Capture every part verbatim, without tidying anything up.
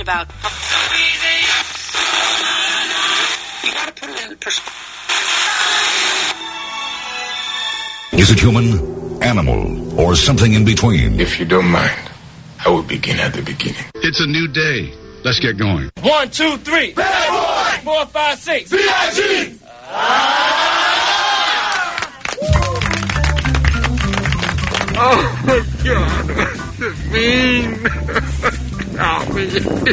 about. You gotta put it in perspective. Is it human, animal, or something in between? If you don't mind, I will begin at the beginning. It's a new day. Let's get going. One, two, three. Bad boy. Four, five, six. B I G. Oh, my God. That's mean. Help me.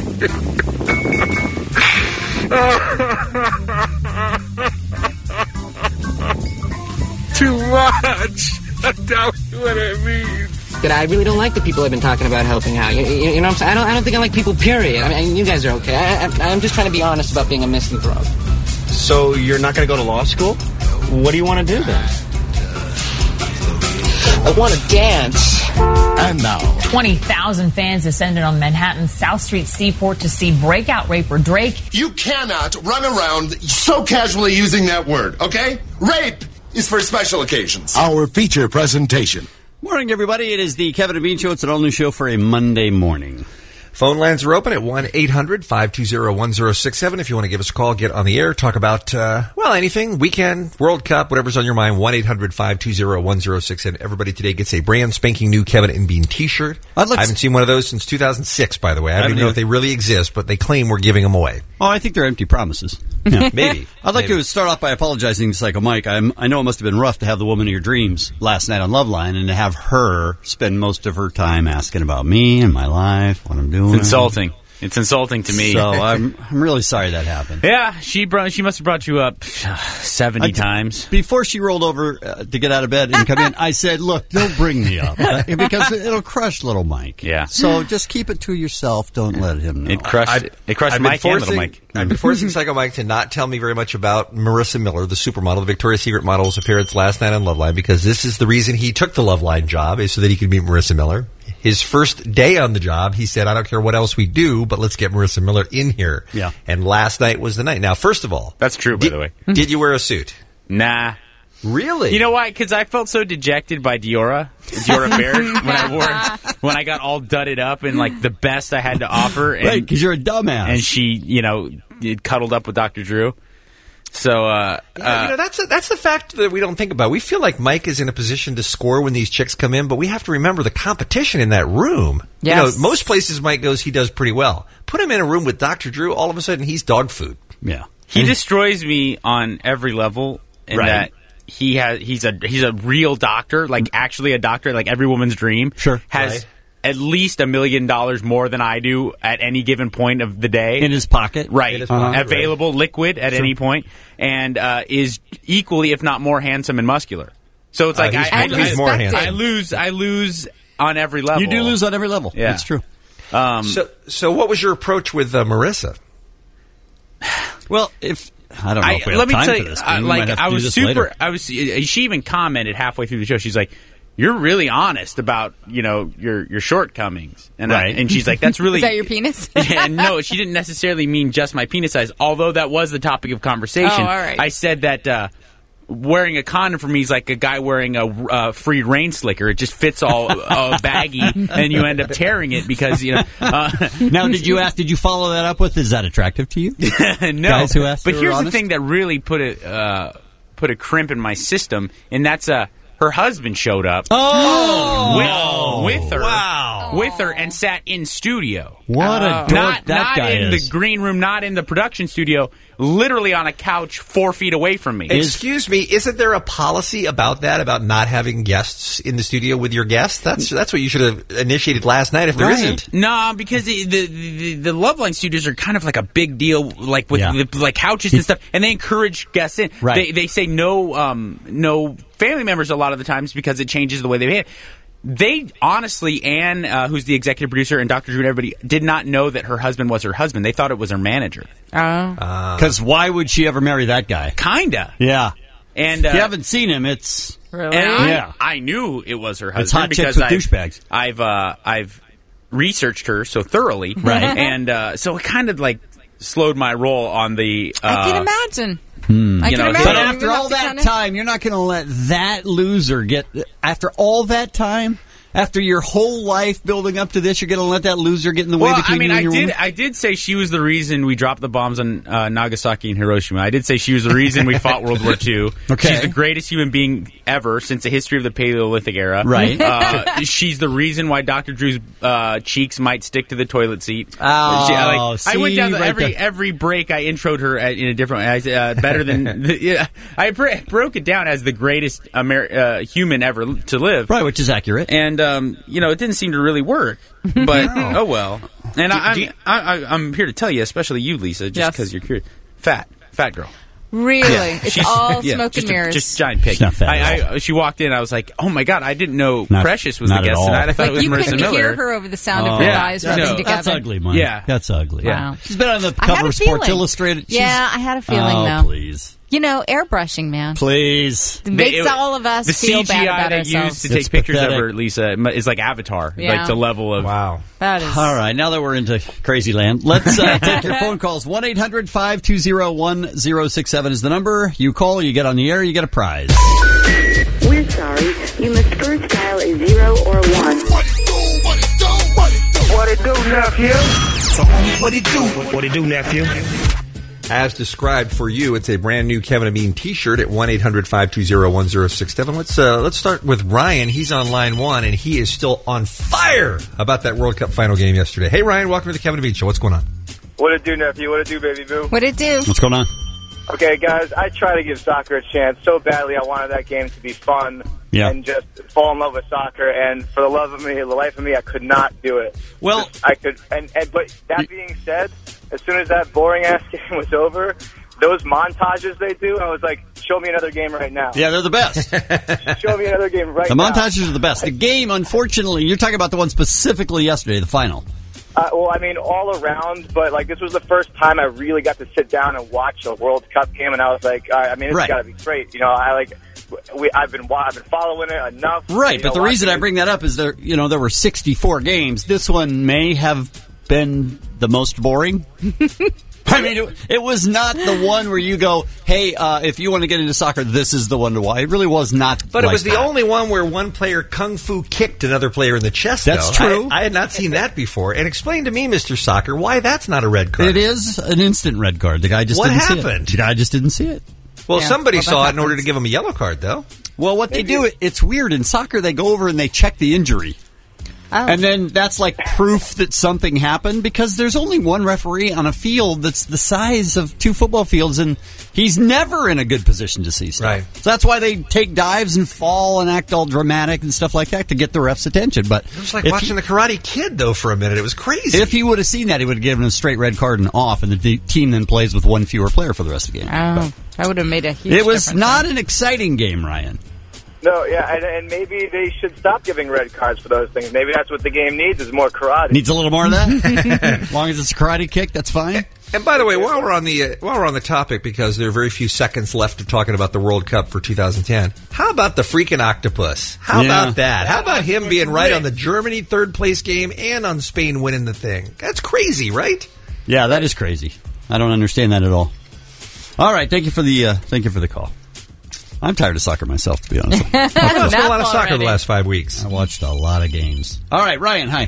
Too much. That's what it means. That I really don't like the people I've been talking about helping out. You, you, you know what I'm saying? I don't, I don't think I like people, period. I mean, you guys are okay. I, I, I'm just trying to be honest about being a misanthrope. So you're not going to go to law school? What do you want to do then? I want to dance. And now, twenty thousand fans descended on Manhattan's South Street Seaport to see breakout raper Drake. You cannot run around so casually using that word, okay? Rape is for special occasions. our feature presentation. Morning, everybody. It is the Kevin and Bean Show. It's an all-new show for a Monday morning. Phone lines are open at one eight hundred five two zero one zero six seven. If you want to give us a call, get on the air, talk about, uh, well, anything, weekend, World Cup, whatever's on your mind, one eight hundred five two zero one zero six seven. Everybody today gets a brand spanking new Kevin and Bean t-shirt. I'd like I haven't to... seen one of those since two thousand six, by the way. I don't even know if they really exist, but they claim we're giving them away. Oh, I think they're empty promises. Yeah. Maybe. I'd like Maybe. to start off by apologizing to Psycho Mike. I'm, I know it must have been rough to have the woman of your dreams last night on Loveline and to have her spend most of her time asking about me and my life, what I'm doing. It's insulting. It's insulting to me. So I'm I'm really sorry that happened. Yeah, she brought, she must have brought you up seventy I, times. Before she rolled over uh, to get out of bed and come in, I said, look, don't bring me up uh, because it'll crush little Mike. Yeah. So just keep it to yourself. Don't let him know. It crushed, I've, it crushed I've Mike forcing, and little Mike. I've been forcing Psycho Mike to not tell me very much about Marissa Miller, the supermodel, the Victoria's Secret model's appearance last night on Loveline, because this is the reason he took the Loveline job, is so that he could meet Marissa Miller. His first day on the job, he said, I don't care what else we do, but let's get Marissa Miller in here. Yeah. And last night was the night. Now, first of all. That's true, by did, the way. Did you wear a suit? Nah. Really? You know why? Because I felt so dejected by Diora, Diora Bear, when I wore, when I got all dudded up and like the best I had to offer. And, right, because you're a dumbass. And she, you know, cuddled up with Doctor Drew. So, uh, yeah, you know, that's a, that's the fact that we don't think about. We feel like Mike is in a position to score when these chicks come in, but we have to remember the competition in that room. Yes. You know, most places Mike goes, he does pretty well. Put him in a room with Doctor Drew, all of a sudden he's dog food. Yeah. He and destroys me on every level in right. that he has he's a he's a real doctor, like actually a doctor, like every woman's dream. Sure. Has right. at least a million dollars more than I do at any given point of the day. In his pocket. Right. In his pocket, Available, right. liquid at Sure. any point, and uh, is equally, if not more, handsome and muscular. So it's like uh, he's, I, I, he's lose, more handsome. I lose I lose on every level. You do lose on every level. Yeah. That's true. Um, So, so what was your approach with uh, Marissa? Well, if... I don't know if we I, have let me time tell for you, this. uh, We like might have to I do was this super. later. I was. She even commented halfway through the show. She's like, "You're really honest about you know your your shortcomings," and right. I, and she's like, "That's really Is that your penis?" Yeah, no, she didn't necessarily mean just my penis size. Although that was the topic of conversation. Oh, all right. I said that. Uh, Wearing a condom for me is like a guy wearing a uh, free rain slicker. It just fits all uh, baggy, and you end up tearing it because you know. Uh, now, did you ask? Did you follow that up with? Is that attractive to you? No, Guys who asked but who here's were the honest? thing that really put a uh, put a crimp in my system, and that's uh, her husband showed up. Oh, with, with her, wow, with her, and sat in studio. What a dork not, that not guy in is. the green room, not in the production studio. Literally on a couch four feet away from me. Excuse me, isn't there a policy about that, about not having guests in the studio with your guests? That's that's what you should have initiated last night if there Right. isn't. No, because the, the the the Loveline studios are kind of like a big deal, like with Yeah. the, like couches and stuff, and they encourage guests in. Right. They they say no um no family members a lot of the times because it changes the way they behave. They honestly, Anne, uh, who's the executive producer, and Doctor Drew and everybody did not know that her husband was her husband. They thought it was her manager. Oh. Because why would she ever marry that guy? Kinda. Yeah. And uh, if you haven't seen him, it's Really? and I, Yeah. I knew it was her It's husband hot because chicks with I've, douchebags. I've uh, I've researched her so thoroughly, Right. And uh, so it kind of like slowed my roll on the. Uh, I can imagine. Hmm. I You can know, imagine. But so- after You all have to that kinda- time, you're not going to let that loser get. After all that time, After your whole life building up to this, you're going to let that loser get in the way Well, between I mean, you and I your did. woman? I did say she was the reason we dropped the bombs on uh, Nagasaki and Hiroshima. I did say she was the reason we fought World War Two. Okay. She's the greatest human being ever since the history of the Paleolithic era. Right. Uh, she's the reason why Doctor Drew's uh, cheeks might stick to the toilet seat. Oh, she, uh, like, see, I went down the, right every there. every break. I introed her at, in a different way. I said, uh, better than the, yeah. I br- broke it down as the greatest Amer- uh, human ever to live. Right, which is accurate. And um, you know, it didn't seem to really work. But oh well. And I, I'm, I, I, I'm here to tell you, especially you, Lisa, just because Yes. you're curious. Fat, fat girl. Really? Yeah. It's She's- all yeah, smoke just and a- mirrors. just a giant pig. She's not fat I, at I, she walked in. I was like, "Oh my god! I didn't know Not- Precious was not the at guest all. tonight. I thought like it was you Marissa couldn't Miller." hear her over the sound of Oh. her Yeah. eyes No. rubbing together. That's ugly, Mike. Yeah. That's ugly. Yeah. Wow. She's been on the I had cover a of Sports feeling. Illustrated. She's- Yeah, I had a feeling oh, though. please. You know, airbrushing, man. Please. It makes it- all of us the feel C G I bad about they ourselves. used to take It's pictures pathetic. of her, Lisa, is like Avatar, Yeah. like the level of Wow. That is. All right, now that we're into crazy land, let's uh, take your phone calls. one eight hundred five two zero one zero six seven is the number. You call, you get on the air, you get a prize. We're sorry. You must first dial a zero or one. What it do, what it do, what it do. What it do, nephew? So, homie, what it do? What it do, nephew? As described for you, it's a brand new Kevin and Bean T-shirt at one eight hundred five two zero one zero six seven. Let's uh, let's start with Ryan. He's on line one, and he is still on fire about that World Cup final game yesterday. Hey, Ryan, welcome to the Kevin and Bean Show. What's going on? What it do, nephew? What it do, baby boo? What it do? What's going on? Okay, guys, I try to give soccer a chance so badly. I wanted that game to be fun Yeah. and just fall in love with soccer. And for the love of me, the life of me, I could not do it. Well, Just- I could. And, and but that being said, as soon as that boring ass game was over, those montages they do, I was like, show me another game right now. Yeah, they're the best. Show me another game right The now. montages are the best. The game, unfortunately, you're talking about the one specifically yesterday, the final. Uh, well, I mean, all around, but like this was the first time I really got to sit down and watch a World Cup game, and I was like, all right, I mean, it's Right. got to be great. You know, I like, we, I've been, wa- I've been following it enough. Right, you but know, the reason I watching bring that up is there, you know, there were sixty-four games. This one may have been the most boring. I mean, it, it was not the one where you go, hey, uh, if you want to get into soccer, this is the one to watch. It really was not. But like it was the that. only one where one player kung fu kicked another player in the chest. That's though. true. I, I had not seen that before. And explain to me, Mister Soccer, why that's not a red card. It is an instant red card. The guy just What didn't happened? see it. The guy just didn't see it. Well, Yeah, somebody well, that saw it in order to happens. give him a yellow card, though. Well, what they do, it's weird. In soccer, they go over and they check the injury. Oh. And then that's like proof that something happened because there's only one referee on a field that's the size of two football fields, and he's never in a good position to see stuff. Right. So that's why they take dives and fall and act all dramatic and stuff like that to get the ref's attention. But It was like if watching he, the Karate Kid, though, for a minute. It was crazy. if he would have seen that, he would have given a straight red card and off, and the de- team then plays with one fewer player for the rest of the game. Oh, that would have made a huge It was difference. not an exciting game, Ryan. No, yeah, and, and maybe they should stop giving red cards for those things. Maybe that's what the game needs is more karate. Needs a little more of that. As long as it's a karate kick, that's fine. And by the way, while we're on the uh, while we're on the topic, because there are very few seconds left of talking about the World Cup for two thousand ten, how about the freaking octopus? How Yeah. about that? How about him being right on the Germany third place game and on Spain winning the thing? That's crazy, right? Yeah, that is crazy. I don't understand that at all. All right, thank you for the uh, thank you for the call. I'm tired of soccer myself, to be honest. I've watched a Enough lot of soccer already. the last five weeks. I watched a lot of games. All right, Ryan, hi.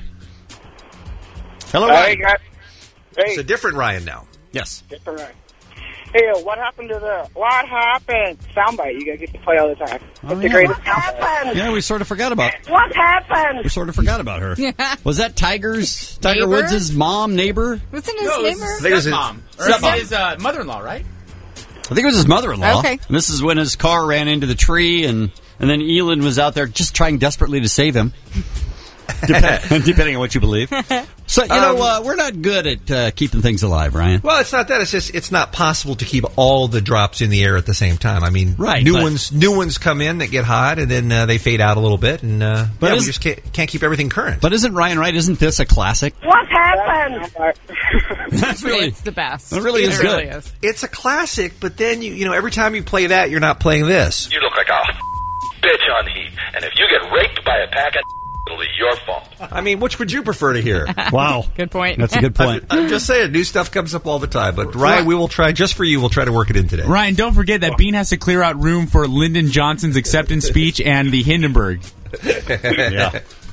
Hello, Hey, Ryan. guys. It's Hey, a different Ryan now. Yes. different. Hey, uh, what happened to the what happened soundbite? You guys get to play all the time. What's the yeah. greatest soundbite? Yeah, we sort of forgot about. What happened? We sort of forgot about her. Was that Tiger's Tiger Neighbor? Woods' mom, neighbor? Wasn't his No, it neighbor? was think it was his- stepmom. Or stepmom. his uh, mother-in-law, right? I think it was his mother-in-law. Okay. And this is when his car ran into the tree, and and then Elon was out there just trying desperately to save him. Dep- depending on what you believe. So, you know, Um, uh, we're not good at uh, keeping things alive, Ryan. Well, it's not that. It's just it's not possible to keep all the drops in the air at the same time. I mean, Right, new but- ones new ones come in that get hot, and then uh, they fade out a little bit, and uh, But yeah, we is- just can't, can't keep everything current. But isn't Ryan right? Isn't this a classic? What happened? That's really, It's the best. it really is it really good. is. It's a classic, but then you you know every time you play that, you're not playing this. You look like a bitch on heat, and if you get raped by a pack of it'll be your fault. I mean, which would you prefer to hear? Wow. Good point. That's a good point. I'm just saying, new stuff comes up all the time. But Ryan, we will try just for you. We'll try to work it in today. Ryan, don't forget that Bean has to clear out room for Lyndon Johnson's acceptance speech and the Hindenburg. Yeah.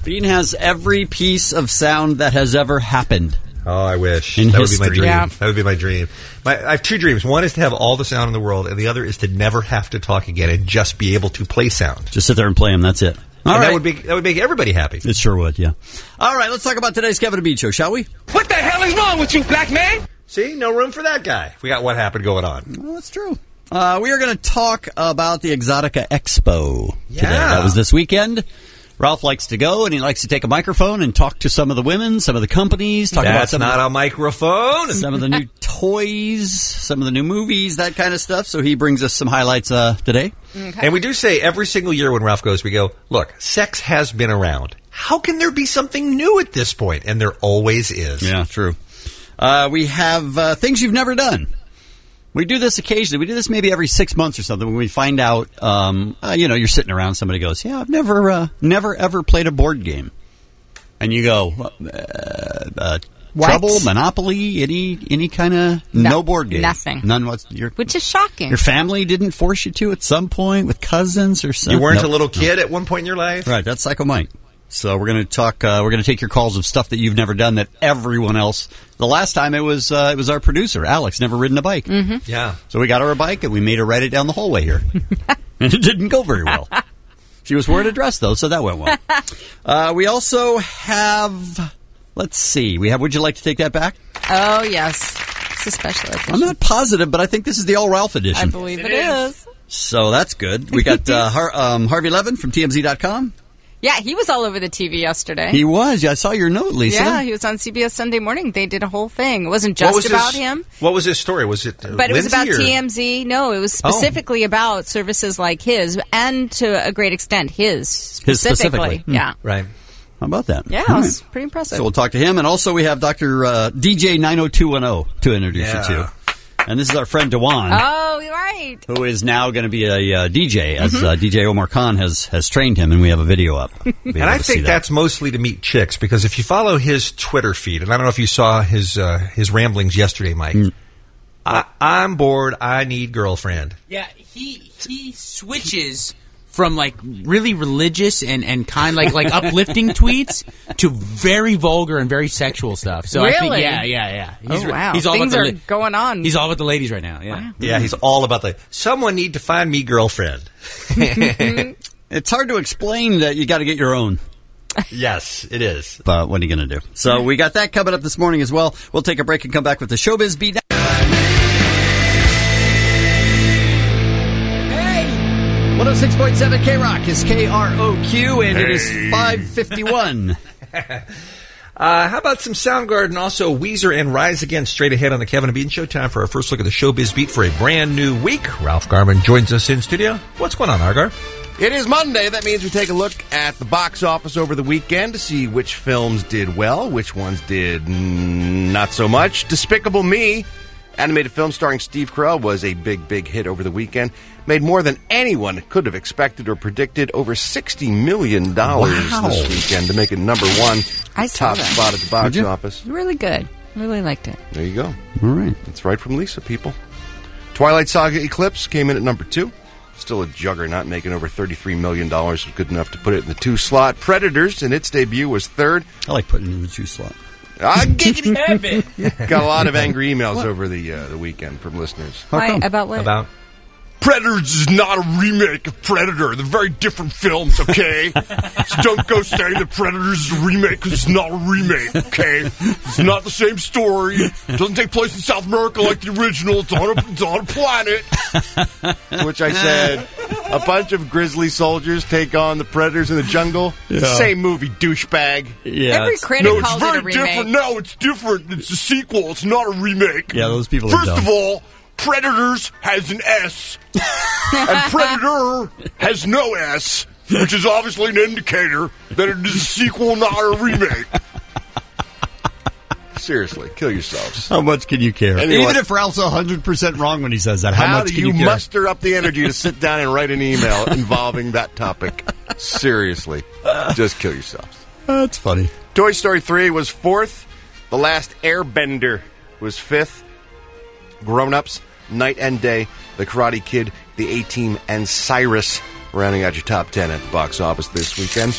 Bean has every piece of sound that has ever happened. Oh, I wish. In that history. would be my dream. Yeah. That would be my dream. My, I have two dreams. One is to have all the sound in the world, and the other is to never have to talk again and just be able to play sound. Just sit there and play them. That's it. All and right. that would make that would make everybody happy. It sure would, yeah. All right, let's talk about today's Kevin and Bean show, shall we? What the hell is wrong with you, black man? See, no room for that guy. We got what happened going on. Well, that's true. Uh, we are going to talk about the Exotica Expo Yeah. today. That was this weekend. Ralph likes to go, and he likes to take a microphone and talk to some of the women, some of the companies. Talk about That's some not of a microphone. the, some of the new toys, some of the new movies, that kind of stuff. So he brings us some highlights uh, today. Okay. And we do say every single year when Ralph goes, we go, look, sex has been around. How can there be something new at this point? And there always is. Yeah, true. Uh, we have uh, things you've never done. We do this occasionally. We do this maybe every six months or something when we find out, um, uh, you know, you're sitting around, somebody goes, yeah, I've never, uh, never, ever played a board game. And you go, uh, uh, What? Trouble, Monopoly, any any kind of, no, No, board game. nothing. None what's, your, Which is shocking. your family didn't force you to at some point with cousins or something? You weren't Nope. a little kid at one point in your life? Right, that's Psycho Mike. So we're going to talk. Uh, we're going to take your calls of stuff that you've never done that everyone else. The last time it was uh, it was our producer Alex never ridden a bike. Mm-hmm. Yeah. So we got her a bike and we made her ride it down the hallway here, and it didn't go very well. She was wearing a dress though, so that went well. Uh, we also have. Let's see. We have. Would you like to take that back? Oh, yes. It's a special edition. I'm not positive, but I think this is the all Ralph edition. I believe it is. So that's good. We got uh, Har- um, Harvey Levin from T M Z dot com. Yeah, he was all over the T V yesterday. He was. Yeah, I saw your note, Lisa. Yeah, he was on C B S Sunday Morning. They did a whole thing. It wasn't just was about his, him. What was his story? Was it uh, But it was Lindsay about or? T M Z. No, it was Oh. specifically about services like his, and to a great extent, his His specifically. specifically. Hmm. Yeah. Right. How about that? Yeah, All it was right. pretty impressive. So we'll talk to him, and also we have Doctor Uh, D J nine oh two one oh to introduce Yeah. you to. And this is our friend Dewan, Oh, you're right. who is now going to be a uh, D J, as Mm-hmm. uh, D J Omar Khan has, has trained him, and we have a video up. Be And able I to see think that. that's mostly to meet chicks, because if you follow his Twitter feed, and I don't know if you saw his uh, his ramblings yesterday, Mike. Mm. I, I'm bored. I need girlfriend. Yeah, he he switches from like really religious and, and kind like like uplifting tweets to very vulgar and very sexual stuff. So I think Really? yeah, yeah, yeah. He's, Oh, wow. He's all Things about are the li- going on. He's all about the ladies right now. Yeah. Yeah, he's all about the someone need to find me girlfriend. It's hard to explain that you got to get your own. Yes, it is. But what are you going to do? So we got that coming up this morning as well. We'll take a break and come back with the Showbiz Beat. one oh six point seven K-Rock is K R O Q, and it is five fifty-one. Uh, how about some Soundgarden, also Weezer and Rise Again straight ahead on the Kevin and Bean Show. Time for our first look at the Showbiz Beat for a brand new week. Ralph Garman joins us in studio. What's going on, Argar? It is Monday. That means we take a look at the box office over the weekend to see which films did well, which ones did mm, not so much. Despicable Me, animated film starring Steve Carell, was a big, big hit over the weekend. Made more than anyone could have expected or predicted. Over sixty million dollars Wow. this weekend to make it number one I saw top that. spot at the box Did you? office. Really good. Really liked it. There you go. All right. That's right from Lisa, people. Twilight Saga Eclipse came in at number two. Still a juggernaut, making over thirty-three million dollars. Was good enough to put it in the two slot. Predators, in its debut, was third. I like putting it in the two slot. Ah, giggity. Got a lot of angry emails over the uh, the weekend from listeners. Why? About what? About Predators is not a remake of Predator. They're very different films, okay? So don't go saying that Predators is a remake because it's not a remake, okay? It's not the same story. It doesn't take place in South America like the original. It's on a, it's on a planet. To which I said, a bunch of grizzly soldiers take on the predators in the jungle. Yeah. Same movie, douchebag. Yeah. Every it's- critic No, it's called it very a remake. different. No, it's different. It's a sequel. It's not a remake. Yeah, those people are First dumb. of all, Predators has an S, and Predator has no S, which is obviously an indicator that it is a sequel, not a remake. Seriously, kill yourselves. How much can you care? Anyway. Even if Ralph's one hundred percent wrong when he says that, how, How much do can you, you, care? muster up the energy to sit down and write an email involving that topic? Seriously, just kill yourselves. That's funny. Toy Story three was fourth. The Last Airbender was fifth. Grown-ups, Night and Day, The Karate Kid, The A-Team, and Cyrus rounding out your top ten at the box office this weekend.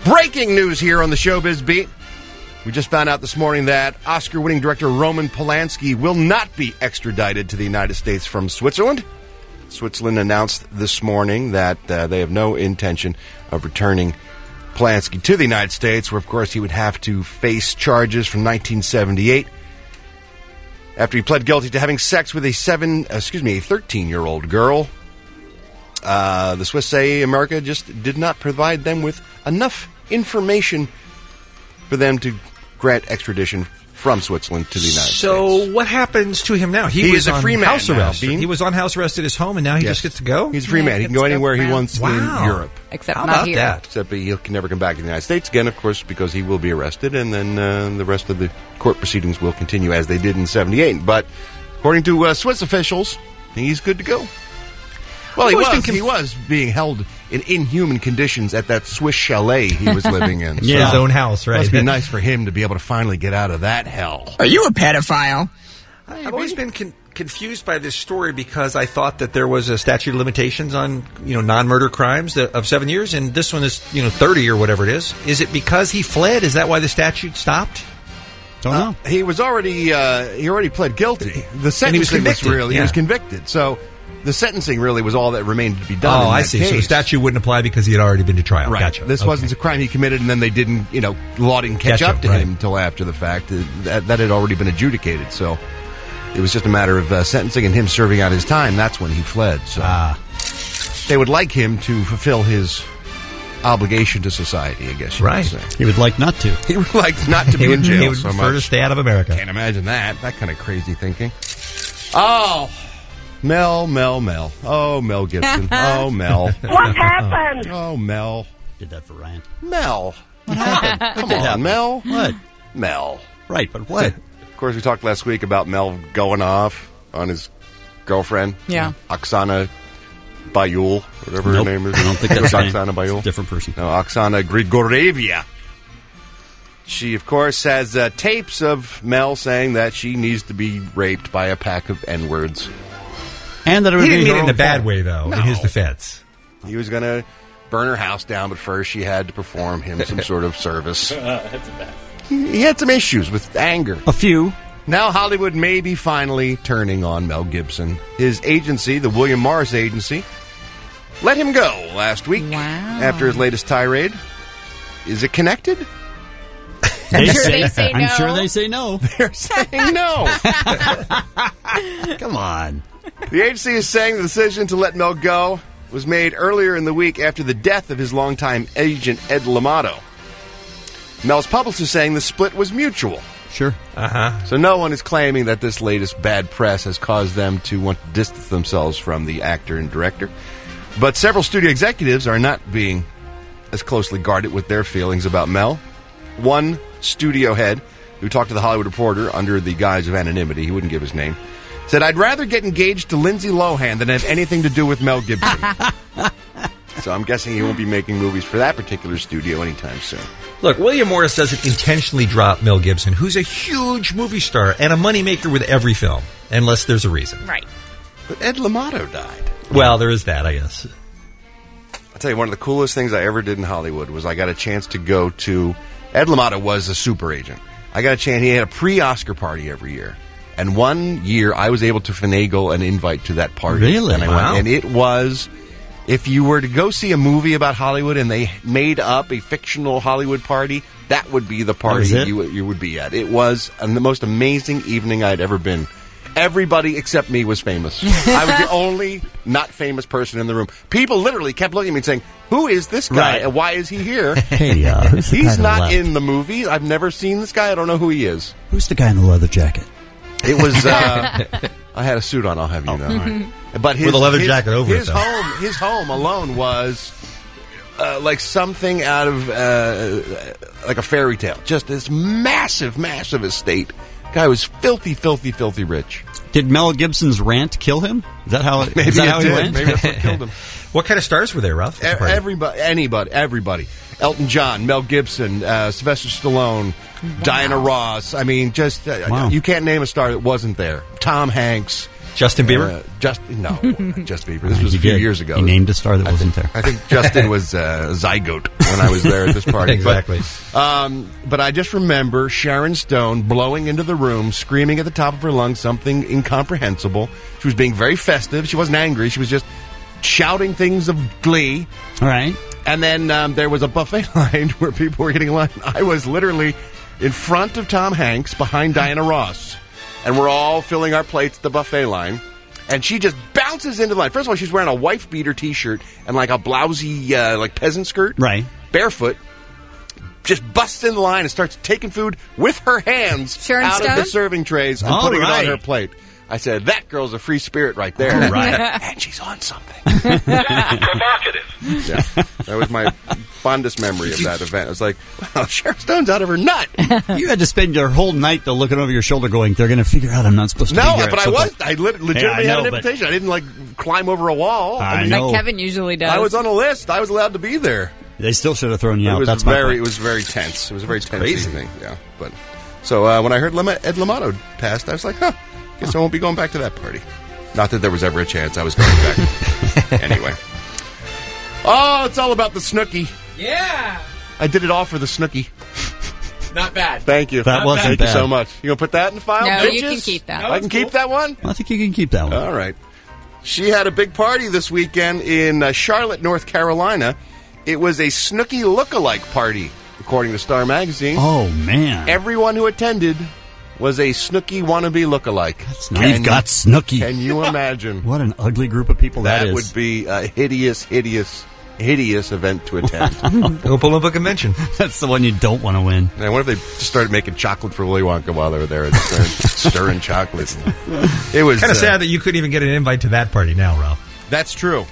Breaking news here on the Showbiz Beat. We just found out this morning that Oscar-winning director Roman Polanski will not be extradited to the United States from Switzerland. Switzerland announced this morning that uh, they have no intention of returning Polanski to the United States, where, of course, he would have to face charges from nineteen seventy-eight after he pled guilty to having sex with a seven, uh, excuse me, a thirteen-year-old girl. Uh, the Swiss say America just did not provide them with enough information for them to grant extradition from Switzerland to the United so States. So what happens to him now? He, he was is a on free man house now, arrest. Bean. He was on house arrest at his home, and now he Yes. just gets to go? He's a free Yeah, man. he He can gets go to go anywhere he around. wants Wow. in Europe. Except How not about here. that? Except he can never come back to the United States again, of course, because he will be arrested, and then uh, the rest of the court proceedings will continue as they did in seventy-eight. But according to uh, Swiss officials, he's good to go. Well, he I've always was. been conf- he was being held in inhuman conditions at that Swiss chalet he was living in. Yeah. His own house, right? Must be nice for him to be able to finally get out of that hell. Are you a pedophile? I've always been con- confused by this story because I thought that there was a statute of limitations on, you know, non-murder crimes that, of seven years, and this one is, you know, thirty or whatever it is. Is it because he fled? Is that why the statute stopped? Don't Uh, know. he was already uh, he already pled guilty. The sentencing And he was convicted, really he yeah. was convicted. So the sentencing really was all that remained to be done. Oh, in I that see. Case. So the statute wouldn't apply because he had already been to trial. Right. Gotcha. This Okay. wasn't a crime he committed, and then they didn't, you know, law didn't catch Gotcha, up to right. him until after the fact. Uh, That, that had already been adjudicated. So it was just a matter of uh, sentencing and him serving out his time. That's when he fled. So Ah. they would like him to fulfill his obligation to society, I guess you Right. could say. He would like not to. He would like not to be He in would, jail he would so prefer to much. stay out of America. Can't imagine that. That kind of crazy thinking. Oh, Mel, Mel, Mel. Oh, Mel Gibson. Oh, Mel. What happened? Oh, Mel. Did that for Ryan. Mel. What happened? Come on, happened? Mel. What? Mel. Right, but what? Of course, we talked last week about Mel going off on his girlfriend. Yeah. Oksana Bayul, whatever Nope. her name is. I don't think It was that's her Oksana name. Bayul. Different person. No, Oksana Grigorieva. She, of course, has uh, tapes of Mel saying that she needs to be raped by a pack of N-words. And that it would He didn't be mean her it in a own bad fault. way, though, No. in his defense. He was going to burn her house down, but first she had to perform him some sort of service. That's bad. He had some issues with anger. A few. Now Hollywood may be finally turning on Mel Gibson. His agency, the William Morris Agency, let him go last week Wow. after his latest tirade. Is it connected? They sure they say I'm no. sure they say no. They're saying no. Come on. The agency is saying the decision to let Mel go was made earlier in the week after the death of his longtime agent, Ed Lamato. Mel's publicist is saying the split was mutual. Sure. Uh-huh. So no one is claiming that this latest bad press has caused them to want to distance themselves from the actor and director. But several studio executives are not being as closely guarded with their feelings about Mel. One studio head, who talked to the Hollywood Reporter under the guise of anonymity, he wouldn't give his name, said, "I'd rather get engaged to Lindsay Lohan than have anything to do with Mel Gibson." So I'm guessing he won't be making movies for that particular studio anytime soon. Look, William Morris doesn't intentionally drop Mel Gibson, who's a huge movie star and a moneymaker with every film, unless there's a reason. Right. But Ed Lamato died. Well, there is that, I guess. I'll tell you, one of the coolest things I ever did in Hollywood was I got a chance to go to... Ed Lamato was a super agent. I got a chance... He had a pre-Oscar party every year. And one year, I was able to finagle an invite to that party. Really? And I Wow. went, and it was... If you were to go see a movie about Hollywood and they made up a fictional Hollywood party, that would be the party was it? you, you would be at. It was uh, the most amazing evening I'd ever been. Everybody except me was famous. I was the only not famous person in the room. People literally kept looking at me and saying, "Who is this guy Right. and why is he here?" Hey, uh, who's the guy He's on the not left? in the movie. I've never seen this guy. I don't know who he is. Who's the guy in the leather jacket? It was. Uh, I had a suit on. I'll have you know. But his, With a leather his- jacket over it, his though. home, his home alone was uh, like something out of uh, like a fairy tale. Just this massive, massive estate. Guy was filthy, filthy, filthy rich. Did Mel Gibson's rant kill him? Is that how? Maybe is that it how he did. went? Maybe that's what killed him. What kind of stars were there, Ralph? E- Everybody, anybody, everybody. Elton John, Mel Gibson, uh, Sylvester Stallone, Diana Ross. I mean, just uh, Wow. you can't name a star that wasn't there. Tom Hanks. Justin Bieber? Uh, just no, not Justin Bieber. This was He a few did. years ago. He named a star that I wasn't think, there. I think Justin was uh, zygote when I was there at this party. Exactly. But, um, but I just remember Sharon Stone blowing into the room, screaming at the top of her lungs something incomprehensible. She was being very festive. She wasn't angry. She was just shouting things of glee. All right. And then um, there was a buffet line where people were getting lunch. I was literally in front of Tom Hanks, behind Diana Ross. And we're all filling our plates at the buffet line. And she just bounces into the line. First of all, she's wearing a wife beater T-shirt and like a blousy, uh, like peasant skirt. Right. Barefoot. Just busts in the line and starts taking food with her hands Sharon out Stone? of the serving trays and All putting right. it on her plate. I said, that girl's a free spirit right there. All right. And she's on something. Provocative. Yeah. That was my fondest memory of that event. I was like, wow, Sharon Stone's out of her nut. You had to spend your whole night though looking over your shoulder, going, "They're going to figure out I'm not supposed to No, be here." but at I some was. point." I lit- legitimately Yeah, I had know, an but- invitation. I didn't like climb over a wall. I mean, know. Like Kevin usually does. I was on a list. I was allowed to be there. They still should have thrown you It out. was That's my very. point. It was very tense. It was a very tense crazy. evening. Yeah, but so uh, when I heard Lema- Ed Lamato passed, I was like, huh. Guess I won't be going back to that party. Not that there was ever a chance I was going back. Anyway. Oh, it's all about the Snooki. Yeah. I did it all for the Snooki. Not bad. Thank you. That wasn't Thank bad. you so much. You gonna put that in the file? No, you bitches? can keep that. I can keep that one? I think you can keep that one. All right. She had a big party this weekend in uh, Charlotte, North Carolina. It was a Snooki look-alike party, according to Star Magazine. Oh man, Everyone who attended was a Snooki wannabe look-alike. That's nice. We've got Snooki. Can you imagine? What an ugly group of people that That is. would be a hideous, hideous, hideous event to attend. Oklahoma Book Convention. That's the one you don't want to win. Man, what if they just started making chocolate for Willy Wonka while they were there and stirring, stirring chocolate? It was Kind of uh, sad that you couldn't even get an invite to that party now, Ralph. That's true.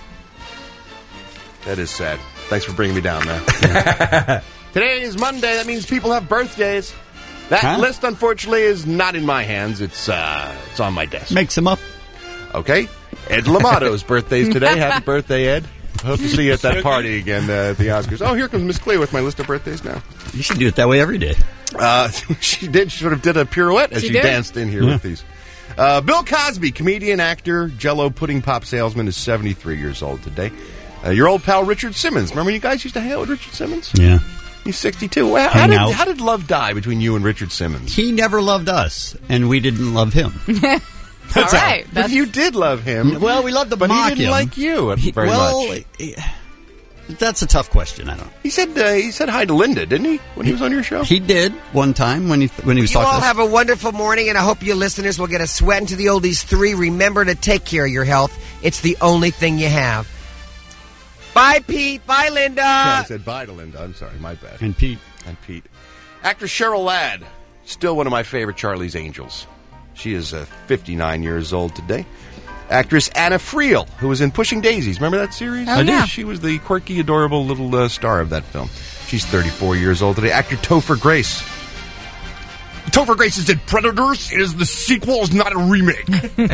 That is sad. Thanks for bringing me down, man. Today is Monday. That means people have birthdays. That Huh? list, unfortunately, is not in my hands. It's uh, it's on my desk. Mix them up. Okay. Ed Lamato's birthday's today. Happy birthday, Ed. Hope to see you at that party again uh, at the Oscars. Oh, here comes Miss Cleo with my list of birthdays now. You should do it that way every day. Uh, she did. She sort of did a pirouette as She she, did. danced in here Yeah. with these. Uh, Bill Cosby, comedian, actor, Jell-O pudding pop salesman, is seventy-three years old today. Uh, your old pal Richard Simmons. Remember you guys used to hang out with Richard Simmons? Yeah. He's sixty-two. Well, how, Hang did, out. how did love die between you and Richard Simmons? He never loved us, and we didn't love him. All right. But That's, you did love him. Well, we loved to but mock he didn't him. like you He- very well, much. eh, that's a tough question. I don't know. He said uh, he said hi to Linda, didn't he, when he was on your show? He did one time when he when he was You talking all to us. have a wonderful morning, and I hope you listeners will get a sweat into the oldies three. Remember to take care of your health. It's the only thing you have. Bye, Pete. Bye, Linda. Yeah, I said bye to Linda. I'm sorry, my bad. And Pete. And Pete. Actress Cheryl Ladd, still one of my favorite Charlie's Angels. She is uh, fifty-nine years old today. Actress Anna Friel, who was in Pushing Daisies. Remember that series? Oh, I do. yeah. She was the quirky, adorable little uh, star of that film. She's thirty-four years old today. Actor Topher Grace. Topher Grace is in Predators. It is the sequel, is not a remake.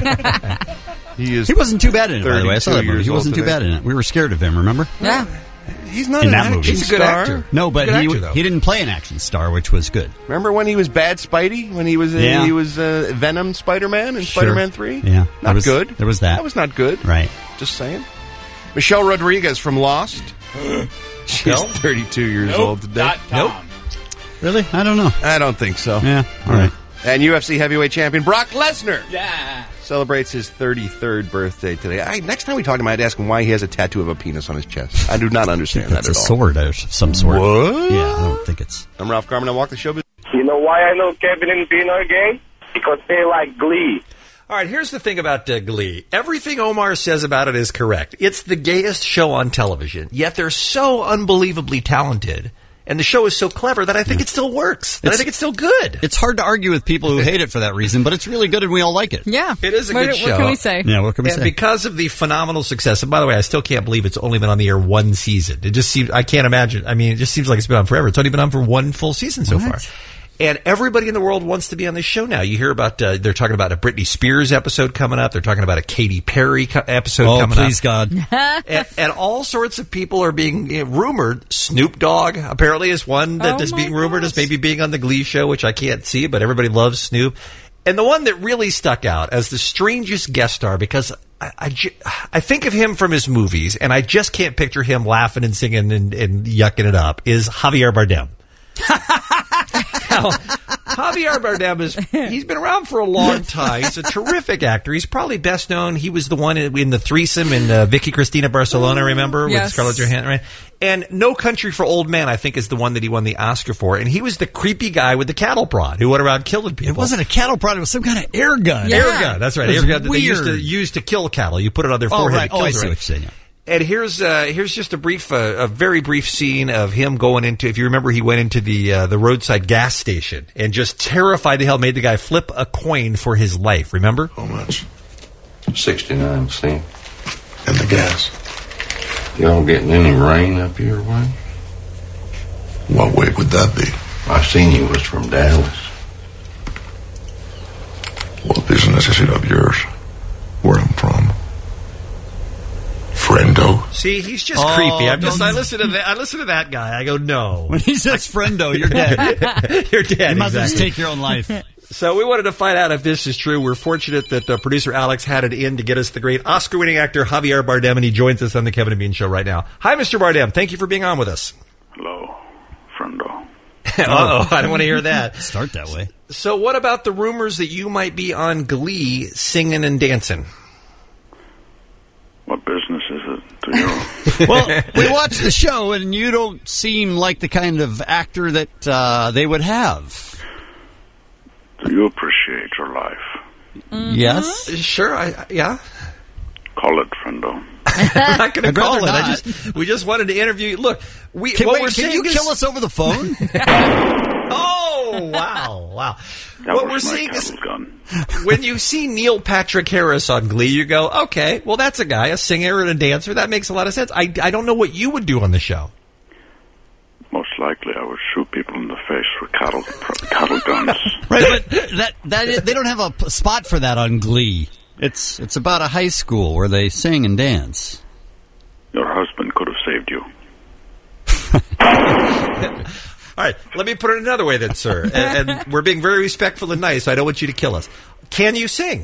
He is. He wasn't too bad in it, by the way. I saw that thirty-two movie. years He wasn't old too bad today. in it. We were scared of him, remember? yeah. He's not In an that action movie. He's a good star. actor. No, but Good he actor, though. he didn't play an action star, which was good. Remember when he was bad Spidey? When he was uh, Yeah. he was uh, Venom Spider-Man in Sure. Spider-Man three? Yeah. Not There was- good. there was that. That was not good. Right. Just saying. Michelle Rodriguez from Lost. She's No? thirty-two years Nope, old today. not Tom. Really? I don't know. I don't think so. Yeah. All right. And U F C heavyweight champion Brock Lesnar Yeah. celebrates his thirty-third birthday today. I, next time we talk to him, I'd ask him why he has a tattoo of a penis on his chest. I do not understand that It's at a all. sword of some sort. What? Yeah, I don't think it's. I'm Ralph Garman. I walk the show. You know why I know Kevin and Bean are gay? Because they like Glee. All right, here's the thing about uh, Glee. Everything Omar says about it is correct. It's the gayest show on television, yet they're so unbelievably talented, and the show is so clever that I think it still works. And I It's- think it's still good. It's hard to argue with people who hate it for that reason, but it's really good and we all like it. Yeah. It is a what, good what show. can we say? Yeah, what can we And say? because of the phenomenal success, and by the way, I still can't believe it's only been on the air one season. It just seems, I can't imagine. I mean, it just seems like it's been on forever. It's only been on for one full season so far. And everybody in the world wants to be on this show now. You hear about, uh, they're talking about a Britney Spears episode coming up. They're talking about a Katy Perry co- episode Oh, coming please, up. God. and, and all sorts of people are being uh, rumored. Snoop Dogg apparently is one that Oh is my being rumored as gosh. maybe being on the Glee show, which I can't see, but everybody loves Snoop. And the one that really stuck out as the strangest guest star, because I, I, ju- I think of him from his movies, and I just can't picture him laughing and singing and, and yucking it up, is Javier Bardem. Now, Javier Bardem is, he's been around for a long time. He's a terrific actor. He's probably best known, he was the one in, in the threesome in uh, Vicky Cristina Barcelona, remember? Yes. With Scarlett Johansson, right? And No Country for Old Men, I think, is the one that he won the Oscar for. And he was the creepy guy with the cattle prod who went around killing people. It wasn't a cattle prod, it was some kind of air gun. Yeah. Air gun, that's right. It was Air gun that they used to, weird. used to kill cattle. You put it on their Oh, forehead. right. It kills Oh, I it, see right? what you're saying, yeah. And here's uh, here's just a brief, uh, a very brief scene of him going into. If you remember, he went into the uh, the roadside gas station and just terrified the hell, made the guy flip a coin for his life. Remember? How much? Sixty-nine cents. And the gas. Y'all getting any rain up your way? What way would that be? I seen you was from Dallas. What business is it of yours? Where I'm from? Friendo. See, he's just Oh, creepy. I'm just. don't- I listen to that. I listen to that guy. I go, no. When he says friendo, you're dead. You're dead. You might as well exactly. just take your own life. So we wanted to find out if this is true. We're fortunate that uh, producer Alex had it in to get us the great Oscar-winning actor Javier Bardem, and he joins us on the Kevin and Bean Show right now. Hi, Mister Bardem. Thank you for being on with us. Hello, friendo. Uh-oh, I don't want to hear that. Start that way. So what about the rumors that you might be on Glee singing and dancing? What business is it to you? Well, we watched the show, and you don't seem like the kind of actor that uh, they would have. Do you appreciate your life? Mm-hmm. Yes? Sure, I, yeah. Call it, friendo. I'm not going to I'd call it. rather I not. just, we just wanted to interview you. Look, we, Can, what wait, we're can saying you is, kill us over the phone? Oh, wow, wow. That what was we're my saying is, cattle gun. when you see Neil Patrick Harris on Glee, you go, okay, well, that's a guy, a singer and a dancer. That makes a lot of sense. I, I don't know what you would do on the show. Most likely, I would shoot people in the face with cattle cattle guns. Right, but that that is, they don't have a p- spot for that on Glee. It's it's about a high school where they sing and dance. Your husband could have saved you. All right, let me put it another way then, sir. And, and we're being very respectful and nice. So I don't want you to kill us. Can you sing?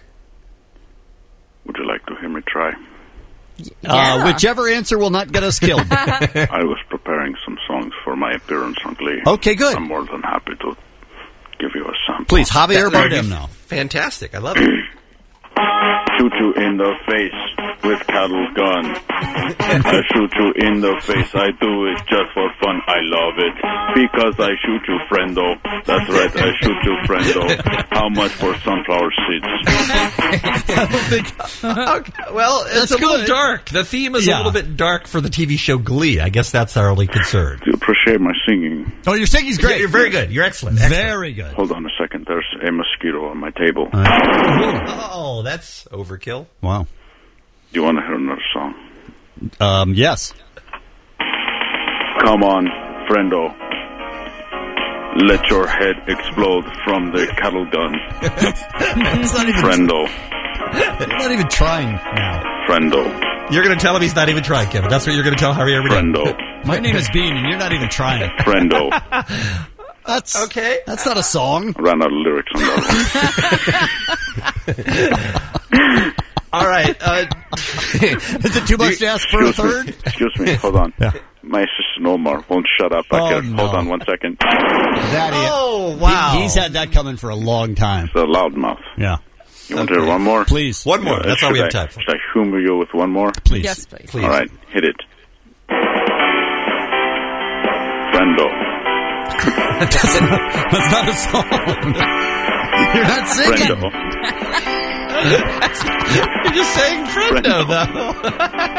Would you like to hear me try? Uh, whichever answer will not get us killed. I was preparing some songs for my appearance on Glee. Okay, good. I'm more than happy to give you a sample. Please, Javier That would be Bardem now. Fantastic. I love it. Shoot you in the face with cattle gun. I shoot you in the face. I do it just for fun. I love it because I shoot you, friendo. That's right. I shoot you, friendo. How much for sunflower seeds? Okay, well, it's That's a little good. dark. The theme is Yeah. a little bit dark for the T V show Glee. I guess that's our only concern. Do you appreciate my singing? Oh, your singing's Yeah, great. you're very good. You're excellent. excellent. Very good. Hold on a second. There's a mosquito on my table. Oh, that's overkill. Wow. Do you want to hear another song? Um, yes. Come on, friendo. Let your head explode from the cattle gun. It's not even, Friendo. You're not even trying now. Friendo. You're going to tell him he's not even trying, Kevin. That's what you're going to tell Harry every day. Friendo. My name is Bean, and you're not even trying. Friendo. That's okay. That's not a song. I ran out of lyrics on that one. All right. Uh, Is it too much to ask for a Excuse third? me. Excuse me. Hold on. Yeah. My assistant Omar won't shut up back Oh, here. no. Hold on one second. That is, oh, wow. he, he's had that coming for a long time. It's a loudmouth. Yeah. You want to hear one more? Please. One more. Uh, That's all we should have I- time for. Should I humor you with one more? Please. Yes, please. Please. All right. Hit it. Friendo. That's, that's not a song. You're not singing. Friendo. You're just saying friendo, though.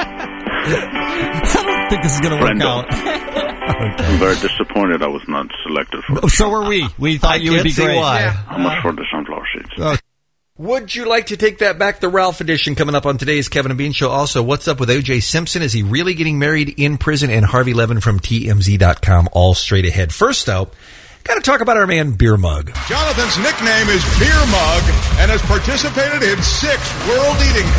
I don't think this is going to work Friendo. out. I'm very disappointed I was not selected for Oh, so were we. We thought I you would can't be see great. why. How much for the sunflower seeds? Oh, Would you like to take that back? The Ralph edition coming up on today's Kevin and Bean Show. Also, what's up with O J Simpson? Is he really getting married in prison? And Harvey Levin from T M Z dot com all straight ahead. First, though, Got to talk about our man Beer Mug. Jonathan's nickname is Beer Mug and has participated in six world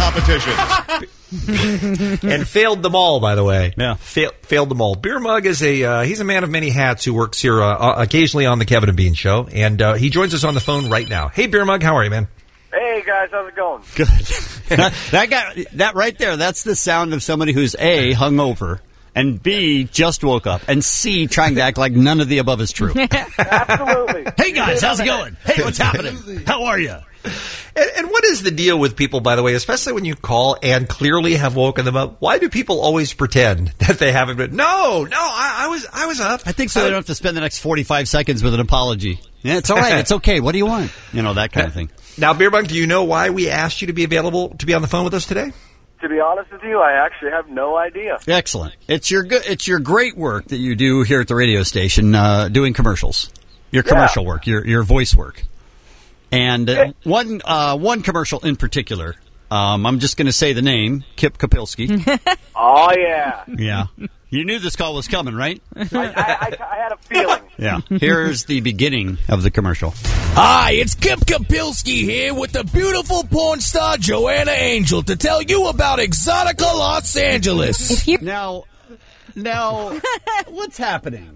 eating competitions. And failed them all, by the way. Yeah. Fail, failed them all. Beer Mug is a, uh, he's a man of many hats who works here uh, occasionally on the Kevin and Bean Show. And uh, he joins us on the phone right now. Hey, Beer Mug, how are you, man? Hey, guys, how's it going? Good. that, that guy, that right there, that's the sound of somebody who's A, hungover, and B, just woke up, and C, trying to act like none of the above is true. Absolutely. Hey, guys, how's it going? Hey, what's happening? How are you? And, and what is the deal with people, by the way, especially when you call and clearly have woken them up? Why do people always pretend that they haven't been? No, no, I, I was I was up. I think so they don't have to spend the next forty-five seconds with an apology. Yeah, it's all right. It's okay. What do you want? You know, that kind of thing. Now, Beer Mug, do you know why we asked you to be available to be on the phone with us today? To be honest with you, I actually have no idea. Excellent. It's your good. It's your great work that you do here at the radio station, uh, doing commercials. Your commercial yeah. work, your your voice work, and uh, yeah. one uh, one commercial in particular. Um, I'm just going to say the name, Kip Kapilski. Oh yeah, yeah. You knew this call was coming, right? I, I, I, I had a feeling. Yeah. Here's the beginning of the commercial. Hi, it's Kip Kapilski here with the beautiful porn star Joanna Angel to tell you about Exotica Los Angeles. Now, now, what's happening?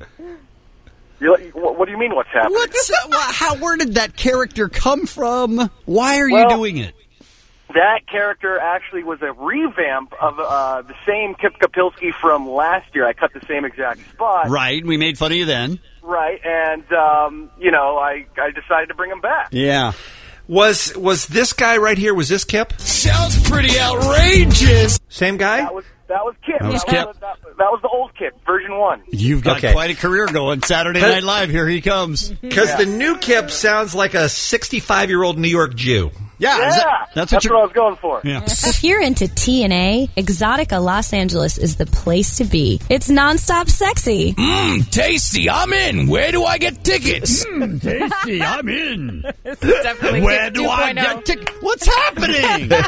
You, what do you mean, what's happening? What's uh, how? Where did that character come from? Why are well, you doing it? That character actually was a revamp of uh, the same Kip Kapilski from last year. I cut the same exact spot. Right, we made fun of you then. Right, and, um, you know, I, I decided to bring him back. Yeah. Was was this guy right here, was this Kip? Sounds pretty outrageous. Same guy? That was, that was Kip. That was that, Kip. Was, that, that was the old Kip, version one. You've got okay. quite a career going. Saturday Night Live, here he comes. Because yeah. the new Kip sounds like a sixty-five-year-old New York Jew. Yeah, yeah that, that's, that's what, what I was going for. Yeah. If you're into T N A, Exotica Los Angeles is the place to be. It's nonstop sexy. Mmm, tasty. I'm in. Where do I get tickets? Mmm, tasty. I'm in. This is definitely Where do I get tickets? What's happening? you,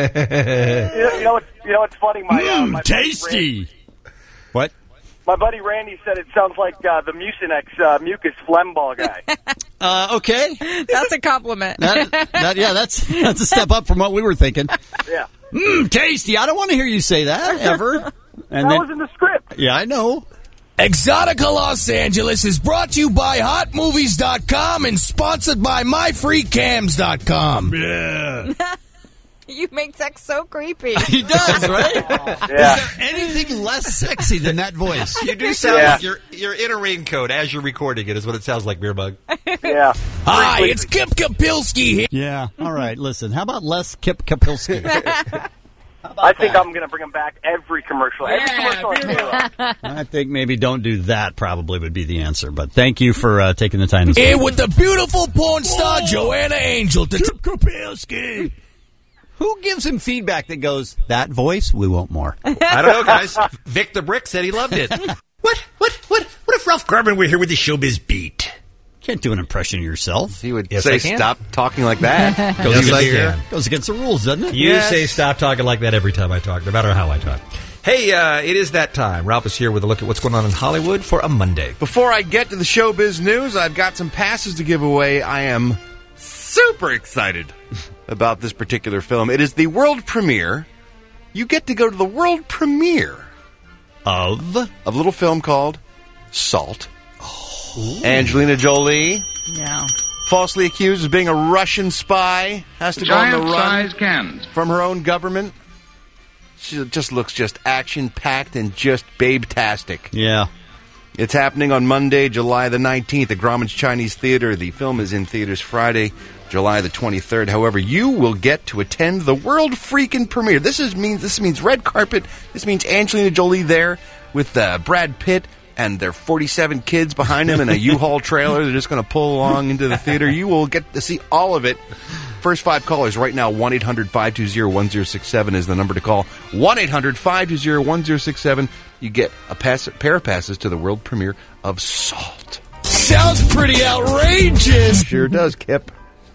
know, you know what's you know what's funny? My, uh, Mmm, my tasty. What? My buddy Randy said it sounds like uh, the Mucinex uh, mucus phlegm ball guy. Uh, okay. That's a compliment. That, that, yeah, that's that's a step up from what we were thinking. Yeah. Mmm, tasty. I don't want to hear you say that, ever. And that then, was in the script. Yeah, I know. Exotica Los Angeles is brought to you by hot movies dot com and sponsored by my free cams dot com. Yeah. You make sex so creepy. He does, right? Yeah. Is there anything less sexy than that voice? You do sound Yeah. like you're, you're in a raincoat as you're recording it, is what it sounds like, Beer Mug. Yeah. Hi, it's Kip Kapilski here. Yeah. All right. Listen, how about less Kip Kapilski? I think I'm going to bring him back every commercial. Every commercial I do. I think maybe don't do that probably would be the answer. But thank you for uh, taking the time to speak. Here with the beautiful porn star Joanna Angel to Kip Kapilski. Who gives him feedback that goes, that voice, we want more? I don't know, guys. Vic the Brick said he loved it. What? What? What? What if Ralph Garman were here with the Showbiz Beat? Can't do an impression of yourself. He would Yes, say, I can. stop talking like that. Goes, Yes, I against, can. goes against the rules, doesn't it? You Yes. say stop talking like that every time I talk, no matter how I talk. Hey, uh, it is that time. Ralph is here with a look at what's going on in Hollywood for a Monday. Before I get to the showbiz news, I've got some passes to give away. I am super excited about this particular film. It is the world premiere. You get to go to the world premiere Of? of a little film called Salt. Oh. Angelina Jolie, Yeah. falsely accused of being a Russian spy, has to go on the run Giant-sized cans. from her own government. She just looks just action-packed and just babe-tastic. Yeah. It's happening on Monday, July the nineteenth at Grauman's Chinese Theater. The film is in theaters Friday, July the twenty-third. However, you will get to attend the world freaking premiere. This is means this means red carpet. This means Angelina Jolie there with uh, Brad Pitt and their forty-seven kids behind him in a U-Haul trailer. They're just going to pull along into the theater. You will get to see all of it. First five callers right now, one eight hundred five two zero one zero six seven is the number to call. one eight hundred five two zero one zero six seven. You get a pass, pair of passes to the world premiere of Salt. Sounds pretty outrageous. Sure does, Kip.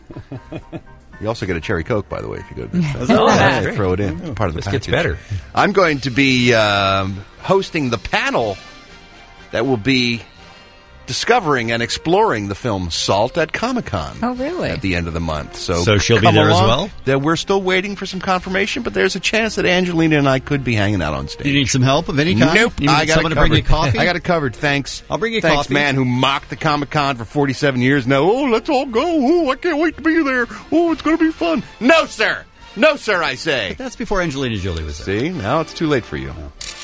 You also get a cherry Coke, by the way, if you go to this. Oh, that's great. Throw it in. Part of the This gets package. better. I'm going to be um, hosting the panel that will be discovering and exploring the film Salt at Comic-Con. Oh, really? At the end of the month. So, So she'll be come there as along. well? That we're still waiting for some confirmation, but there's a chance that Angelina and I could be hanging out on stage. Do you need some help of any kind? Nope. You need I got someone it to bring covered. you coffee? I got it covered. Thanks. I'll bring you Thanks, coffee. man who mocked the Comic-Con for forty-seven years. Now, oh, let's all go. Oh, I can't wait to be there. Oh, it's going to be fun. No, sir. No, sir, I say. But that's before Angelina Jolie was there. See, now it's too late for you.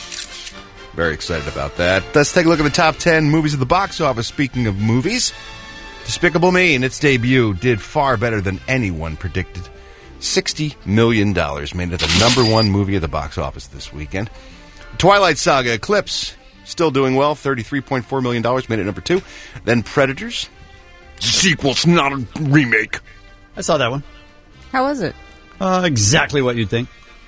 Very excited about that. Let's take a look at the top ten movies of the box office. Speaking of movies, Despicable Me in its debut did far better than anyone predicted. sixty million dollars made it the number one movie of the box office this weekend. Twilight Saga Eclipse, still doing well, thirty-three point four million dollars, made it number two. Then Predators, sequel's not a remake. I saw that one. How was it? Uh, exactly what you'd think.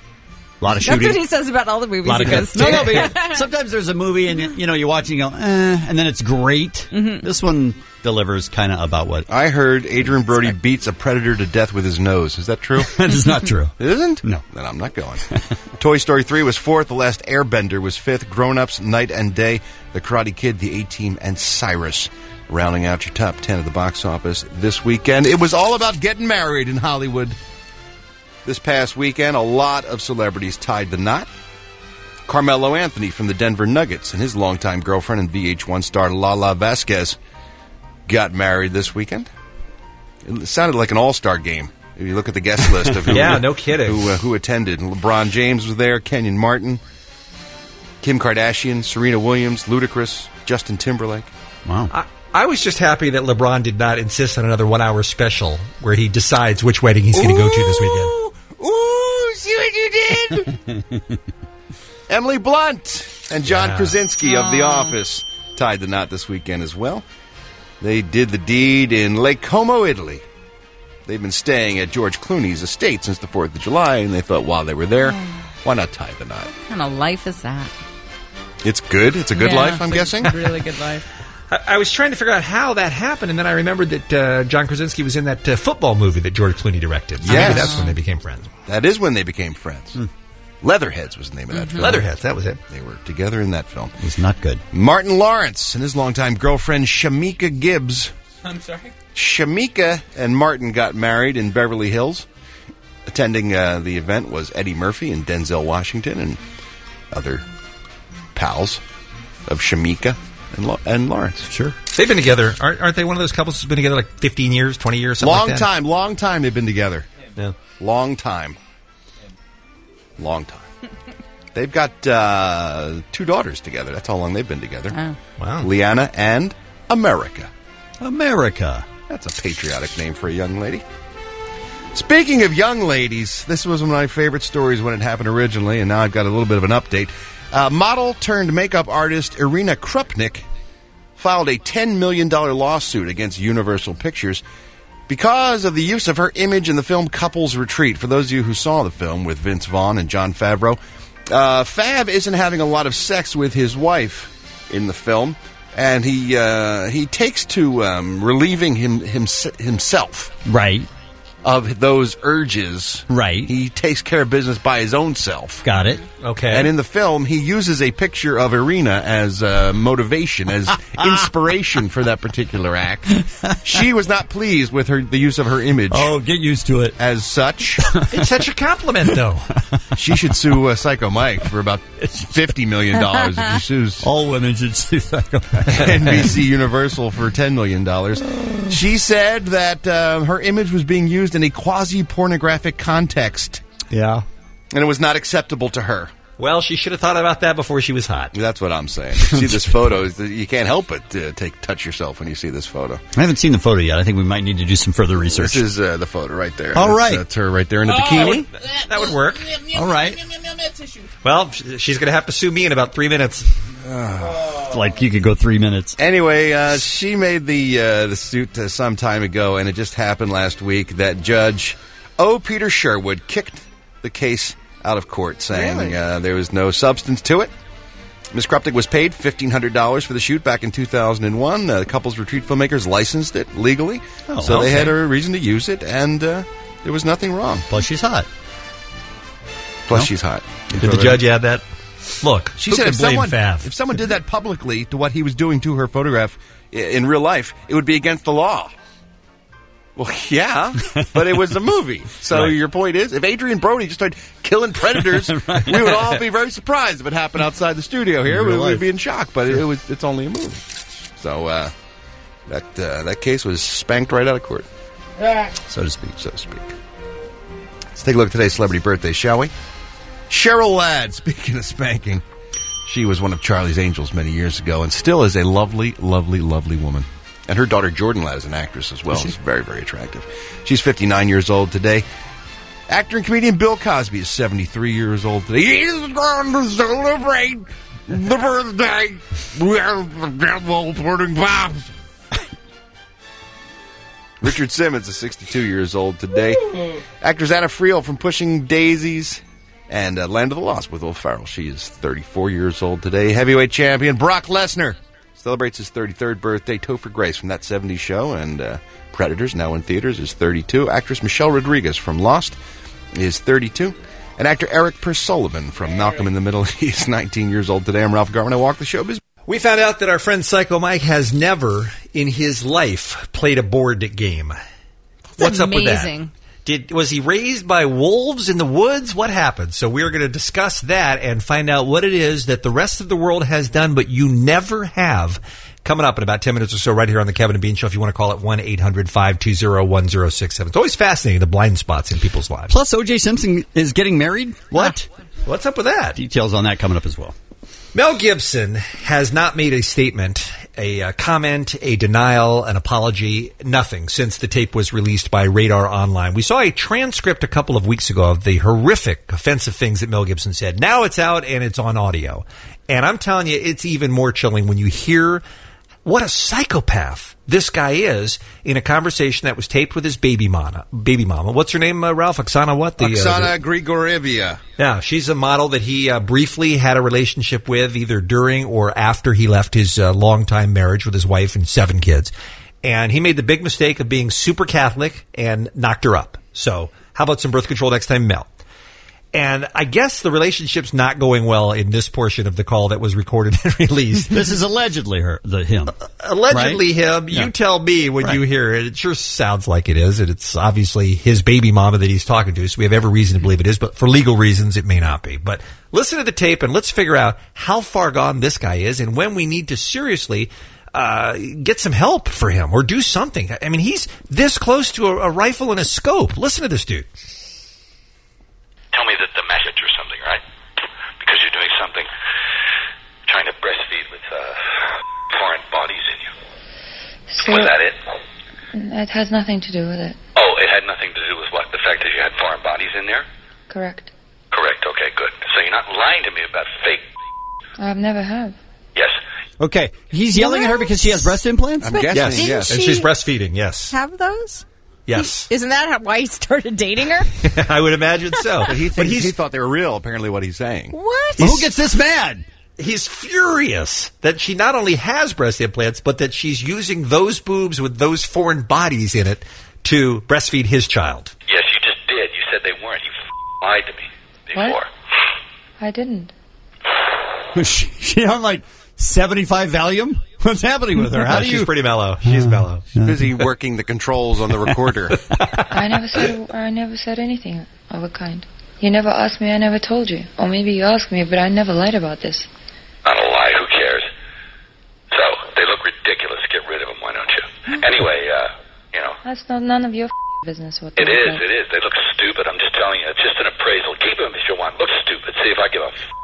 A lot of That's shooting. what he says about all the movies lot he of goes no, to. no, but yeah, sometimes there's a movie and you know you watch and you go, eh, and then it's great. Mm-hmm. This one delivers kind of about what. I heard Adrian Brody beats a predator to death with his nose. Is that true? That is not true. It isn't? No. Then I'm not going. Toy Story three was fourth. The Last Airbender was fifth. Grown Ups, Night and Day, The Karate Kid, The A-Team, and Cyrus. Rounding out your top ten of the box office this weekend. It was all about getting married in Hollywood. This past weekend, a lot of celebrities tied the knot. Carmelo Anthony from the Denver Nuggets and his longtime girlfriend and V H one star Lala Vasquez got married this weekend. It sounded like an all-star game. If you look at the guest list of who, Yeah, no kidding. who, uh, who attended. LeBron James was there, Kenyon Martin, Kim Kardashian, Serena Williams, Ludacris, Justin Timberlake. Wow. I, I was just happy that LeBron did not insist on another one-hour special where he decides which wedding he's going to go to this weekend. Ooh, see what you did? Emily Blunt and John Yeah. Krasinski of The Office tied the knot this weekend as well. They did the deed in Lake Como, Italy. They've been staying at George Clooney's estate since the fourth of July, and they thought while they were there, why not tie the knot? What kind of life is that? It's good. It's a good Yeah, life, I'm it's a guessing. Really good life. I, I was trying to figure out how that happened, and then I remembered that uh, John Krasinski was in that uh, football movie that George Clooney directed. So Yes. maybe that's when they became friends. That is when they became friends. Leatherheads was the name of that film. Leatherheads, that was it. They were together in that film. It's not good. Martin Lawrence and his longtime girlfriend Shamika Gibbs. I'm sorry? Shamika and Martin got married in Beverly Hills. Attending uh, the event was Eddie Murphy and Denzel Washington and other pals of Shamika and, Lo- and Lawrence. Sure. They've been together. Aren't, aren't they one of those couples who's been together like fifteen years, twenty years, something Long like that? time, long time they've been together. Yeah. Long time. Long time. They've got uh, two daughters together. That's how long they've been together. Oh. Wow. Liana and America. America. That's a patriotic name for a young lady. Speaking of young ladies, this was one of my favorite stories when it happened originally, and now I've got a little bit of an update. Uh, model turned makeup artist Irina Krupnik filed a ten million dollars lawsuit against Universal Pictures because of the use of her image in the film Couples Retreat. For those of you who saw the film with Vince Vaughn and Jon Favreau, uh, Fav isn't having a lot of sex with his wife in the film, and he uh, he takes to um, relieving him, him himself Right. of those urges. Right. He takes care of business by his own self. Got it. Okay. And in the film, he uses a picture of Irina as uh, motivation, as inspiration for that particular act. She was not pleased with her the use of her image. Oh, get used to it. As such, It's such a compliment, though. she should sue uh, Psycho Mike for about fifty million dollars if she sues All women should see that. N B C Universal for ten million dollars. She said that uh, her image was being used in a quasi-pornographic context, Yeah. and it was not acceptable to her. Well, she should have thought about that before she was hot. That's what I'm saying. You see this photo, you can't help but uh, take touch yourself when you see this photo. I haven't seen the photo yet. I think we might need to do some further research. This is uh, the photo right there. All That's, right. That's her right there in a Oh, bikini. That would work. All right. Well, sh- she's going to have to sue me in about three minutes. Like you could go three minutes. Anyway, uh, she made the uh, the suit uh, some time ago, and it just happened last week that Judge O. Peter Sherwood kicked the case out of court, saying Really? uh, there was no substance to it. Miz Krupnik was paid fifteen hundred dollars for the shoot back in two thousand one. Uh, the Couples Retreat filmmakers licensed it legally, Oh, so they okay. had a reason to use it, and uh, there was nothing wrong. Plus, she's hot. Plus, No? she's hot. Did the judge add that? Look, She who said could if blame someone, Fav? if someone did that publicly to what he was doing to her photograph i- in real life, it would be against the law. Well, yeah, but it was a movie. So Right. your point is, if Adrian Brody just started killing predators, Right. we would all be very surprised if it happened outside the studio here. In We real would life. be in shock, but it was it's only a movie. So uh, that uh, that case was spanked right out of court, so to speak. So to speak. Let's take a look at today's celebrity birthday, shall we? Cheryl Ladd. Speaking of spanking, she was one of Charlie's Angels many years ago, and still is a lovely, lovely, lovely woman. And her daughter Jordan Ladd is an actress as well. She's very, very attractive. She's fifty-nine years old today. Actor and comedian Bill Cosby is seventy-three years old today. He's going to celebrate the birthday with the devil pudding pops. Richard Simmons is sixty-two years old today. Actress Anna Friel from Pushing Daisies and uh, Land of the Lost with Will Ferrell. She is thirty-four years old today. Heavyweight champion Brock Lesnar celebrates his thirty-third birthday. Topher Grace from That seventies Show and uh, Predators, now in theaters, is thirty-two. Actress Michelle Rodriguez from Lost is thirty-two. And actor Eric Persullivan from Malcolm in the Middle is nineteen years old today. I'm Ralph Garman. I walk the showbiz. We found out that our friend Psycho Mike has never in his life played a board game. What's up with that? amazing. Did was he raised by wolves in the woods? What happened? So we're going to discuss that and find out what it is that the rest of the world has done, but you never have. Coming up in about ten minutes or so right here on the Kevin and Bean Show. If you want to call it one eight hundred five two zero one zero six seven. It's always fascinating, the blind spots in people's lives. Plus, O J Simpson is getting married? What? What's up with that? Details on that coming up as well. Mel Gibson has not made a statement, a uh, comment, a denial, an apology, nothing since the tape was released by Radar Online. We saw a transcript a couple of weeks ago of the horrific, offensive things that Mel Gibson said. Now it's out and it's on audio. And I'm telling you, it's even more chilling when you hear what a psychopath this guy is in a conversation that was taped with his baby mama. Baby mama. What's her name, uh, Ralph? Oksana what? The, Oksana uh, the, Grigorieva. Yeah, she's a model that he uh, briefly had a relationship with either during or after he left his uh, longtime marriage with his wife and seven kids. And he made the big mistake of being super Catholic and knocked her up. So how about some birth control next time, Mel? And I guess the relationship's not going well in this portion of the call that was recorded and released. This is allegedly her, the him. Allegedly right? him. You Yeah. tell me when Right. you hear it. It sure sounds like it is. And it's obviously his baby mama that he's talking to. So we have every reason to believe it is. But for legal reasons, it may not be. But listen to the tape and let's figure out how far gone this guy is and when we need to seriously uh, get some help for him or do something. I mean, he's this close to a, a rifle and a scope. Listen to this dude. Tell me that the message or something, right? Because you're doing something, trying to breastfeed with uh, foreign bodies in you. So Was that it? it has nothing to do with it. Oh, it had nothing to do with what? The fact that you had foreign bodies in there? Correct. Correct, okay, good. So you're not lying to me about fake. I've never have. Yes. Okay, he's yelling at her because she has breast implants? I'm guessing, Didn't yes. And she- she's breastfeeding, yes. Have those? Yes. Isn't that how, why he started dating her? I would imagine so. But he, But thinks, he's- he thought they were real, apparently, what he's saying. What? Well, who gets this mad? He's furious that she not only has breast implants, but that she's using those boobs with those foreign bodies in it to breastfeed his child. Yes, you just did. You said they weren't. You f- lied to me before. What? I didn't. Was she, she on like seventy-five Valium? What's happening with her? How No, do she's you? pretty mellow. She's mellow. She's busy working the controls on the recorder. I never said I never said anything of a kind. You never asked me, I never told you. Or maybe you asked me, but I never lied about this. I don't lie. Who cares? So, they look ridiculous. Get rid of them, why don't you? Anyway, uh, you know. That's not none of your business. What It they is, look like. it is. They look stupid. I'm just telling you. It's just an appraisal. Keep them if you want. Look stupid. See if I give a f-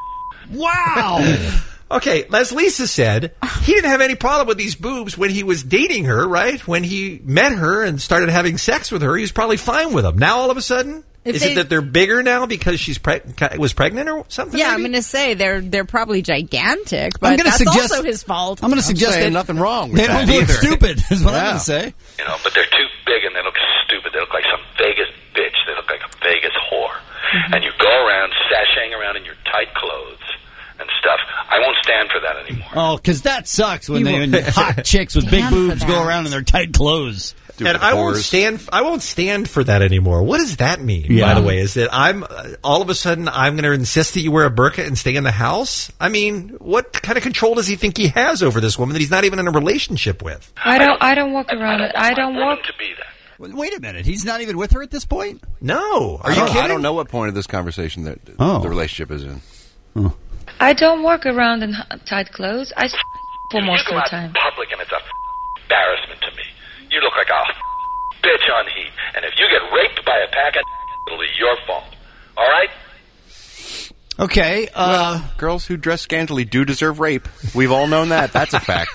Wow. Okay, as Lisa said, he didn't have any problem with these boobs when he was dating her, right? When he met her and started having sex with her, he was probably fine with them. Now, all of a sudden, If is they- it that they're bigger now because she's preg- was pregnant or something? Yeah, maybe? I'm going to say they're they're probably gigantic, I'm but gonna that's suggest- also his fault. I'm going to suggest saying that nothing wrong with they that don't look either. stupid, is what I'm Yeah. going to say. You know, but they're too big and they look stupid. They look like some Vegas bitch. They look like a Vegas whore. Mm-hmm. And you go around sashaying around in your tight clothes and stuff. I won't stand for that anymore. Oh, because that sucks when, You they, will when hot chicks with big stand for boobs go that. around in their tight clothes. Stupid and I won't whores. stand. I won't stand for that anymore. What does that mean? Yeah. By the way, is that I'm uh, all of a sudden I'm going to insist that you wear a burqa and stay in the house? I mean, what kind of control does he think he has over this woman that he's not even in a relationship with? I don't. I don't walk around. I don't walk. To be that. Wait a minute. He's not even with her at this point? No. Are I you don't- kidding? I don't know what point of this conversation that Oh. the relationship is in. I don't walk around in h- tight clothes. I s- for most you of go the out time. in public and it's a embarrassment to me. You look like a bitch on heat, and if you get raped by a pack of it'll be your fault. All right? Okay. Uh, well, girls who dress scantily do deserve rape. We've all known that. That's a fact.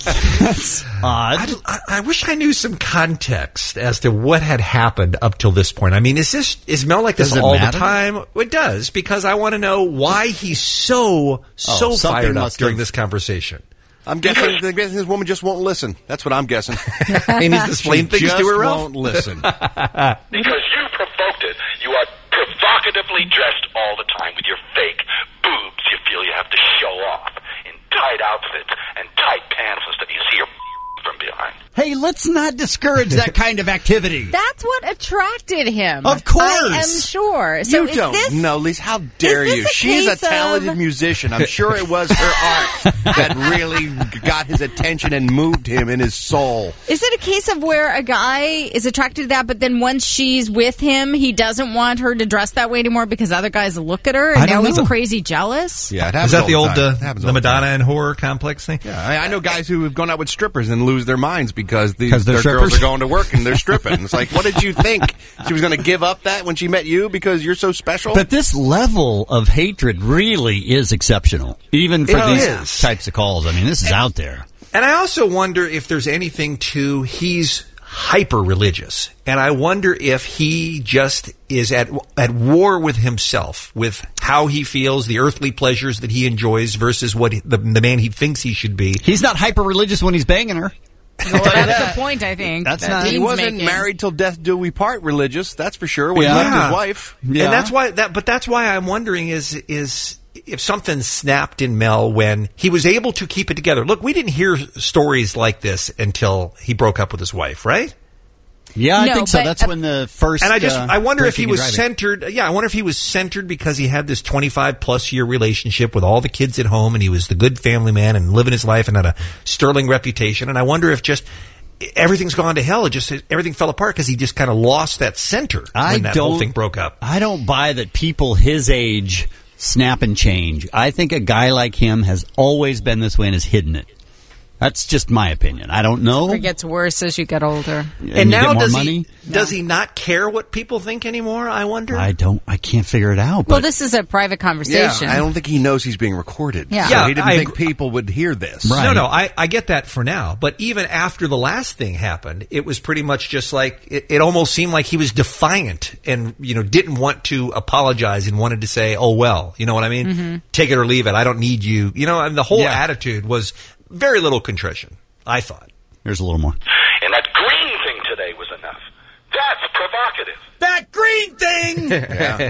That's odd. I, I wish I knew some context as to what had happened up till this point. I mean, is this is Mel like this Does it all matter? the time? It does, because I want to know why he's so so Oh, something fired up must during have- this conversation. I'm guessing, I'm guessing this woman just won't listen. That's what I'm guessing. He needs to explain She things just to her, Ralph. won't listen. Because you provoked it. You are provocatively dressed all the time with your fake boobs you feel you have to show off in tight outfits and tight pants and stuff. You see your from behind. Hey, let's not discourage that kind of activity. That's what attracted him. Of course. I am sure. So you is don't this, know, Lise. How dare is this you? a She's a case of- talented musician. I'm sure it was her art that really got his attention and moved him in his soul. Is it a case of where a guy is attracted to that, but then once she's with him, he doesn't want her to dress that way anymore because other guys look at her, and I don't now he's know. crazy jealous? Yeah, it Is happens that all the old time. uh, It happens the all Madonna time. and horror complex thing? Yeah, I, I know guys who have gone out with strippers and lose their minds because the, 'Cause they're their girls strippers? are going to work and they're stripping. It's like, what did you think? She was going to give up that when she met you because you're so special? But this level of hatred really is exceptional, even for It these is. types of calls. I mean, this is out there. And I also wonder if there's anything to he's hyper religious, and I wonder if he just is at at war with himself, with how he feels, the earthly pleasures that he enjoys versus what he, the the man he thinks he should be. He's not hyper religious when he's banging her. Well, that's the point, I think. That's that not- he Dean's wasn't making. married till death do we part religious, that's for sure, when Yeah. he left Yeah. his wife. Yeah. And that's why that but that's why I'm wondering is is if something snapped in Mel when he was able to keep it together. Look, we didn't hear stories like this until he broke up with his wife, right? Yeah, I No, think so. but- That's when the first. And I just uh, I wonder if he drinking was and driving. centered. Yeah, I wonder if he was centered because he had this twenty-five plus year relationship with all the kids at home, and he was the good family man and living his life and had a sterling reputation. And I wonder if just everything's gone to hell. It just everything fell apart because he just kind of lost that center I when that don't, whole thing broke up. I don't buy that people his age snap and change. I think a guy like him has always been this way and has hidden it. That's just my opinion. I don't know. It gets worse as you get older. And, And you now get more does money. he does he not care what people think anymore? I wonder. I don't. I can't figure it out. Well, But this is a private Yeah, conversation. I don't think he knows he's being recorded. Yeah. So Yeah, he didn't I think agree. people would hear this. Right. No, no, I, I get that for now. But even after the last thing happened, it was pretty much just like, it, it almost seemed like he was defiant and, you know, didn't want to apologize and wanted to say, oh, well, you know what I mean? Mhm. Take it or leave it. I don't need you. You know, and the whole Yeah. attitude was very little contrition, I thought. Here's a little more. And that green thing today was enough. That's provocative. That green thing. Yeah.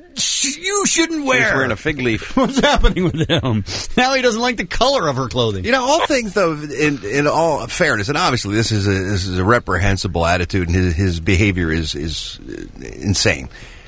You shouldn't He's wear. wearing a fig leaf. What's happening with him? Now he doesn't like the color of her clothing. You know, all things though, in, in all fairness, and obviously this is a this is a reprehensible attitude, and his, his behavior is is uh, insane.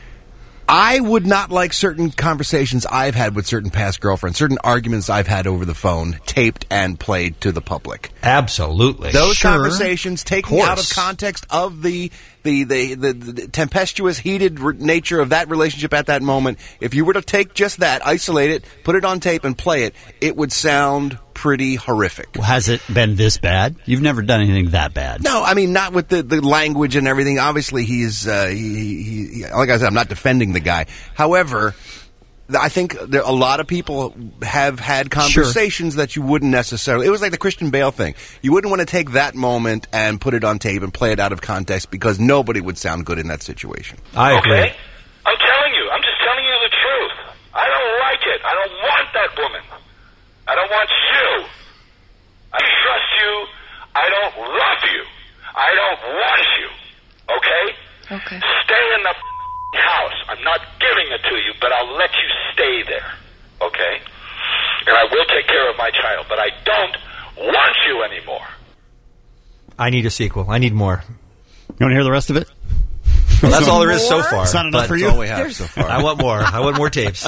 I would not like certain conversations I've had with certain past girlfriends, certain arguments I've had over the phone, taped and played to the public. Absolutely. Those Sure. conversations, taken Of out of course. context of the the, the, the, the tempestuous, heated re- nature of that relationship at that moment, if you were to take just that, isolate it, put it on tape and play it, it would sound pretty horrific. Has it been this bad? You've never done anything that bad. No, I mean, not with the, the language and everything. Obviously, he's, uh, he, he, he, like I said, I'm not defending the guy. However, I think there, a lot of people have had conversations that you wouldn't necessarily. It was like the Christian Bale thing. You wouldn't want to take that moment and put it on tape and play it out of context because nobody would sound good in that situation. I agree. Okay? I'm telling you. I'm just telling you the truth. I don't like it. I don't want that woman. I don't want you. I don't trust you. I don't love you. I don't want you. Okay? Okay. Stay in the house. I'm not giving it to you, but I'll let you stay there. Okay? And I will take care of my child, but I don't want you anymore. I need a sequel. I need more. want to hear the rest of it? Well, that's all there is so far. It's not enough but for you? That's all we have so far. I want more. I want more tapes.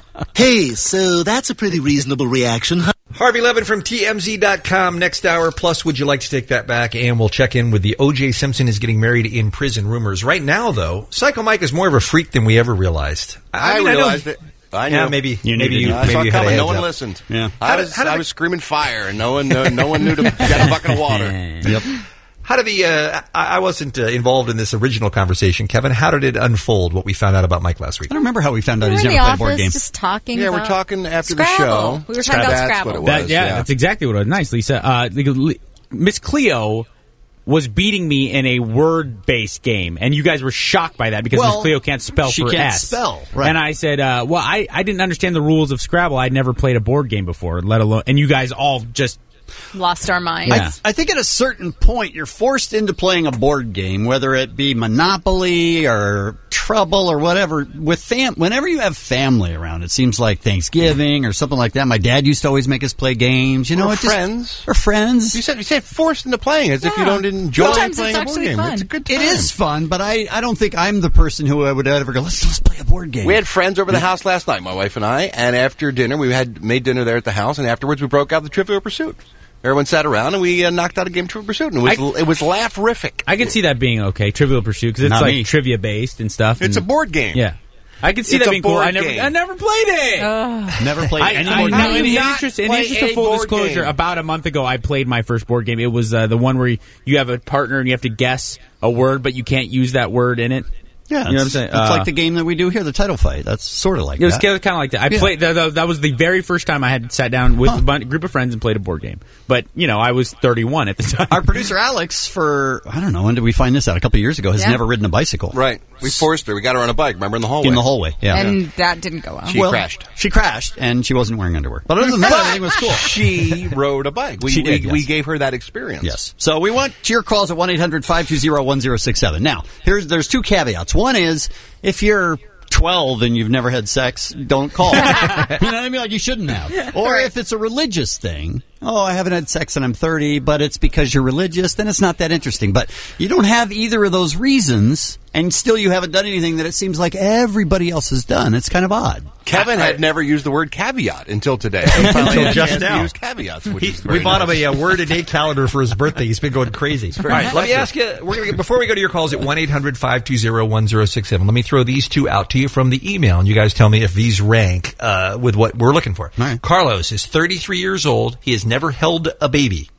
Hey, so that's a pretty reasonable reaction, huh? Harvey Levin from T M Z dot com. Next hour, plus would you like to take that back? And we'll check in with the O J Simpson is getting married in prison rumors. Right now, though, Psycho Mike is more of a freak than we ever realized. I, I mean, realized I it. I knew. Yeah, maybe you maybe you, I maybe saw you it had a coming. heads No one up. listened. Yeah. I was, I was screaming fire, and no one, no, no one knew to get a bucket of water. Yep. How did the? Uh, I I wasn't uh, involved in this original conversation, Kevin. How did it unfold? What we found out about Mike last week? I don't remember how we found out We he's were in never the played a board office game. just talking Yeah, about we're talking after the Scrabble. show. We were talking about That's Scrabble. what it was. That, yeah, yeah. that's exactly what it was. Nice, Lisa. Uh, the- Le- Miss Cleo was beating me in a word-based game, and you guys were shocked by that because Well, Miss Cleo can't spell she for can't S. spell, right. And I said, uh, well, I, I didn't understand the rules of Scrabble. I'd never played a board game before, let alone... And you guys all just... Lost our minds. Yeah. I think at a certain point, you're forced into playing a board game, whether it be Monopoly or Trouble or whatever. With fam, whenever you have family around, it seems like Thanksgiving or something like that. My dad used to always make us play games. You know, Or it just- friends. or friends. You said you said forced into playing as if you don't enjoy Sometimes playing it's a board actually game. fun. It's a good time. It is fun, but I, I don't think I'm the person who would ever go, let's, let's play a board game. We had friends over the house last night, my wife and I, and after dinner, we had made dinner there at the house, and afterwards we broke out the Trivial Pursuit. Everyone sat around, and we uh, knocked out a game of Trivial Pursuit, and it was, I- it was laugh-rific. I can see that being okay, Trivial Pursuit, because it's Not like me. trivia-based and stuff. It's a and- board game. Yeah. I can see It's that a being cool. board I never, game. I never played it. Never played I, any I, board no, game. in, in not interest, in play interest a of full board disclosure, game. about a month ago, I played my first board game. It was uh, the one where you, you have a partner and you have to guess a word, but you can't use that word in it. Yeah, You know what I'm it's, saying? it's Uh, like the game that we do here, the title fight. That's sort of like It was that. kind of like that. I Yeah. played. That, that- that was the very first time I had sat down with Huh. a bun- group of friends and played a board game. But you know, I was thirty-one at the time. Our producer Alex, for I don't know when did we find this out? A couple of years ago, has Yeah. never ridden a bicycle. Right. We forced her. We got her on a bike, remember, in the hallway. In the hallway, yeah. And that didn't go well. She Well, crashed. She crashed, and she wasn't wearing underwear. But other than that, everything was cool. She rode a bike. We, She did, we, yes. we gave her that experience. Yes. So we want your calls at one eight hundred five two zero one zero six seven. Now, here's there's two caveats. One is if you're twelve and you've never had sex, don't call. You know what I mean? Like you shouldn't have. Or if it's a religious thing, oh, I haven't had sex and I'm thirty, but it's because you're religious, then it's not that interesting. But you don't have either of those reasons, and still you haven't done anything that it seems like everybody else has done. It's kind of odd. Kevin had never used the word caveat until today. He finally Until had a just chance to now. use caveats, which He, is very we bought nice. him a, uh word a day calendar for his birthday. He's been going crazy. All right, let me ask you. We're gonna get, before we go to your calls at one eight hundred five two zero one zero six seven. Let me throw these two out to you from the email, and you guys tell me if these rank uh, with what we're looking for. right. Carlos is thirty-three years old. He has never held a baby.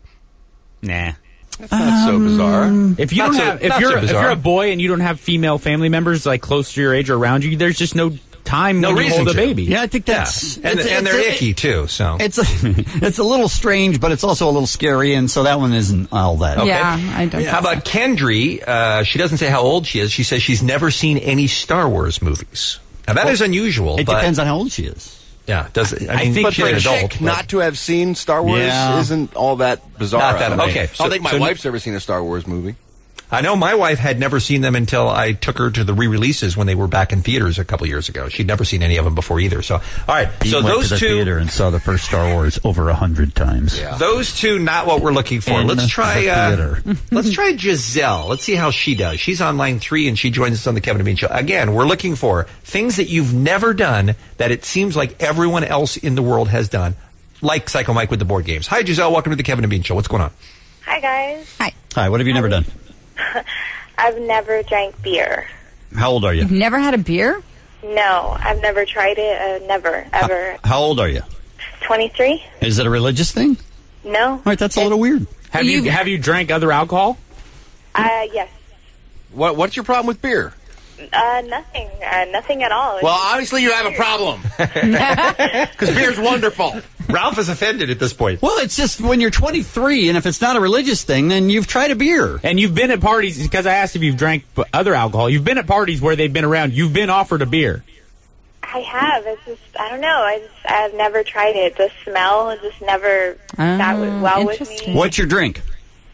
Nah. That's not so bizarre. If you Not don't so- have, if not you're so if bizarre. you're a boy and you don't have female family members like close to your age or around you, there's just no time No when you reason hold a to. baby. Yeah, I think that's Yeah. And, it's- and it's they're a- icky too. So It's a, it's a little strange, but it's also a little scary, and so that one isn't all that. Okay. Yeah, I don't. How about Kendry? Uh, she doesn't say how old she is. She says she's never seen any Star Wars movies. Now that is unusual. It but, depends on how old she is. Yeah, does it? I, I mean, think but for she's a an adult. chick but- not to have seen Star Wars Yeah. isn't all that bizarre. Not that- I don't think. okay, I so- don't think my so- wife's ever seen a Star Wars movie. I know my wife had never seen them until I took her to the re-releases when they were back in theaters a couple years ago. She'd never seen any of them before either. So, all right. He so went those to the two, theater and saw the first Star Wars over a hundred times. those two, not what we're looking for. In Let's try. the Uh, theater. let's try Giselle. Let's see how she does. She's on line three and she joins us on the Kevin and Bean Show. Again, we're looking for things that you've never done that it seems like everyone else in the world has done, like Psycho Mike with the board games. Hi, Giselle. Welcome to the Kevin and Bean Show. What's going on? Hi, guys. Hi. Hi. What have you never done? I've never drank beer. How old are you? You've never had a beer? No, I've never tried it. Uh, never, ever. How old are you? twenty-three? Is it a religious thing? No. All right, that's a little weird. Have you have you drank other alcohol? Uh, yes. What What's your problem with beer? Uh, nothing. Uh, nothing at all. It's Well, just obviously you have a weird. problem. Because beer's wonderful. Ralph is offended at this point. Well, it's just when you're twenty-three, and if it's not a religious thing, then you've tried a beer. And you've been at parties, because I asked if you've drank b- other alcohol. You've been at parties where they've been around. You've been offered a beer. I have. It's just, I don't know. I just, I've never tried it. The smell just never sat with, well with me. What's your drink?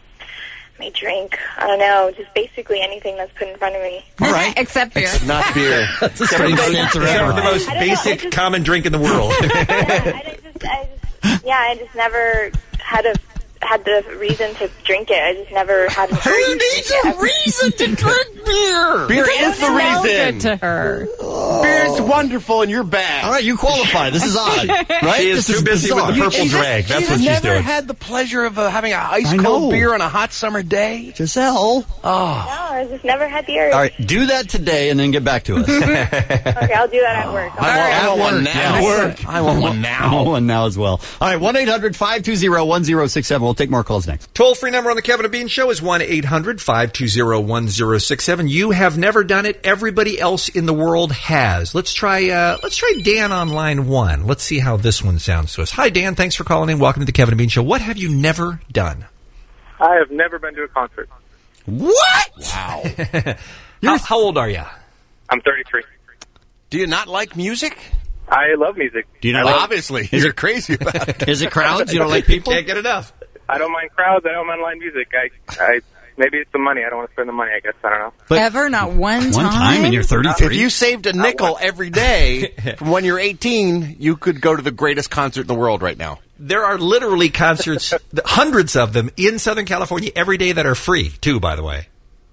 My drink. I don't know. Just basically anything that's put in front of me. All right. Except beer. Not beer. That's a strange answer ever. The most I don't know, basic I just- common drink in the world. yeah, I just, I just, yeah, I just never had a had the reason to drink it. I just never had an Who needs a reason to drink beer? Beer is the reason. to her. Beer is wonderful and you're bad. All right, you qualify. This is odd, right? She is This too busy bizarre. with the purple You- drag. you- That's you've what she's never doing. had the pleasure of uh, having a ice I cold know. beer on a hot summer day? Giselle. Oh. No, I just never had the urge. All right, do that today and then get back to us. Okay, I'll do that at work. I want, I want one now. At work. I want one I want now. one now as well. All right, one eight hundred five two zero one zero six seven. We'll take more calls next. Toll-free number on the Kevin and Bean Show is one eight hundred five two zero one zero six seven. You have never done it. Everybody else in the world has. Let's try uh, Let's try Dan on line one. Let's see how this one sounds to us. Hi, Dan. Thanks for calling in. Welcome to the Kevin and Bean Show. What have you never done? I have never been to a concert. What? Wow. how, how old are you? I'm thirty-three. Do you not like music? I love music. Do you not Well, like- obviously. Is You're it- crazy about it. Is it crowds? You don't like people? Can't get enough. I don't mind crowds. I don't mind live music. I, I maybe it's the money. I don't want to spend the money. I guess I don't know. But Ever? Not one time? one time and you're If thirty-three? you saved a nickel every day from when you're eighteen, you could go to the greatest concert in the world right now. There are literally concerts, hundreds of them, in Southern California every day that are free, too, by the way.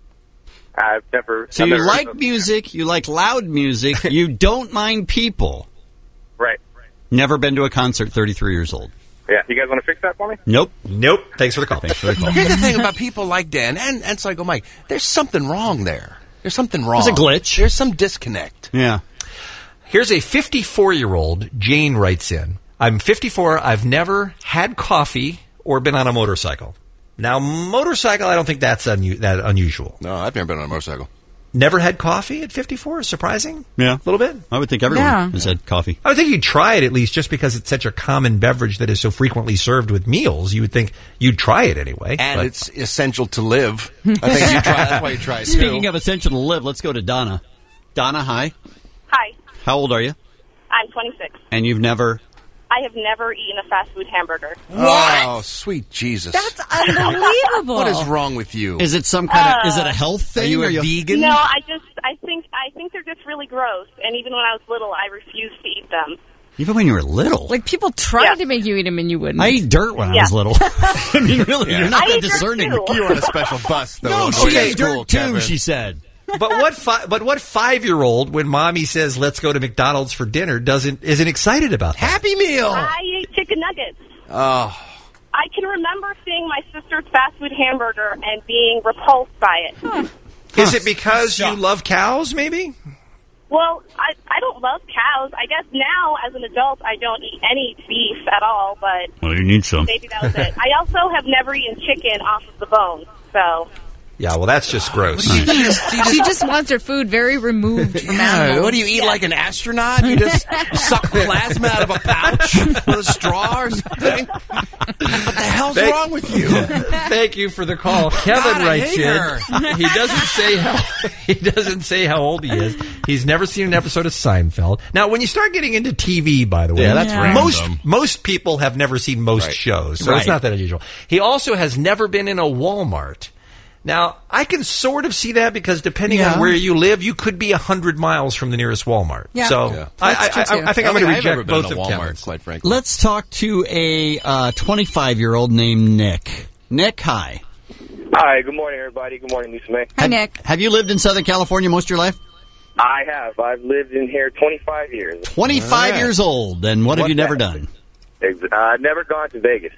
I've never. So I've you never like heard of- music, you like loud music, you don't mind people. Right. Never been to a concert, thirty-three years old. Yeah. You guys want to fix that for me? Nope. Nope. Thanks for the call. Thanks for the call. Here's the thing about people like Dan and, and Psycho Mike. There's something wrong there. There's something wrong. There's a glitch. There's some disconnect. Yeah. Here's a fifty-four-year-old, Jane writes in. I'm fifty-four. I've never had coffee or been on a motorcycle. Now, motorcycle, I don't think that's unu- that unusual. No, I've never been on a motorcycle. Never had coffee at fifty-four? Surprising? Yeah. A little bit? I would think everyone Yeah. has had coffee. I would think you'd try it at least just because it's such a common beverage that is so frequently served with meals. You would think you'd try it anyway. And but- it's essential to live. I think you try. That's why you try it, too. Speaking of essential to live, let's go to Donna. Donna, hi. Hi, How old are you? I'm twenty-six. And you've never... I have never eaten a fast food hamburger. Oh, sweet Jesus. That's unbelievable. What is wrong with you? Is it some kind of... Is Uh, it a health thing? Are you a Are vegan? No, I just I think I think they're just really gross. And even when I was little, I refused to eat them. Even when you were little? Like, people tried Yeah. to make you eat them and you wouldn't. I ate dirt when I Yeah. was little. I mean, really, Yeah. you're not I that ate dirt, discerning. too. You were on a special bus, though. No, on she the way ate to school, dirt too, Kevin. she said. But what fi- but what five-year-old, when mommy says, let's go to McDonald's for dinner, doesn't isn't excited about that? Happy Meal. I ate chicken nuggets. Oh, I can remember seeing my sister's fast food hamburger and being repulsed by it. Is it because you love cows, maybe? Well, I I don't love cows. I guess now, as an adult, I don't eat any beef at all, but Well, you need some. maybe that was it. I also have never eaten chicken off of the bone, so... Yeah, well, that's just gross. you just, you She just, just wants her food very removed from yeah, animals. what do you eat like an astronaut? You just suck plasma out of a pouch with a straw or something? What the hell's Thank- wrong with you? Thank you for the call. Kevin God, I writes hate in. her. He doesn't say how he doesn't say how old he is. He's never seen an episode of Seinfeld. Now, when you start getting into T V, by the way, Yeah, that's Yeah. most random. most people have never seen most Right. shows, so Right. it's not that unusual. He also has never been in a Walmart. Now, I can sort of see that because depending Yeah. on where you live, you could be a hundred miles from the nearest Walmart. Yeah. So Yeah. I, That's I, true, I, too. I think I I'm going don't to think I've ever reject been both in of a Walmart, Kevin's. quite frankly. Let's talk to a uh, twenty-five-year-old named Nick. Nick, hi. Hi, good morning, everybody. Good morning, Lisa May. Hi, Nick. Have you lived in Southern California most of your life? I have. I've lived in here twenty-five years. twenty-five All right. years old. And what have What's you never that? done? Ex- uh, I've never gone to Vegas.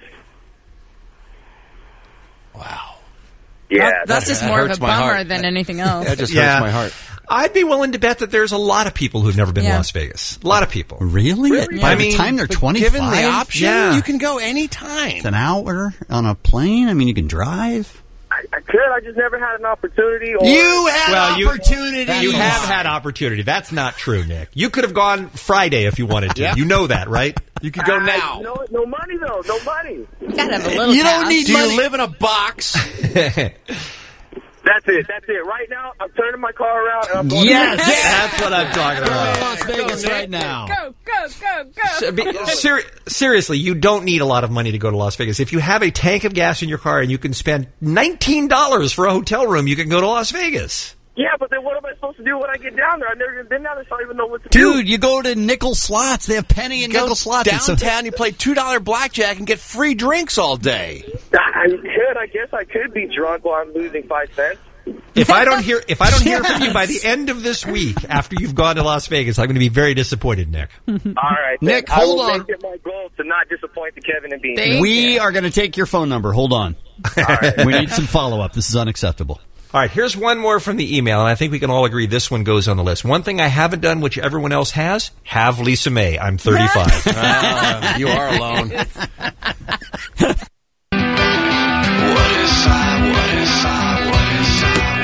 Wow. Yeah, That- that's just that more of hurts a my bummer heart. than anything else. That just Yeah. hurts my heart. I'd be willing to bet that there's a lot of people who've never been Yeah. to Las Vegas. A lot of people. Really? Really? By I the mean, time they're But twenty-five? given the option, Yeah. you can go anytime. It's an hour on a plane? I mean, you can drive. I, I could. I just never had an opportunity. Or, You had Well, you- opportunity. You have had opportunity. That's not true, Nick. You could have gone Friday if you wanted to. Yeah. You know that, right? You could go I- now. No, no money though. No money. You gotta have a little You don't cash. need Do money. you live in a box? That's it. That's it. Right now, I'm turning my car around and I'm going. Yes. To That's what I'm talking Go to about. Las Vegas right now. Go, go, go, go. So, be- ser- seriously, you don't need a lot of money to go to Las Vegas. If you have a tank of gas in your car and you can spend nineteen dollars for a hotel room, you can go to Las Vegas. Yeah, but then what am I supposed to do when I get down there? I've never even been down there, so I don't even know what to do. Dude, you go to nickel slots. They have penny and Go nickel slots. It's so- downtown, you play two dollar blackjack and get free drinks all day. I I guess I could be drunk while I'm losing five cents. If I don't hear, if I don't hear from you by the end of this week, after you've gone to Las Vegas, I'm going to be very disappointed, Nick. All right, Nick, then. hold I will on. Make it my goal to not disappoint the Kevin and Bean. we are going to take your phone number. Hold on. We need some follow-up. This is unacceptable. All right, here's one more from the email, and I think we can all agree this one goes on the list. One thing I haven't done, which everyone else has, have Lisa May. I'm thirty-five. Uh, you are alone. What is I? What is I? What is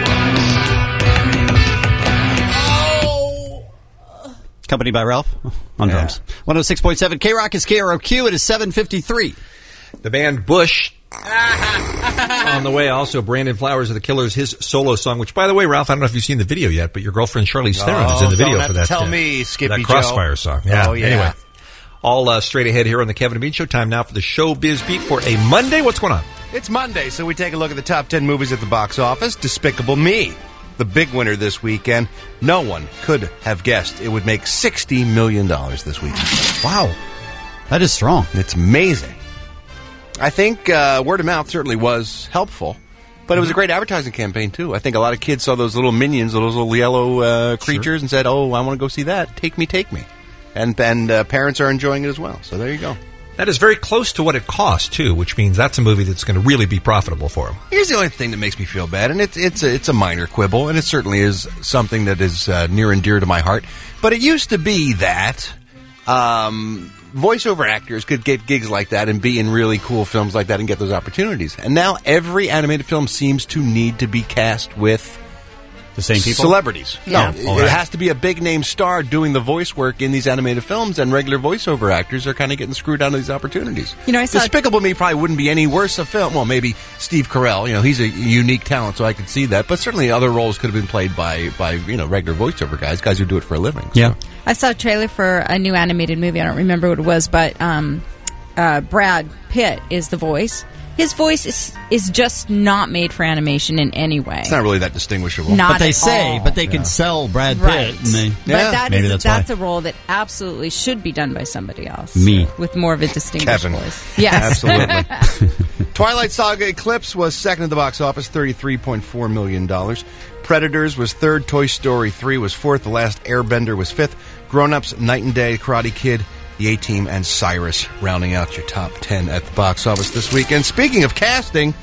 I? Accompanied by Ralph on Yeah. drums. one oh six point seven K-Rock is K R O Q. It is seven fifty-three. The band Bush on the way. Also, Brandon Flowers of the Killers, his solo song, which, by the way, Ralph, I don't know if you've seen the video yet, but your girlfriend Charlize Theron is in the Oh, video don't for have that. to tell uh, me, Skippy that Joe. Crossfire song. Yeah. Oh, yeah. Anyway, all uh, straight ahead here on the Kevin and Bean Show. Time now for the Showbiz Beat for a Monday. What's going on? It's Monday, so we take a look at the top ten movies at the box office. Despicable Me, the big winner this weekend. No one could have guessed it would make sixty million dollars this weekend. Wow. That is strong. It's amazing. I think uh, word of mouth certainly was helpful, but it was a great advertising campaign, too. I think a lot of kids saw those little minions, those little yellow uh, creatures, sure. and said, oh, I want to go see that. Take me, take me. And, and uh, parents are enjoying it as well, so there you go. That is very close to what it cost, too, which means that's a movie that's going to really be profitable for them. Here's the only thing that makes me feel bad, and it's it's a, it's a minor quibble, and it certainly is something that is uh, near and dear to my heart. But it used to be that um, voiceover actors could get gigs like that and be in really cool films like that and get those opportunities. And now every animated film seems to need to be cast with the same people? Celebrities. Yeah. No, All it right. has to be a big name star doing the voice work in these animated films, and regular voiceover actors are kind of getting screwed out of these opportunities. You know, I saw- Despicable Me probably wouldn't be any worse a film. Well, maybe Steve Carell. You know, he's a unique talent, so I could see that. But certainly other roles could have been played by, by you know, regular voiceover guys, guys who do it for a living. Yeah. I saw a trailer for a new animated movie. I don't remember what it was, but um, uh, Brad Pitt is the voice. His voice is is just not made for animation in any way. It's not really that distinguishable. Not but they at say, all. but they can sell Brad Pitt. Right. And they, But that maybe is, that's, that's, why. a role that absolutely should be done by somebody else. Me. With more of a distinguished Kevin. voice. Yes. Absolutely. Twilight Saga Eclipse was second at the box office, thirty-three point four million dollars. Predators was third. Toy Story three was fourth. The Last Airbender was fifth. Grown Ups, Night and Day, Karate Kid, The A-Team, and Cyrus rounding out your top ten at the box office this weekend. Speaking of casting,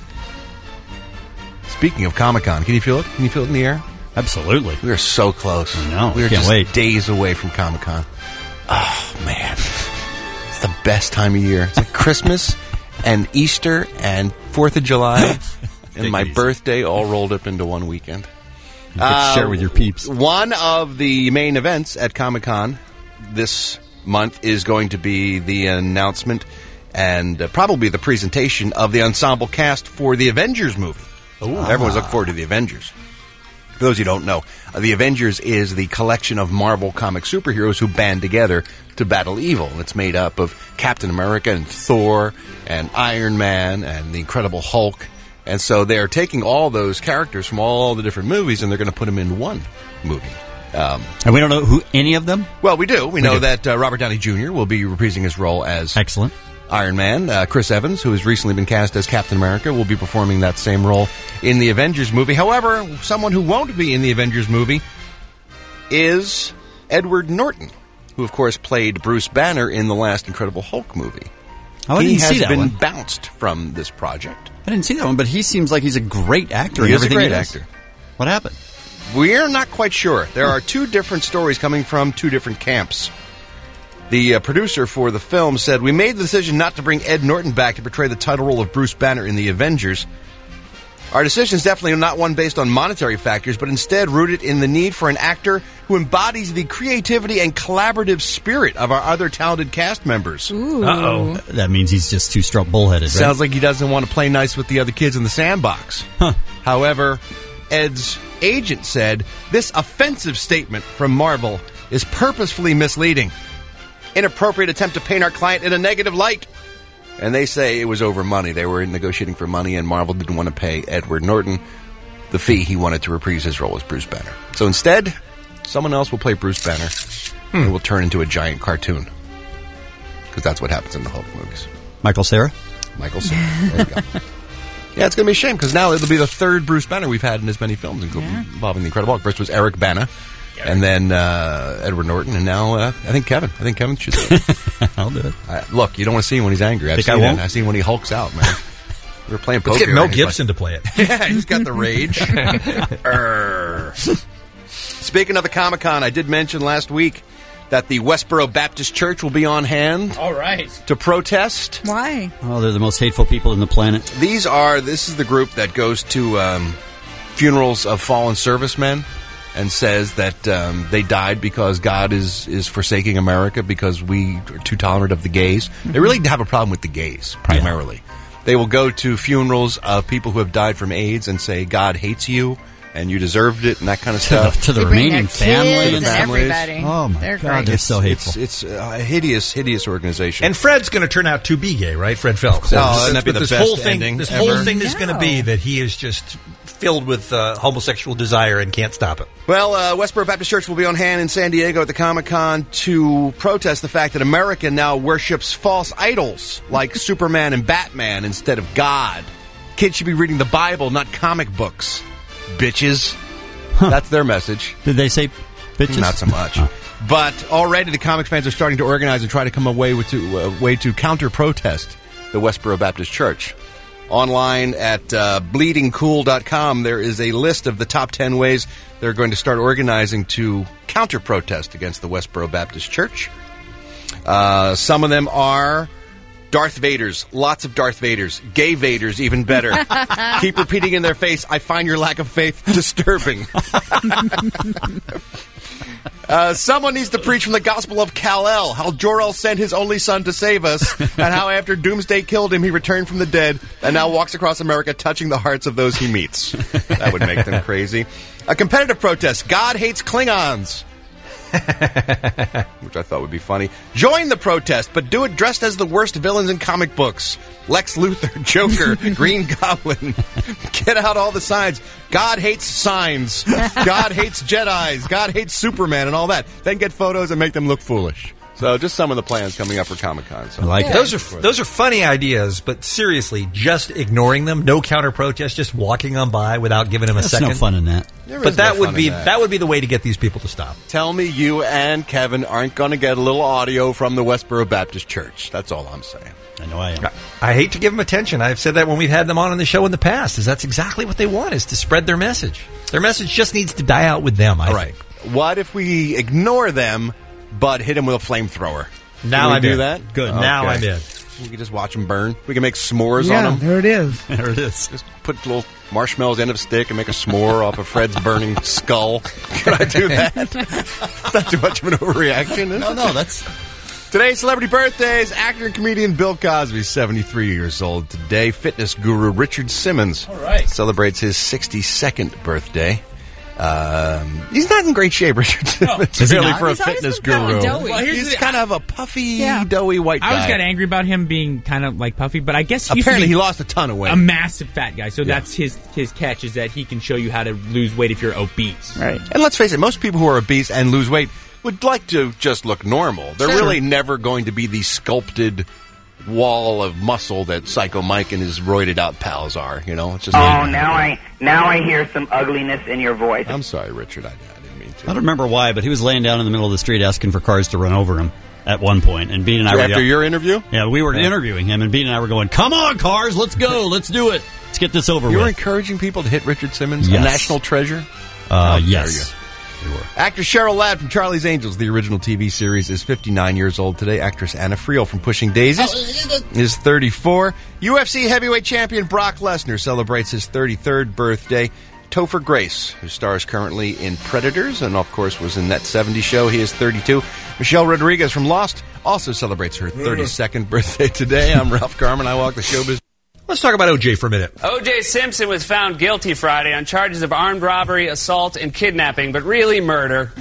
speaking of Comic-Con, can you feel it? Can you feel it in the air? Absolutely. We are so close. I know. We are Can't just wait. days away from Comic-Con. Oh, man. It's the best time of year. It's like Christmas and Easter and fourth of July and Take my it easy. birthday all rolled up into one weekend. You can share with your peeps. One of the main events at Comic-Con this month is going to be the announcement and uh, probably the presentation of the ensemble cast for the Avengers movie. Uh, everyone's looking forward to the Avengers. For those who don't know, uh, the Avengers is the collection of Marvel comic superheroes who band together to battle evil. It's made up of Captain America and Thor and Iron Man and the Incredible Hulk. And so they're taking all those characters from all the different movies and they're going to put them in one movie. Um, And we don't know who any of them? well, we do. We, We know do. that uh, Robert Downey Junior will be reprising his role as Excellent. Iron Man. Uh, Chris Evans, who has recently been cast as Captain America, will be performing that same role in the Avengers movie. However, someone who won't be in the Avengers movie is Edward Norton, who, of course, played Bruce Banner in the last Incredible Hulk movie. Oh, I he didn't has see that been one. bounced from this project. I didn't see that one, but he seems like he's a great actor. He in is a everything great he does. actor. What happened? We're not quite sure. There are two different stories coming from two different camps. The uh, producer for the film said, "We made the decision not to bring Ed Norton back to portray the title role of Bruce Banner in the Avengers. Our decision is definitely not one based on monetary factors, but instead rooted in the need for an actor who embodies the creativity and collaborative spirit of our other talented cast members." Uh-oh. That means he's just too strong, bullheaded, right? Sounds like he doesn't want to play nice with the other kids in the sandbox. Huh. However, Ed's agent said, "This offensive statement from Marvel is purposefully misleading. Inappropriate attempt to paint our client in a negative light." And they say it was over money. They were negotiating for money, and Marvel didn't want to pay Edward Norton the fee he wanted to reprise his role as Bruce Banner. So instead, someone else will play Bruce Banner, and it will turn into a giant cartoon. Because that's what happens in the Hulk movies. Michael Cera? Michael Cera. There you go. Yeah, it's going to be a shame because now it'll be the third Bruce Banner we've had in as many films Yeah. involving the Incredible Hulk. First was Eric Bana, and then uh, Edward Norton, and now uh, I think Kevin. I think Kevin should do it. I'll do it. Uh, look, you don't want to see him when he's angry. I've Think seen I it. won't? I've seen when he hulks out, man. We were playing poker. Let's get Mel and he's Gibson like- to play it. Yeah, he's got the rage. Err. Speaking of the Comic-Con, I did mention last week that the Westboro Baptist Church will be on hand All right. to protest. Why? Oh, they're the most hateful people in the planet. These are, this is the group that goes to um, funerals of fallen servicemen and says that um, they died because God is, is forsaking America because we are too tolerant of the gays. They really have a problem with the gays, primarily. They will go to funerals of people who have died from AIDS and say, God hates you and you deserved it and that kind of To the- stuff. to the They bring remaining their family To the and families. everybody. Oh, my They're God, great. they're so hateful. It's, it's a hideous, hideous organization. And Fred's going to turn out to be gay, right? Fred Phelps. Oh, wouldn't that be But the this best whole thing, ending This ever? whole thing is going to be that he is just filled with uh, homosexual desire and can't stop it. Well, uh, Westboro Baptist Church will be on hand in San Diego at the Comic-Con to protest the fact that America now worships false idols like Superman and Batman instead of God. Kids should be reading the Bible, not comic books. Bitches. That's their message. Did they say bitches? Not so much. But already the comic fans are starting to organize and try to come away with to, uh, way to counter-protest the Westboro Baptist Church. Online at uh, bleeding cool dot com, there is a list of the top ten ways they're going to start organizing to counter-protest against the Westboro Baptist Church. Uh, some of them are Darth Vaders, lots of Darth Vaders, gay Vaders, even better. Keep repeating in their face, I find your lack of faith disturbing. Uh, someone needs to preach from the Gospel of Kal-El, how Jor-El sent his only son to save us, and how after Doomsday killed him, he returned from the dead, and now walks across America touching the hearts of those he meets. That would make them crazy. A competitive protest, God hates Klingons. Which I thought would be funny. Join the protest, but do it dressed as the worst villains in comic books. Lex Luthor, Joker, Green Goblin. Get out all the signs. God hates signs. God hates Jedis. God hates Superman and all that. Then get photos and make them look foolish. So just some of the plans coming up for Comic-Con. So. I like it. Those are those are funny ideas, but seriously, just ignoring them, no counter protest, just walking on by without giving them a There's second. no fun in that. There But is that no would fun be in that. that. would be the way to get these people to stop. Tell me you and Kevin aren't going to get a little audio from the Westboro Baptist Church. That's all I'm saying. I know I am. I hate to give them attention. I've said that when we've had them on in the show in the past. Is that's exactly what they want? Is to spread their message. Their message just needs to die out with them. I All think. right. What if we ignore them, but hit them with a flamethrower? Now Can we I'm do in. that? Good. Now I'm in. We can just watch them burn. We can make s'mores Yeah, on them. there it is. There it is. Just put little marshmallows end of stick and make a s'more off of Fred's burning skull. Can I do that? It's not too much of an overreaction. Is No, it? no, that's... Today's celebrity birthdays. Actor and comedian Bill Cosby, seventy-three years old today. Fitness guru Richard Simmons All right. celebrates his sixty-second birthday. Um, he's not in great shape, Richard Simmons, Is he really, not? for a He's always fitness been kinda guru. doughy. Well, here's He's the- kind of a puffy, Yeah. doughy white guy. I always got angry about him being kind of like puffy, but I guess he used to Apparently, be he lost a ton of weight. a massive fat guy. So Yeah. that's his his catch is that he can show you how to lose weight if you're obese. Right. And let's face it, most people who are obese and lose weight would like to just look normal. They're Sure. really never going to be the sculpted wall of muscle that Psycho Mike and his roided out pals are. You know, it's just. Oh, now I now I hear some ugliness in your voice. I'm sorry, Richard. I, I didn't mean to. I don't remember why, but he was laying down in the middle of the street asking for cars to run over him at one point, and Bean and I were After your interview? yeah, we were Yeah. interviewing him, and Bean and I were going, "Come on, cars, let's go, let's do it, let's get this over You were with." encouraging people to hit Richard Simmons, a Yes. national treasure? Uh, How dare yes, we were. Actor Cheryl Ladd from Charlie's Angels, the original T V series, is fifty-nine years old today. Actress Anna Friel from Pushing Daisies is thirty-four. U F C heavyweight champion Brock Lesnar celebrates his thirty-third birthday. Topher Grace, who stars currently in Predators and, of course, was in that seventies show, he is thirty-two. Michelle Rodriguez from Lost also celebrates her thirty-second birthday today. I'm Ralph Garman. I walk the showbiz. Let's talk about O J for a minute. O J Simpson was found guilty Friday on charges of armed robbery, assault, and kidnapping, but really murder.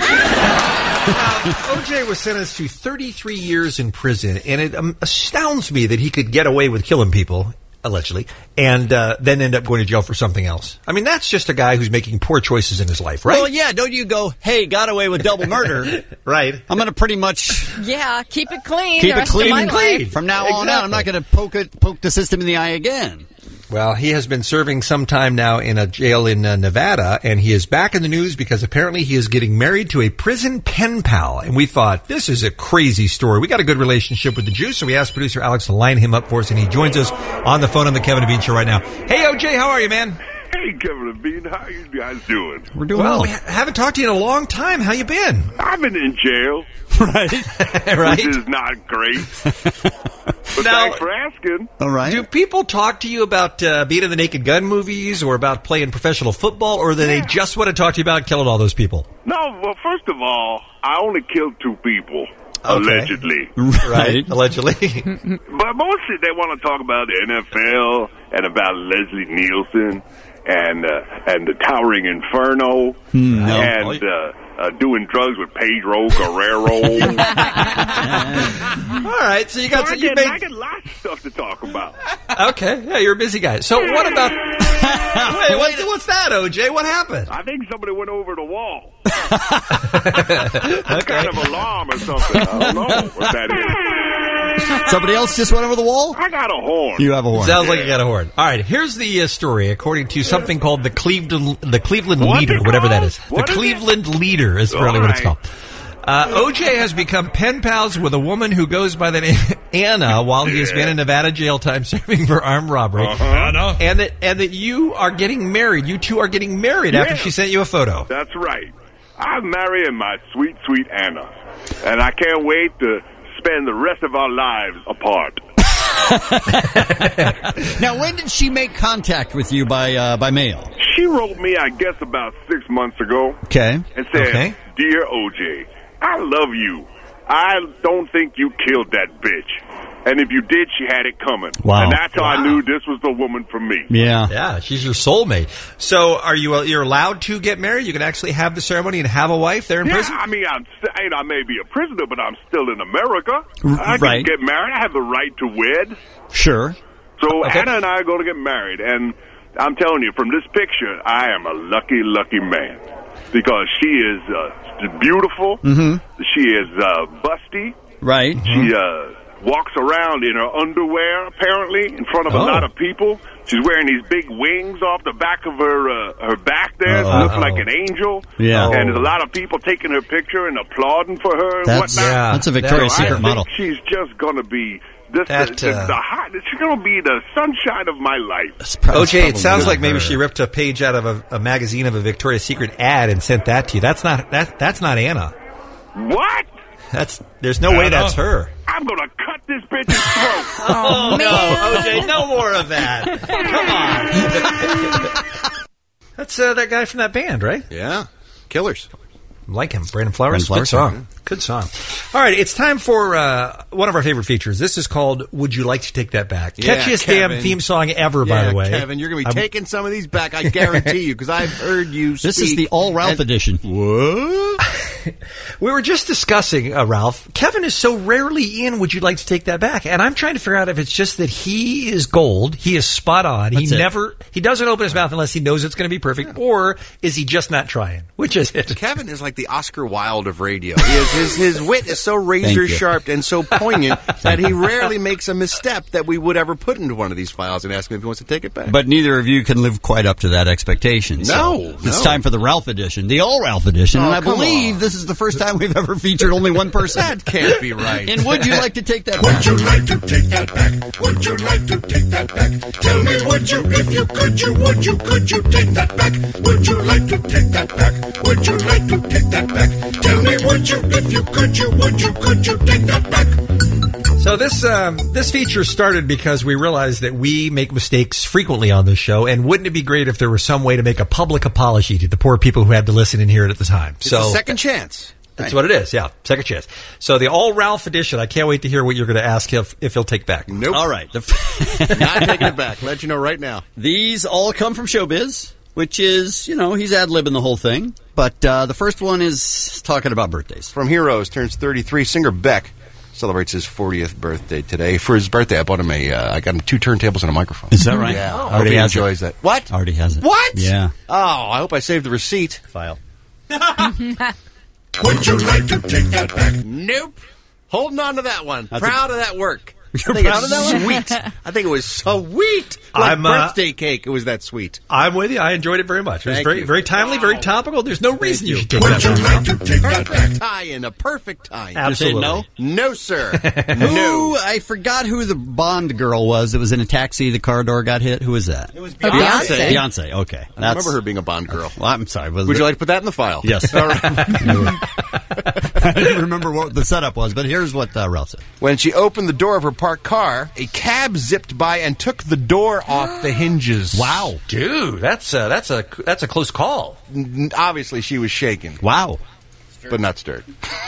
O J was sentenced to thirty-three years in prison, and it um, astounds me that he could get away with killing people, allegedly, and uh, then end up going to jail for something else. I mean, that's just a guy who's making poor choices in his life, right? Well, yeah, don't you go, hey, got away with double murder. Right. I'm going to pretty much Yeah, keep it clean. keep the it rest clean of my and clean. life. From now on out, I'm not going to poke it, poke the system in the eye again. Well, he has been serving some time now in a jail in uh, Nevada, and he is back in the news because apparently he is getting married to a prison pen pal. And we thought, this is a crazy story. We got a good relationship with the Jew, so we asked producer Alex to line him up for us, and he joins us on the phone on the Kevin and Bean Show right now. Hey, O J, how are you, man? Hey, Kevin and Bean, how you guys doing? We're doing well. well. We ha- haven't talked to you in a long time. How you been? I've been in jail. Right. Right. Which is not great. But now, thanks for asking. All right. Do people talk to you about uh, being in the Naked Gun movies or about playing professional football, or do they just want to talk to you about killing all those people? No, well, first of all, I only killed two people. Okay. Allegedly. Right, allegedly. But mostly they want to talk about the N F L and about Leslie Nielsen and uh, and the Towering Inferno no. and uh, uh, doing drugs with Pedro Guerrero. All right, so you got so to, you I, get, made... I got lots of stuff to talk about. Okay, yeah, you're a busy guy. So what about... Wait, what's, what's that, O J? What happened? I think somebody went over the wall. Okay. Kind of alarm or something. I don't know what that is. Somebody else just went over the wall? I got a horn. You have a horn. Sounds yeah. like you got a horn. All right, here's the uh, story according to something called the Cleveland the Cleveland What's Leader, whatever that is. What the is Cleveland it? Leader is All really right. what it's called. Uh, O J has become pen pals with a woman who goes by the name Anna while he has Yeah. been in Nevada jail time serving for armed robbery. Uh-huh. Anna. And that and that you are getting married. You two are getting married Yeah. after she sent you a photo. That's right. I'm marrying my sweet, sweet Anna. And I can't wait to spend the rest of our lives apart. Now, when did she make contact with you by uh, by mail? She wrote me, I guess, about six months ago. Okay. And said, Okay. Dear O J, I love you. I don't think you killed that bitch. And if you did, she had it coming. Wow. And that's how Wow. I knew this was the woman for me. Yeah. Yeah, she's your soulmate. So, are you uh, you're allowed to get married? You can actually have the ceremony and have a wife there in Yeah, prison? I mean, I'm, st- I may be a prisoner, but I'm still in America. R- I can right. get married. I have the right to wed. Sure. So Okay. Anna and I are going to get married. And I'm telling you, from this picture, I am a lucky, lucky man. Because she is uh, beautiful. Mm-hmm. She is uh, busty. Right. She uh, walks around in her underwear, apparently, in front of Oh. a lot of people. She's wearing these big wings off the back of her uh, her back there. She looks Uh-oh. like an angel. Yeah. And there's a lot of people taking her picture and applauding for her and That's, whatnot. Yeah. that's a Victoria's So I Secret think model. she's just going to be this That, the, uh, the hot, she's going to be the sunshine of my life. O J, it sounds probably like maybe her. she ripped a page out of a, a magazine of a Victoria's Secret ad and sent that to you. That's not that. That's not Anna. What? That's there's no way that's her. I'm going to cut this bitch's throat. Oh, no, O J, no more of that. Come on. That's uh, that guy from that band, right? Yeah. Killers. Like him, Brandon Flowers. Brandon Good Flowers, song. Good song. All right, it's time for uh, one of our favorite features. This is called "Would You Like to Take That Back?" Yeah, Catchiest Kevin. damn theme song ever, yeah, by the way. Kevin, you're going to be I'm- taking some of these back, I guarantee you, because I've heard you speak. This is the all Ralph and- edition. What? We were just discussing, uh, Ralph. Kevin is so rarely in. Would you like to take that back? And I'm trying to figure out if it's just that he is gold. He is spot on. That's he it. never. He doesn't open his mouth unless he knows it's going to be perfect. Or is he just not trying? Which is it? Kevin is like the Oscar Wilde of radio. He is, his, his wit is so razor sharp and so poignant that he rarely makes a misstep that we would ever put into one of these files and ask him if he wants to take it back. But neither of you can live quite up to that expectation. So No, it's no. time for the Ralph edition, the all Ralph edition. Oh, and I come believe on. this is the first time we've ever featured only one person. That can't be right. And would you like to take that Would back? you like to take that back? Would you like to take that back? Tell me, would you, if you could, you would you, could you take that back? Would you like to take that back? Would you like to take that back? Tell me, would you, if you could, you would you, could you take that back? So this um, this feature started because we realized that we make mistakes frequently on this show, and wouldn't it be great if there was some way to make a public apology to the poor people who had to listen and hear it at the time? It's so a second chance. That's what it is. Yeah, second chance. So the all Ralph edition. I can't wait to hear what you're going to ask if if he'll take back. Nope. All right. The Not taking it back. Let you know right now. These all come from Showbiz, which is, you know, he's ad-libbing the whole thing. But uh, the first one is talking about birthdays. From Heroes, turns thirty-three. Singer Beck celebrates his fortieth birthday today. For his birthday, I bought him a. Uh, I got him two turntables and a microphone. Is that right? Yeah. Oh. I hope Already he has it. enjoys that. What? Already has it. What? Yeah. Oh, I hope I saved the receipt file. Would you like to take that back? Nope. Holding on to that one. That's Proud a- of that work. You're proud of that one? Sweet. I think it was sweet. Like I'm, uh, birthday cake. It was that sweet. I'm with you. I enjoyed it very much. It was Thank very, you. very timely, Wow. very topical. There's no reason you. you. should take Would that you back. like to take that back? Tie-in, a perfect tie-in. Absolutely. You say no? No, sir. Who, I forgot who the Bond girl was that was in a taxi, the car door got hit. Who was that? It was Beyonce. Beyonce, okay. I remember her being a Bond girl. Well, I'm sorry. Was Would it- you like to put that in the file? Yes. All right. I didn't remember what the setup was, but here's what uh, Ralph said. When she opened the door of her parked car, a cab zipped by and took the door off the hinges. Wow. Dude, that's uh, that's a that's a close call. N- Obviously, she was shaken. Wow. But not stirred.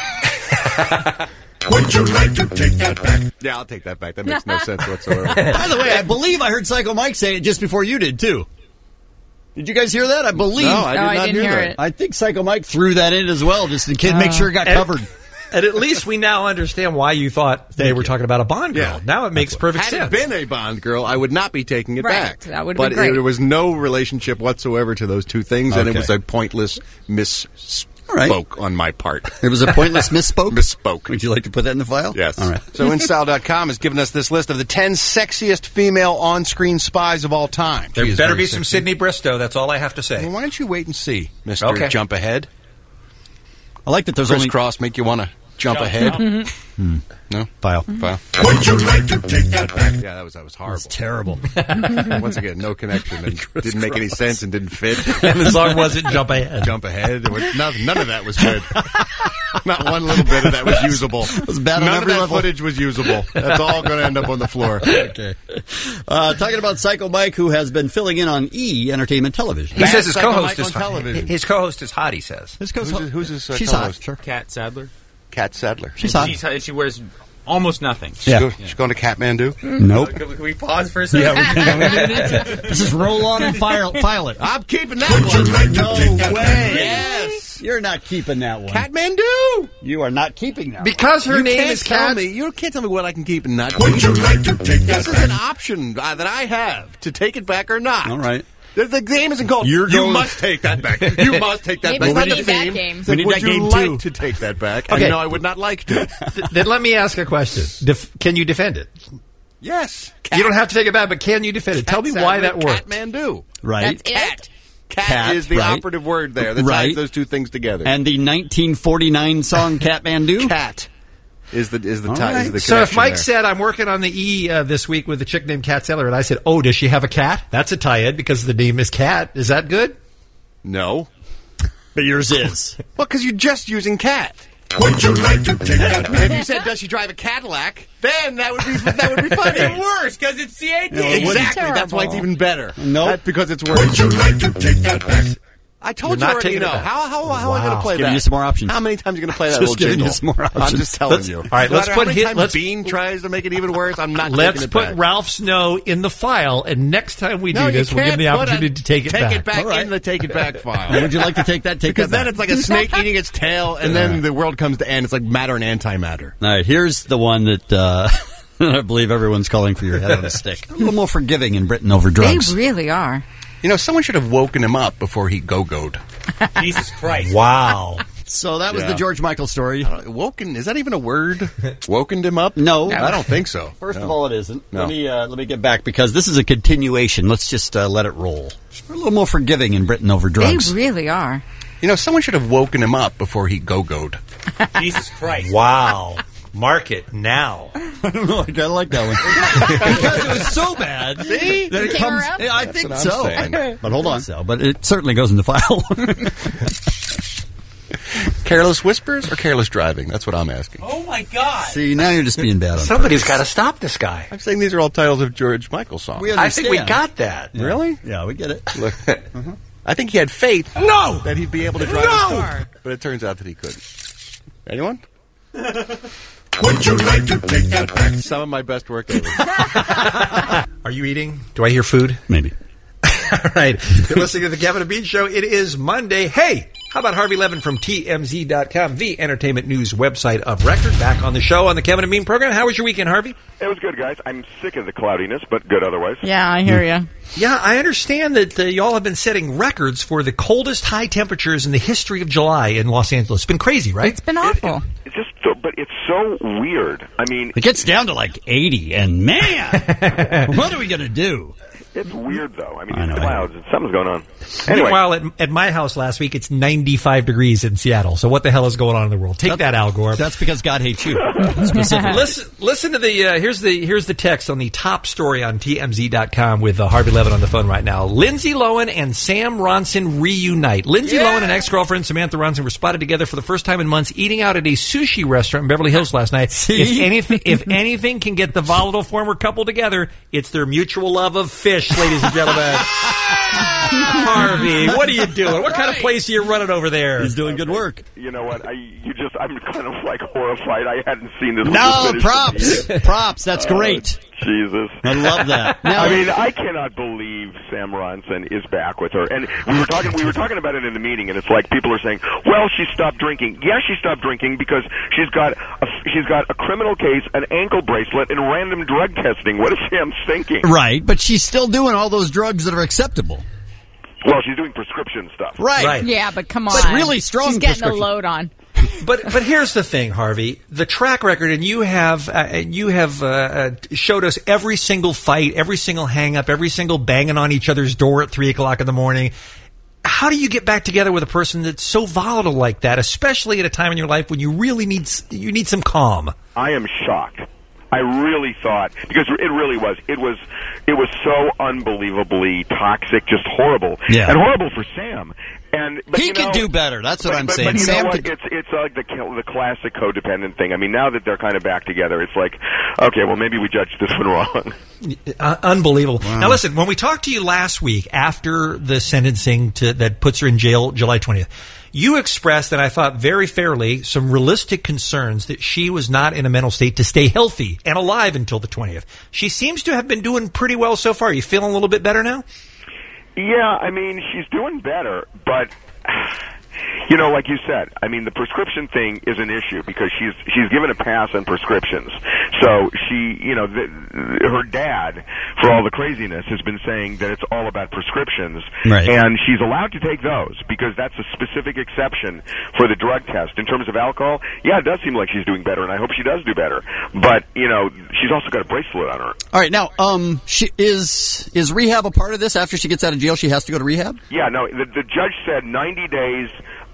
Would you like to take that back? Yeah, I'll take that back. That makes no sense whatsoever. By the way, I believe I heard Psycho Mike say it just before you did, too. Did you guys hear that? I believe. No, I did No, I not didn't hear hear that. it. I think Psycho Mike threw that in as well, just in case, make sure it got And- covered. And at least we now understand why you thought they were talking about a Bond girl. Yeah. Now it makes perfect Had sense. it been a Bond girl, I would not be taking it Right. back. That would've but been great. there was no relationship whatsoever to those two things, and it Okay. was a pointless misspoke right. on my part. It was a pointless misspoke? Misspoke. Would you like to put that in the file? Yes. All right. So InStyle dot com has given us this list of the ten sexiest female on-screen spies of all time. There She is better very be some sexy. Sydney Bristow. That's all I have to say. Well, why don't you wait and see, Mister Okay. Jump Ahead? I like that there's Chris only... Cross make you want to jump ahead? Hmm. No? File. File. Would you like to take that back? Yeah, that was that was horrible. It's terrible. Once again, no connection and didn't make any sense and didn't fit. And the song wasn't Jump Ahead. Jump ahead. There was none, none of that was good. Not one little bit of that was usable. It was bad on None of every that level. footage was usable. That's all going to end up on the floor. Okay. Uh, talking about Psycho Mike, who has been filling in on E! Entertainment Television. He says his Psycho co-host Mike is on hot. television. His co-host is hot. He says. His Who's his, who's his uh, She's co-host? hot, sure. Kat Sadler. Kat Sadler. She's hot. She's, she wears almost nothing. She's, Yeah. go, she's going to Kathmandu? Nope. Can we, can we pause for a second? Let's just roll on and file, file it. I'm keeping that Would one. you like to No take that way. back? Yes. You're not keeping that one. Kathmandu. You are not keeping that one. Because her you name can't is tell Kat. me. You can't tell me what I can keep and not Would keep. you like to take that This is an back? option uh, that I have to take it back or not. All right. The, the game isn't called. You're you going- must take that back. You must take that Maybe back. we It's not need the that theme. game. Then We need would that you game, like too. to take that back? Okay. And no, I would not like to. Th- then let me ask a question. Def- can you defend it? Yes. You don't have to take it back, but can you defend it? Tell me why that worked. Kathmandu. Right. That's it? Cat, Cat, is the right. operative word there that Right. ties those two things together. And the nineteen forty-nine song Kathmandu? cat is the is the All tie. right. Is the So if connection Mike there. said, I'm working on the E uh, this week with a chick named Kat Seller, and I said, oh, does she have a cat? That's a tie-in because the name is Cat. Is that good? no, But yours is. well, because you're just using cat. Would you like to take that back? If you said, does she drive a Cadillac? Then that would be that would be funny. It's worse because it's C A T. Exactly. That's why it's even better. Nope. That's because it's Would worse. you like to take that back? I told You're you not already. taking You it know back. how how how am I going to play Giving that? you some more options. How many times are you going to play that Just little giving you jingle? some more I'm options. just telling Let's- you. all right, No let's matter put how many hit- times let's- Bean tries to make it even worse. I'm not. Let's taking it put back. Ralph Snow in the file, and next time we No, do you this, we'll give him the can't put opportunity a- to take it take back. it back All right. in the take it back file. Would you like to take that? Take Because that then back. it's like a snake eating its tail, and then the world comes to end. It's like matter and antimatter. All right, here's the one that uh, I believe everyone's calling for your head on a stick. A little more forgiving in Britain over drugs. They really are. You know, someone should have woken him up before he go-goed. Jesus Christ. Wow. So that was Yeah. the George Michael story. Uh, woken, is that even a word? Woken him up? No. I don't think so. First No. of all, it isn't. No. Let me uh, let me get back because this is a continuation. Let's just uh, let it roll. We're a little more forgiving in Britain over drugs. They really are. You know, someone should have woken him up before he go-goed. Jesus Christ. Wow. Mark it now. I don't know. I kind of like that one because it was so bad. See? That it Came comes. around? Yeah, I That's think what I'm so. saying. But hold on. So, but it certainly goes in the file. Careless whispers or careless driving? That's what I'm asking. Oh my God. See, now you're just being bad on Somebody's got to stop this guy. I'm saying these are all titles of George Michael songs. We I think we understand. got that. Yeah. Really? Yeah, we get it. Look, I think he had faith No! that he'd be able to drive No! his car, but it turns out that he couldn't. Anyone? Would you like to take that back? Some of my best work ever. Are you eating? Do I hear food? Maybe. All right. You're listening to the Kevin and Bean Show. It is Monday. Hey, how about Harvey Levin from T M Z dot com, the entertainment news website of record, back on the show on the Kevin and Bean program. How was your weekend, Harvey? It was good, guys. I'm sick of the cloudiness, but good otherwise. Yeah, I hear you. Yeah, I understand that uh, y'all have been setting records for the coldest high temperatures in the history of July in Los Angeles. It's been crazy, right? It's been awful. It's just so, but what? It's so weird. I mean, it gets down to like eighty, and man, what are we going to do? It's weird, though. I mean, I it's know, clouds. and Something's going on. Anyway. Meanwhile, at, at my house last week, it's ninety-five degrees in Seattle. So what the hell is going on in the world? Take that, Al Gore. That's because God hates you. Specifically. listen, listen to the uh, here's the here's the text on the top story on T M Z dot com with uh, Harvey Levin on the phone right now. Lindsay Lohan and Sam Ronson reunite. Lindsay Yeah. Lohan and ex-girlfriend Samantha Ronson were spotted together for the first time in months eating out at a sushi restaurant in Beverly Hills last night. If anything, if anything can get the volatile former couple together, it's their mutual love of fish, ladies and gentlemen. Harvey, what are you doing? What kind of place are you running over there? He's doing good work. You know what? I you just I'm kind of like horrified. I hadn't seen this. No, this props, props. That's Uh, great. Jesus, I love that. Now- I mean, I cannot believe Sam Ronson is back with her. And we were talking, we were talking about it in the meeting, and it's like people are saying, "Well, she stopped drinking." Yeah, she stopped drinking because she's got a, she's got a criminal case, an ankle bracelet, and random drug testing. What is Sam thinking? Right, but she's still doing all those drugs that are acceptable. Well, she's doing prescription stuff. Right. Right. Yeah, but come on. But really strong She's getting the prescription. load on. But but here's the thing, Harvey. The track record, and you have uh, you have uh, uh, showed us every single fight, every single hang up, every single banging on each other's door at three o'clock in the morning. How do you get back together with a person that's so volatile like that, especially at a time in your life when you really need s- you need some calm? I am shocked. I really thought, because it really was, it was, it was so unbelievably toxic, just horrible, Yeah. and horrible for Sam. And but, He you could know, do better. That's what but, I'm but, saying. But you Sam know what? could- It's it's like the the classic codependent thing. I mean, now that they're kind of back together, it's like, okay, well, maybe we judged this one wrong. Uh, unbelievable. Now, listen, when we talked to you last week after the sentencing to, that puts her in jail July twentieth, you expressed, and I thought very fairly, some realistic concerns that she was not in a mental state to stay healthy and alive until the twentieth. She seems to have been doing pretty well so far. You feeling a little bit better now? Yeah, I mean, she's doing better, but you know, like you said, I mean, the prescription thing is an issue because she's she's given a pass on prescriptions. So she, you know, the, her dad, for all the craziness, has been saying that it's all about prescriptions, Right. and she's allowed to take those because that's a specific exception for the drug test. In terms of alcohol, yeah, it does seem like she's doing better, and I hope she does do better. But you know, she's also got a bracelet on her. All right, now, um, she, is is rehab a part of this? After she gets out of jail, she has to go to rehab? Yeah, no, the, the judge said ninety days,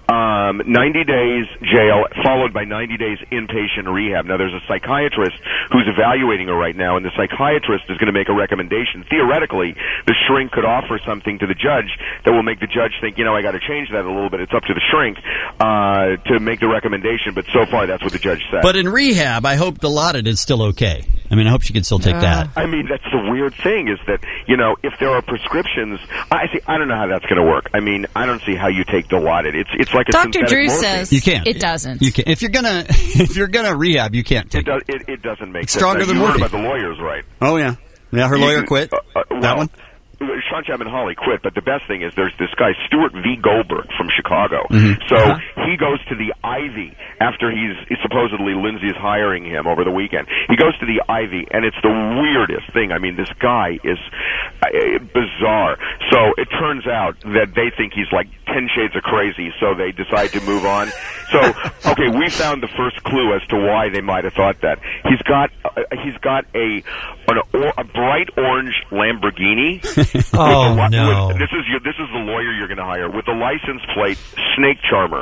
um, ninety days jail, followed by ninety days inpatient rehab. Now, there's a psychiatrist who's evaluating her right now, and the psychiatrist is going to make a recommendation. Theoretically, the shrink could offer something to the judge that will make the judge think, you know, I got to change that a little bit. It's up to the shrink uh, to make the recommendation, but so far that's what the judge said. But in rehab, I hope Dilaudid is still okay. I mean, I hope she can still take that. I mean, that's the weird thing is that, you know, if there are prescriptions, I see. I don't know how that's going to work. I mean, I don't see how you take Dilaudid. It's it's like a Doctor synthetic Drew morphine. says You can't. it doesn't. You can't. If you're gonna, if you're gonna rehab, you can't take It, does, it, it doesn't make It's sense. stronger Now, than you heard morphine. about the lawyers, right? Oh yeah, yeah. Her You- lawyer quit. uh, uh, that well, one. Sean Chapman Hawley quit, but the best thing is there's this guy Stuart V. Goldberg from Chicago. Mhm. So Uh-huh. he goes to the Ivy after he's supposedly Lindsay's hiring him over the weekend. He goes to the Ivy, and it's the weirdest thing. I mean, this guy is uh, bizarre. So it turns out that they think he's like ten shades of crazy, so they decide to move on. So okay, we found the first clue as to why they might have thought that. He's got uh, he's got a an, or, a bright orange Lamborghini. Oh, With the li- no. with- this is your, this is the lawyer you're going to hire with the license plate Snake Charmer.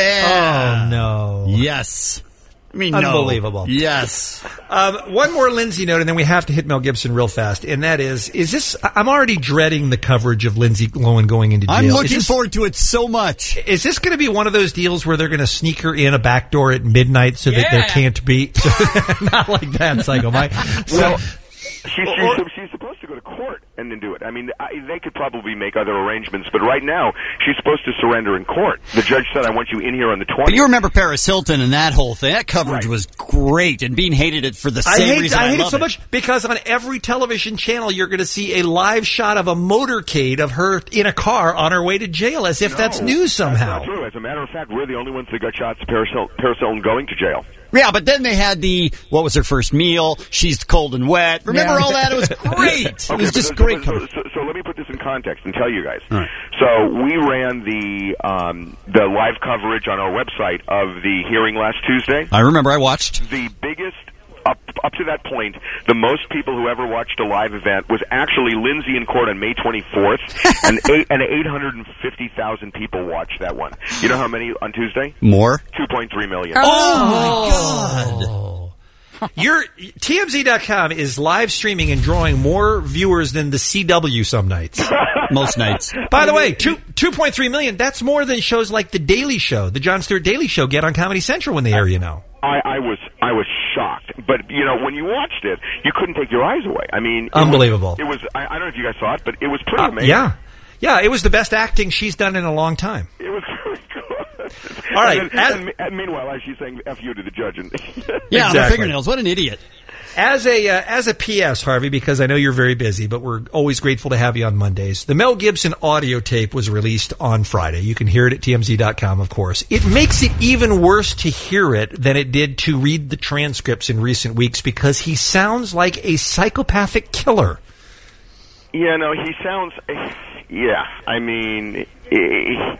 Yeah. Oh, no. Yes. I mean, no. Unbelievable. Yes. Um, one more Lindsay note, and then we have to hit Mel Gibson real fast. And that is, is this? I'm already dreading the coverage of Lindsay Lohan going into jail. I'm Is looking this- forward to it so much. Is this going to be one of those deals where they're going to sneak her in a back door at midnight so that there Yeah. can't be? Not like that, Psycho Mike. So, Well, she's, she's, she's supposed to go to court and then do it. I mean, I, they could probably make other arrangements, but right now she's supposed to surrender in court. The judge said, "I want you in here on the twentieth." But you remember Paris Hilton and that whole thing. That coverage was great, and Bean hated it for the I same hate, reason. I hate it love so much because on every television channel you're going to see a live shot of a motorcade of her in a car on her way to jail, as if that's news somehow. That's not true. As a matter of fact, we're the only ones that got shots of Paris Hilton, Paris Hilton going to jail. Yeah, but then they had the, what was her first meal? She's cold and wet. Remember Yeah. all that? It was great. It Okay, was but just so- great So, coverage. so, so let me put this in context and tell you guys. Right. So we ran the um, the live coverage on our website of the hearing last Tuesday. I remember. I watched the biggest. Up, up to that point, the most people who ever watched a live event was actually Lindsay in court on May twenty-fourth, and eight, and eight hundred fifty thousand people watched that one. You know how many on Tuesday? More? two point three million. Oh, my God. Your T M Z dot com is live streaming and drawing more viewers than the C W some nights. Most nights. By the way, two, 2.3 million, that's more than shows like The Daily Show, the Jon Stewart Daily Show get on Comedy Central when they air, you know. I, I was I was shocked, but you know when you watched it, you couldn't take your eyes away. I mean, it unbelievable. Was, it was. I, I don't know if you guys saw it, but it was pretty uh, amazing. Yeah, yeah, it was the best acting she's done in a long time. It was really good. All right. And, then, and, and meanwhile, as she's saying "f you" to the judge, and yeah, exactly. Fingernails. What an idiot. As a uh, as a P S, Harvey, because I know you're very busy, but we're always grateful to have you on Mondays. The Mel Gibson audio tape was released on Friday. You can hear it at T M Z dot com, of course. It makes it even worse to hear it than it did to read the transcripts in recent weeks because he sounds like a psychopathic killer. Yeah, no, he sounds. Yeah, I mean, the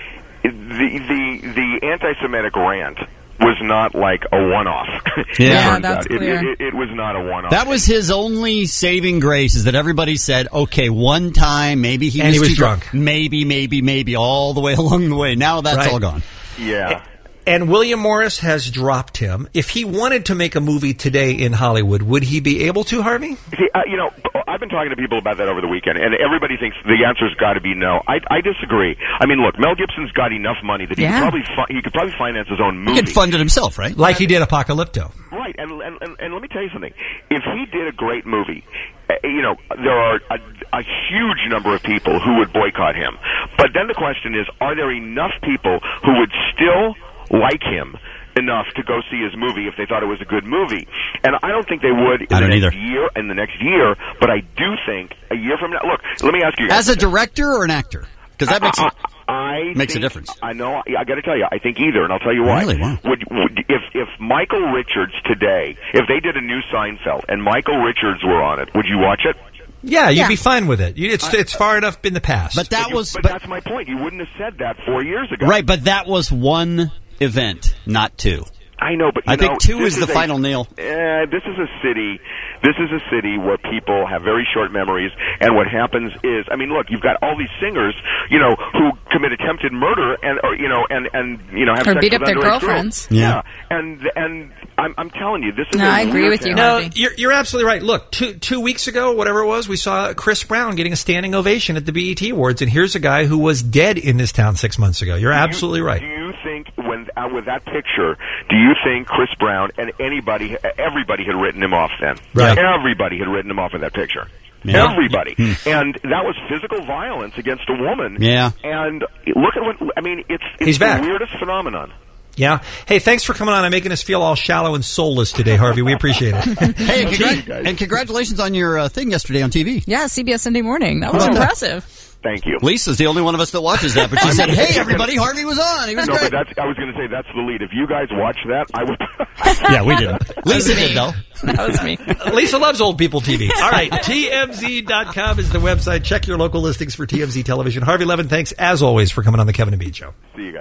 the the anti-Semitic rant was not like a one-off. Yeah, yeah that's it, clear. It, it, it was not a one-off. That was his only saving grace, is that everybody said, okay, one time, maybe he and was, he was too drunk. drunk. Maybe, maybe, maybe, all the way along the way. Now that's right. all gone. Yeah. And William Morris has dropped him. If he wanted to make a movie today in Hollywood, would he be able to, Harvey? See, uh, you know, I've been talking to people about that over the weekend, and everybody thinks the answer's got to be no. I, I disagree. I mean, look, Mel Gibson's got enough money that he Yeah. could probably fi- he could probably finance his own movie. He could fund it himself, right? Like he did Apocalypto. Right, and, and and and let me tell you something. If he did a great movie, uh, you know, there are a, a huge number of people who would boycott him. But then the question is, are there enough people who would still like him enough to go see his movie if they thought it was a good movie? And I don't think they would in I the don't next either. year, in the next year, but I do think a year from now. Look, let me ask you guys. As a director or an actor? Because that makes I, it I makes think, a difference. I know. I got to tell you, I think either, and I'll tell you why. Really? Wow. Would, would if if Michael Richards today, if they did a new Seinfeld and Michael Richards were on it, would you watch it? Yeah, you'd Yeah. be fine with it. You- It's it's far enough in the past. But that But you- was But, but- that's my point. You wouldn't have said that four years ago. right, but that was one event, not two. I know, but you I think know, two this is the a- final nail. Uh, this is a city. This is a city where people have very short memories, and what happens is, I mean, look, you've got all these singers, you know, who commit attempted murder, and or, you know, and and you know, have Or sex beat with up their underage girlfriends. girls. Yeah. and and I'm I'm telling you, this is. No, a I agree weird with you, town. No, Harvey. you're, you're absolutely right. Look, two two weeks ago, whatever it was, we saw Chris Brown getting a standing ovation at the B E T Awards, and here's a guy who was dead in this town six months ago. You're absolutely right. Do you think when uh, with that picture, do you think Chris Brown and anybody, everybody had written him off then? Right. Everybody had written him off in that picture. Yeah. Everybody. Hmm. And that was physical violence against a woman. Yeah. And look at what, I mean, it's, it's He's the back. weirdest phenomenon. Yeah. Hey, thanks for coming on and making us feel all shallow and soulless today, Harvey. We appreciate it. Hey, and, Okay, congr- guys. and congratulations on your uh, thing yesterday on T V. Yeah, C B S Sunday Morning. That was Oh. impressive. Thank you. Lisa's the only one of us that watches that, but she said, "Hey, everybody, Harvey was on. He was No, great." but that's, I was going to say that's the lead. If you guys watch that, I would. Yeah, we didn't. Lisa did, though. That was me. Lisa loves old people T V. All right, T M Z dot com is the website. Check your local listings for T M Z Television. Harvey Levin, thanks as always for coming on the Kevin and Bean Show. See you guys.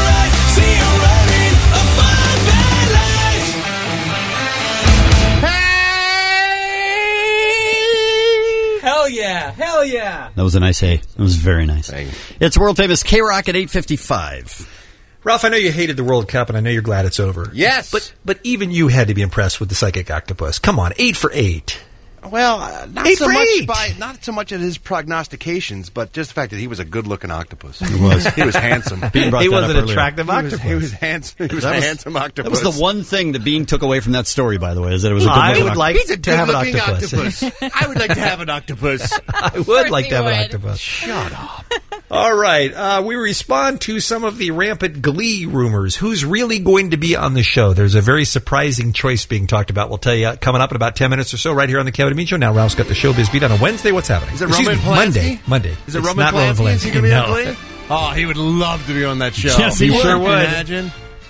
Hell yeah! Hell yeah! That was a nice hey. That was very nice. It's world famous K Rock at eight fifty-five. Ralph, I know you hated the World Cup, and I know you're glad it's over. Yes. But but even you had to be impressed with the Psychic Octopus. Come on, eight for eight. Well, uh, not Eight so for much eight. by not so much at his prognostications, but just the fact that he was a good-looking octopus. He was. He was handsome. Bean brought He that was up an earlier. attractive He was, octopus. he was handsome. He was That a was- handsome octopus. That was the one thing that Bean took away from that story, by the way, is that it was a good I looking would octopus. like He's a to have an good-looking octopus. I would like to have an octopus. I would like to have an would. octopus. Shut up. All right. Uh, we respond to some of the rampant Glee rumors. Who's really going to be on the show? There's a very surprising choice being talked about. We'll tell you uh, coming up in about ten minutes or so right here on the Kevin and Bean Show. Now, Ralph's got the Showbiz Beat on a Wednesday. What's happening? Is it Excuse Roman me, Polanski? Monday. Monday. Is it It's Roman not Polanski? Roman Is he going to be No. on Glee? Oh, he would love to be on that show. Yes, he Can you sure would. Imagine.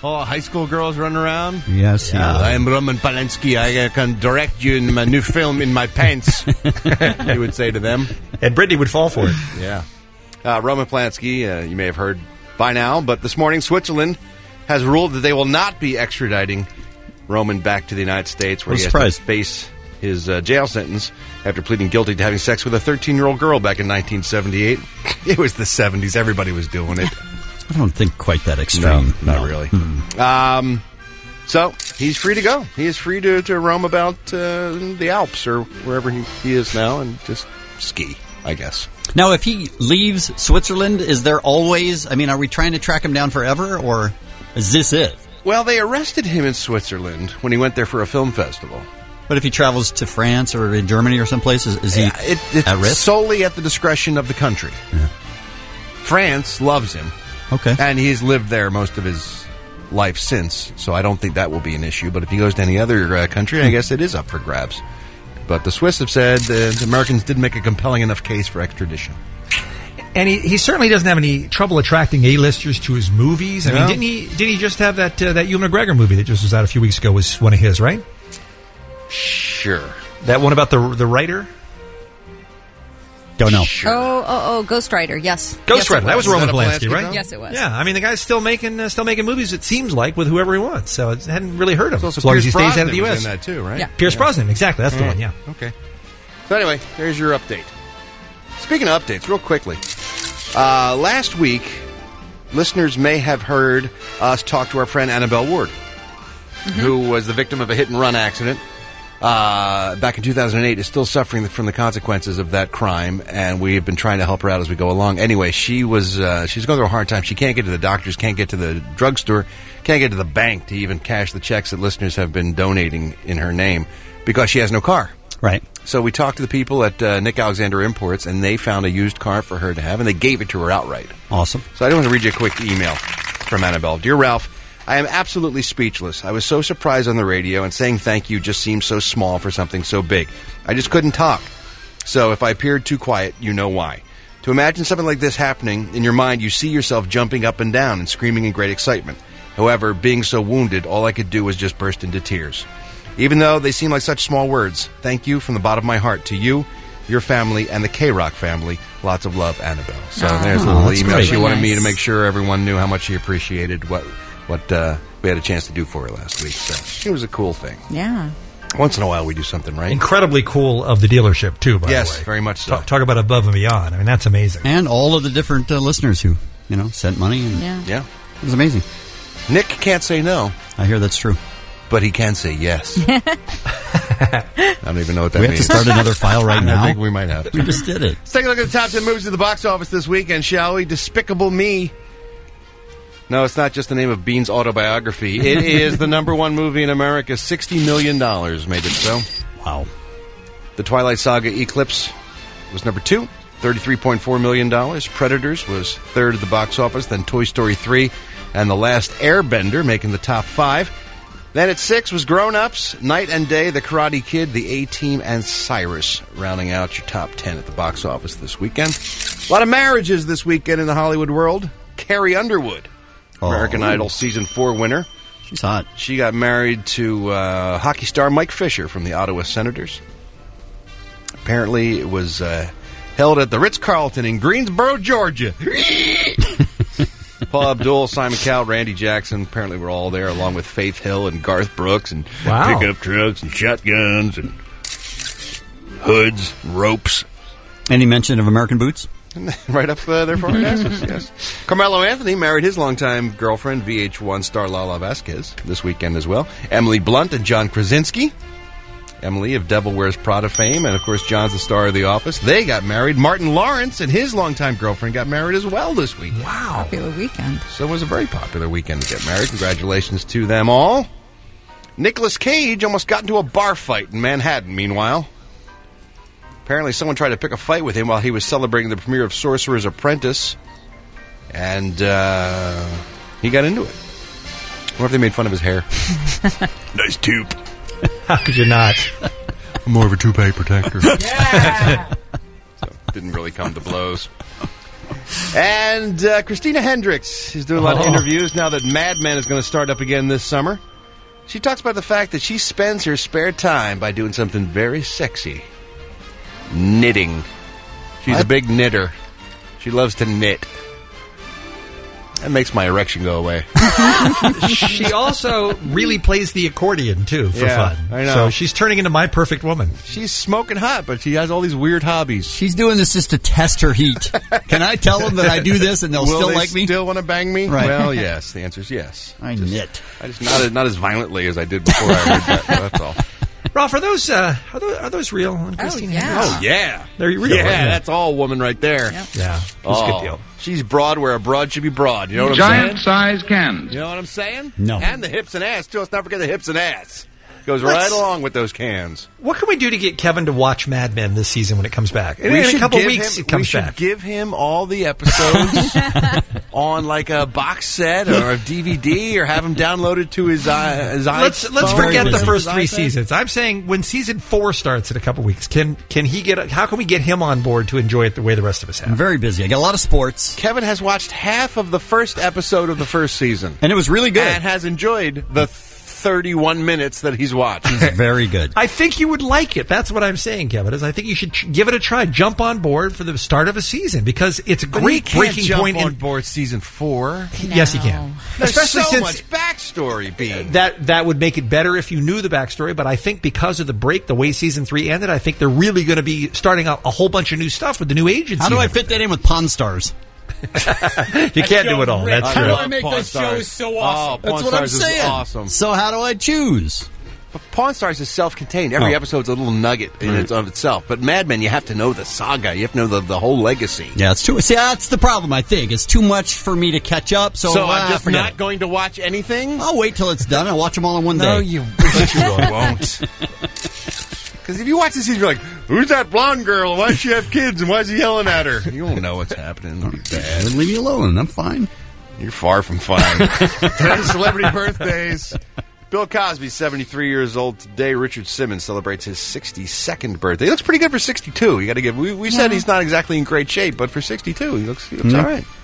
Oh, high school girls running around? Yes, he yeah. would. I'm Roman Polanski. I uh, can direct you in my new film in my pants, he would say to them. And Brittany would fall for it. Yeah. Uh, Roman Polanski, uh, you may have heard by now, but this morning Switzerland has ruled that they will not be extraditing Roman back to the United States, where I'm he has surprised. to face his uh, jail sentence after pleading guilty to having sex with a thirteen-year-old girl back in nineteen seventy-eight. It was the seventies. Everybody was doing it. I don't think quite that extreme. No, not really. Hmm. Um, so he's free to go. He is free to, to roam about uh, the Alps or wherever he, he is now and just ski, I guess. Now, if he leaves Switzerland, is there always... I mean, are we trying to track him down forever, or is this it? Well, they arrested him in Switzerland when he went there for a film festival. But if he travels to France or in Germany or someplace, is, is he Yeah, it, it's at risk? solely at the discretion of the country. Yeah. France loves him. Okay. And he's lived there most of his life since, so I don't think that will be an issue. But if he goes to any other uh, country, I guess it is up for grabs. But the Swiss have said uh, the Americans didn't make a compelling enough case for extradition. And he, he certainly doesn't have any trouble attracting A-listers to his movies. I No. mean, didn't he Didn't he just have that uh, that Ewan McGregor movie that just was out a few weeks ago was one of his, right? Sure. That one about the the writer? Don't know. Oh, oh, oh, Ghost Rider. Yes. Ghost Yes, Rider. it That was was. Roman Is that a Polanski, Polanski right? film? Yes, it was. Yeah, I mean, the guy's still making uh, still making movies, it seems like, with whoever he wants. So it hadn't really hurt him. So also as long as Pierce he stays out Brosnan of the U was S. in that too, right? Yeah. Pierce Brosnan, exactly. That's the Yeah. one, yeah. Okay. So anyway, there's your update. Speaking of updates, real quickly. Uh, last week, listeners may have heard us talk to our friend Annabelle Ward, who was the victim of a hit-and-run accident uh, back in two thousand eight, is still suffering from the consequences of that crime, and we have been trying to help her out as we go along. Anyway, she was uh, she's going through a hard time. She can't get to the doctors, can't get to the drugstore, can't get to the bank to even cash the checks that listeners have been donating in her name because she has no car. Right. So we talked to the people at uh, Nick Alexander Imports, and they found a used car for her to have, and they gave it to her outright. Awesome. So I want to read you a quick email from Annabelle. Dear Ralph, I am absolutely speechless. I was so surprised on the radio, and saying thank you just seems so small for something so big. I just couldn't talk. So if I appeared too quiet, you know why. To imagine something like this happening, in your mind you see yourself jumping up and down and screaming in great excitement. However, being so wounded, all I could do was just burst into tears. Even though they seem like such small words, thank you from the bottom of my heart to you, your family, and the K-Rock family. Lots of love, Annabelle. So Aw. there's a Oh, little that's email. great. She wanted me Nice. to make sure everyone knew how much she appreciated what what uh, we had a chance to do for her last week. So it was a cool thing. Yeah. Once in a while we do something right. Incredibly cool of the dealership, too, by Yes, the way. very much so. Talk, talk about above and beyond. I mean, that's amazing. And all of the different uh, listeners who, you know, sent money. And Yeah. Yeah. It was amazing. Nick can't say no, I hear that's true. but he can say yes. I don't even know what that we have means. to start another file right now. I think we might have to. We just did it. Let's take a look at the top ten movies at the box office this weekend, shall we? Despicable Me. No, it's not just the name of Bean's autobiography. It is the number one movie in America. sixty million dollars made it so. Wow. The Twilight Saga Eclipse was number two, thirty-three point four million dollars. Predators was third at the box office, then Toy Story three, and The Last Airbender making the top five. Then at six was Grown Ups, Night and Day, The Karate Kid, The A-Team, and Cyrus, rounding out your top ten at the box office this weekend. A lot of marriages this weekend in the Hollywood world. Carrie Underwood, American Oh. Idol Season four winner. She's hot. She got married to uh, hockey star Mike Fisher from the Ottawa Senators. Apparently, it was uh, held at the Ritz-Carlton in Greensboro, Georgia. Paul Abdul, Simon Cowell, Randy Jackson, apparently were all there, along with Faith Hill and Garth Brooks, and Wow. pickup trucks and shotguns and hoods, ropes. Any mention of American Boots? Right up uh, there for our asses, yes. Carmelo Anthony married his longtime girlfriend, V H one star Lala Vasquez, this weekend as well. Emily Blunt and John Krasinski. Emily of Devil Wears Prada fame, and of course John's the star of The Office. They got married. Martin Lawrence and his longtime girlfriend got married as well this week. Wow. Popular weekend. So it was a very popular weekend to get married. Congratulations to them all. Nicolas Cage almost got into a bar fight in Manhattan, meanwhile. Apparently someone tried to pick a fight with him while he was celebrating the premiere of Sorcerer's Apprentice. And uh, he got into it. I wonder if they made fun of his hair. Nice tube. How could you not? I'm more of a toupee protector. Yeah! So, didn't really come to blows. And uh, Christina Hendricks is doing a lot of Oh. interviews now that Mad Men is going to start up again this summer. She talks about the fact that she spends her spare time by doing something very sexy. Knitting. She's a big knitter. She loves to knit. That makes my erection go away. She also really plays the accordion, too, for Yeah, fun. I know. So she's turning into my perfect woman. She's smoking hot, but she has all these weird hobbies. She's doing this just to test her heat. Can I tell them that I do this and they'll Will still they like me? still want to bang me? Right. Well, yes. The answer is yes. I knit. I just not, not as violently as I did before I heard that. That's all. Ralph, are those uh, are those, are those real? On Christine yeah. Hendricks? Oh, yeah. They're real. Yeah, aren't they? that's all woman right there. Yep. Yeah, it's Oh, a good deal. She's broad where a broad should be broad. You know what I'm Giant saying? size cans. You know what I'm saying? No. And the hips and ass, too. Let's not forget the hips and ass. Goes Let's- right along with those cans. What can we do to get Kevin to watch Mad Men this season when it comes back? In, We in a should couple give weeks, him, it comes we should back. give him all the episodes on like a box set or a D V D, or have him downloaded to his uh, his Let's let's iPhone forget or the his first three iPad. seasons. I'm saying when season four starts in a couple weeks, can can he get? How can we get him on board to enjoy it the way the rest of us I'm have? very busy. I got a lot of sports. Kevin has watched half of the first episode of the first season. And it was really good. And has enjoyed the thirty-one minutes that he's watched. It's very good. I think you would like it. That's what I'm saying, Kevin. Is I think you should ch- give it a try. Jump on board for the start of a season because it's a But he great can't breaking jump point. on in, board season four. Yes, he can. There's Especially so since much backstory being. that that would make it better if you knew the backstory. But I think because of the break, the way season three ended, I think they're really going to be starting a, a whole bunch of new stuff with the new agency. How do I and fit that in with Pawn Stars? everything. You can't do it all. That's How true. do I make Pawn those Stars. shows so awesome? Oh, Pawn That's what I'm Stars is saying. awesome. So how do I choose? But Pawn Stars is self-contained. Every Oh. episode's a little nugget in its of itself. But Mad Men, you have to know the saga. You have to know the, the whole legacy. Yeah, it's too. See, that's the problem. I think it's too much for me to catch up. So, So uh, I'm just forget not it. going to watch anything? I'll wait till it's done. I'll watch them all in one No, day. you wish you won't. Because if you watch this season, you're like, who's that blonde girl? Why does she have kids? And why is he yelling at her? You won't know what's happening. It'll be bad. Leave me alone. I'm fine. You're far from fine. Today's celebrity birthdays. Bill Cosby's seventy-three years old today. Richard Simmons celebrates his sixty-second birthday. He looks pretty good for sixty-two. You got to give. We, we said he's not exactly in great shape, but for sixty-two, he looks, he looks Mhm. all right.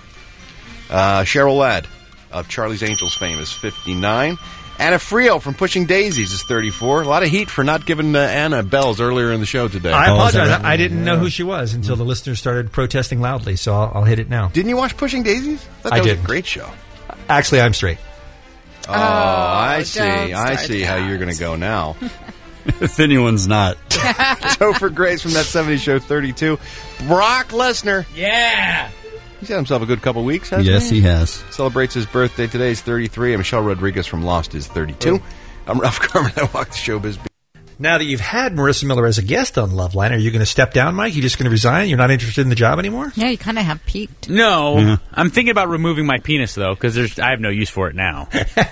Uh, Cheryl Ladd of Charlie's Angels fame is fifty-nine. Anna Frio from Pushing Daisies is thirty-four. A lot of heat for not giving uh, Anna bells earlier in the show today. I Oh, is that apologize. right? I didn't know who she was until the listeners started protesting loudly, so I'll, I'll hit it now. Didn't you watch Pushing Daisies? I thought I that was did. a great show. Actually, I'm straight. Oh, I see. don't I start see how that. you're going to go now. If anyone's not. Topher Grace from That seventies Show, thirty-two. Brock Lesnar. Yeah. He's had himself a good couple weeks, hasn't Yes, he? he has. Celebrates his birthday today. He's thirty-three. And Michelle Rodriguez from Lost is thirty-two. I'm Ralph Garman. I walk the showbiz. Now that you've had Marissa Miller as a guest on Loveline, are you going to step down, Mike? You just going to resign? You're not interested in the job anymore? Yeah, you kind of have peaked. No, Mm-hmm. Yeah. I'm thinking about removing my penis though, because there's I have no use for it now.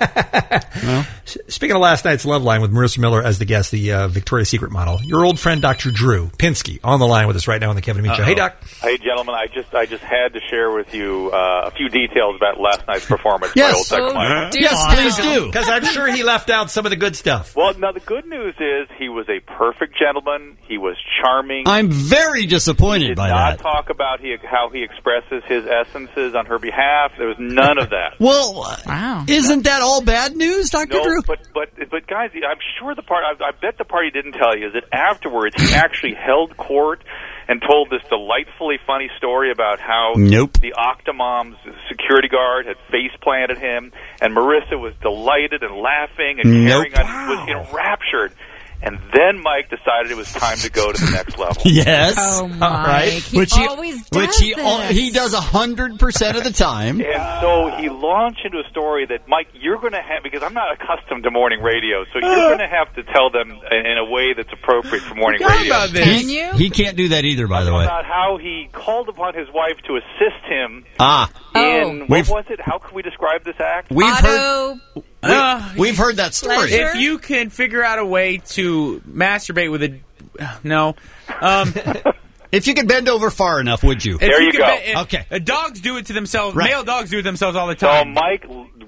S- Speaking of last night's Loveline with Marissa Miller as the guest, the uh, Victoria's Secret model, your old friend Doctor Drew Pinsky on the line with us right now on the Kevin and Meat Show. Hey, Doc. Hey, gentlemen, I just I just had to share with you uh, a few details about last night's performance. Yes. by old Tech Oh, Mike. do Yes, please do. Because I'm sure he left out some of the good stuff. Well, now the good news is he was a perfect gentleman. He was charming. I'm very disappointed did by not that. talk about he, how he expresses his essences on her behalf. There was none of that. Well, wow. Isn't that all bad news, Doctor No, Drew? but but but guys, I'm sure the part I, I bet the part he didn't tell you is that afterwards he actually held court and told this delightfully funny story about how Nope. the Octomom's security guard had face planted him, and Marissa was delighted and laughing and Nope. carrying on, was enraptured. And then Mike decided it was time to go to the next level. Yes. Oh, Mike. Right. He Which he always does Which he this. al- he does a hundred percent of the time. And so he launched into a story that, Mike, you're going to have, because I'm not accustomed to morning radio, so you're going to have to tell them in in a way that's appropriate for morning radio. He, he can't do that either, by the way. About how he called upon his wife to assist him Ah. in, what We've- was it? How can we describe this act? We've Auto. Uh, We've heard that story. If you can figure out a way to masturbate with a no, um, If you could bend over far enough, would you? if There you could go. be- if- Okay. uh, dogs do it to themselves. Right. Male dogs do it themselves all the So time. Mike l-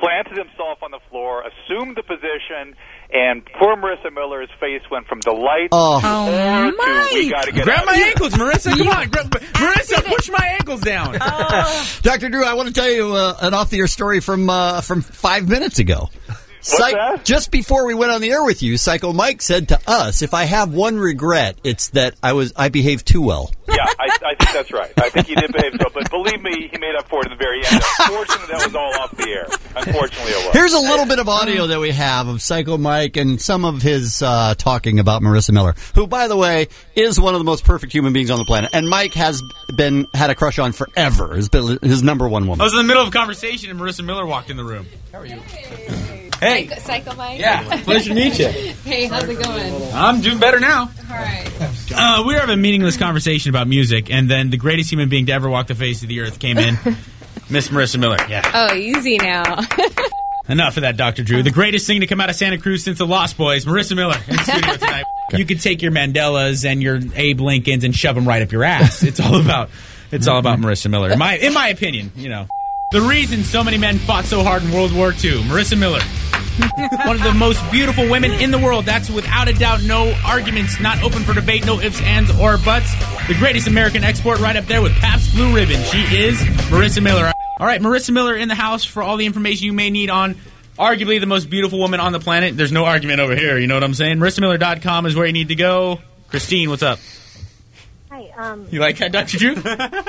planted himself on the floor, assumed the position, and poor Marissa Miller's face went from delight Oh. to Oh, horror to Mike. we got to get Grab out my of here. ankles, Marissa. Come on. Gra- Marissa, push my ankles down. Doctor Drew, I want to tell you uh, an off-the-air story from uh, from five minutes ago. Psych- that? Just before we went on the air with you, Psycho Mike said to us, "If I have one regret, it's that I was I behaved too well." Yeah, I, I think that's right. I think he did behave so, but believe me, he made up for it in the very end. Unfortunately, that was all off the air. Unfortunately, it was. Here's a little bit of audio that we have of Psycho Mike and some of his uh, talking about Marissa Miller, who, by the way, is one of the most perfect human beings on the planet. And Mike has been had a crush on forever. Has been his number one I woman. was in the middle of a conversation and Marissa Miller walked in the room. How are you? Hey. Psycho, Psycho Mike? Yeah, pleasure to meet you. Hey, how's it going? I'm doing better now. All right. Uh, we were having a meaningless conversation about music, and then the greatest human being to ever walk the face of the earth came in, Miss Marissa Miller. Yeah. Oh, easy now. Enough of that, Doctor Drew. The greatest thing to come out of Santa Cruz since the Lost Boys, Marissa Miller, in the studio tonight. You could take your Mandelas and your Abe Lincolns and shove them right up your ass. It's all about, it's all about Marissa Miller. In my, in my opinion, you know. The reason so many men fought so hard in World War Two, Marissa Miller. One of the most beautiful women in the world. That's without a doubt, no arguments, not open for debate, no ifs, ands, or buts. The greatest American export right up there with Pabst Blue Ribbon. She is Marissa Miller. All right, Marissa Miller in the house for all the information you may need on arguably the most beautiful woman on the planet. There's no argument over here, you know what I'm saying? Marissa Miller dot com is where you need to go. Christine, what's up? Hi, um... You like that, Doctor Drew?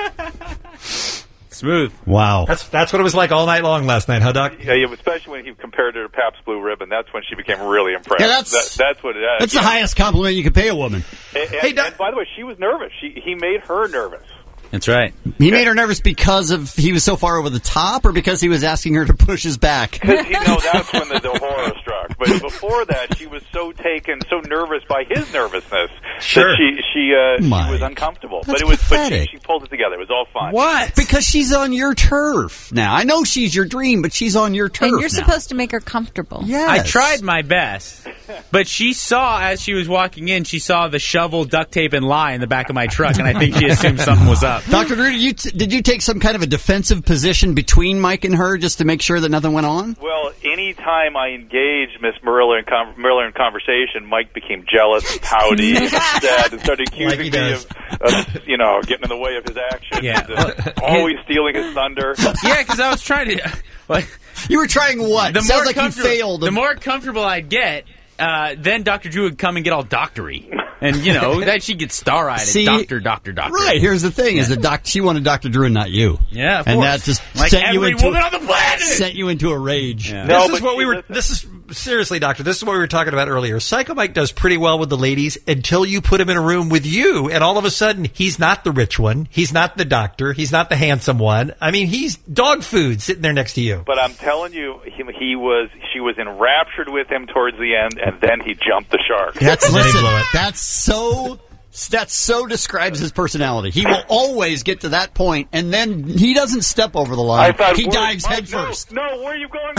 Smooth. Wow. That's that's what it was like all night long last night, huh, Doc? Yeah, yeah, especially when he compared her to Pabst Blue Ribbon. That's when she became really impressed. Yeah, that's- that, that's what it is. That's the highest compliment you could pay a woman. And, and, and by the way, she was nervous. She He made her nervous. That's right. He made her nervous because of he was so far over the top, or because he was asking her to push his back. Because you know that's when the, the horror struck. But before that, she was so taken, so nervous by his nervousness Sure. that she she uh, Mike, she was uncomfortable. that's But it was but she, pathetic. she pulled it together. It was all fine. What? Because she's on your turf now. I know she's your dream, but she's on your turf And you're now. supposed to make her comfortable. I tried my best, but she saw, as she was walking in, she saw the shovel, duct tape, and lie in the back of my truck, and I think she assumed something was up. Doctor Drew, did you, t- did you take some kind of a defensive position between Mike and her just to make sure that nothing went on? Well, any time I engaged Miss Miller in, con- Miller in conversation, Mike became jealous and pouty and upset and started accusing Like he me does. of, of, you know, getting in the way of his action. Yeah. and, uh, always stealing his thunder. Yeah, because I was trying to. Like, you were trying what? The Sounds more like you comfortable- failed. The more comfortable I'd get, uh, then Doctor Drew would come and get all doctory, and you know that she'd get star-eyed. See, and doctor, doctor, doctor. Right. Here's the thing: is that doc- she wanted Doctor Drew and not you. Yeah, of and course. that just Like sent you every into woman on the planet. sent you into a rage. this is what we were. This is seriously, Doctor. This is what we were talking about earlier. Psycho Mike does pretty well with the ladies until you put him in a room with you, and all of a sudden he's not the rich one. He's not the doctor. He's not the handsome one. I mean, he's dog food sitting there next to you. But I'm telling you, he, he was. She was enraptured with him towards the end, and then he jumped the shark. That's listen. That's so. That so describes his personality. He will always get to that point, and then he doesn't step over the line. I thought, He where- dives Mike, head first. No, no, where are you going?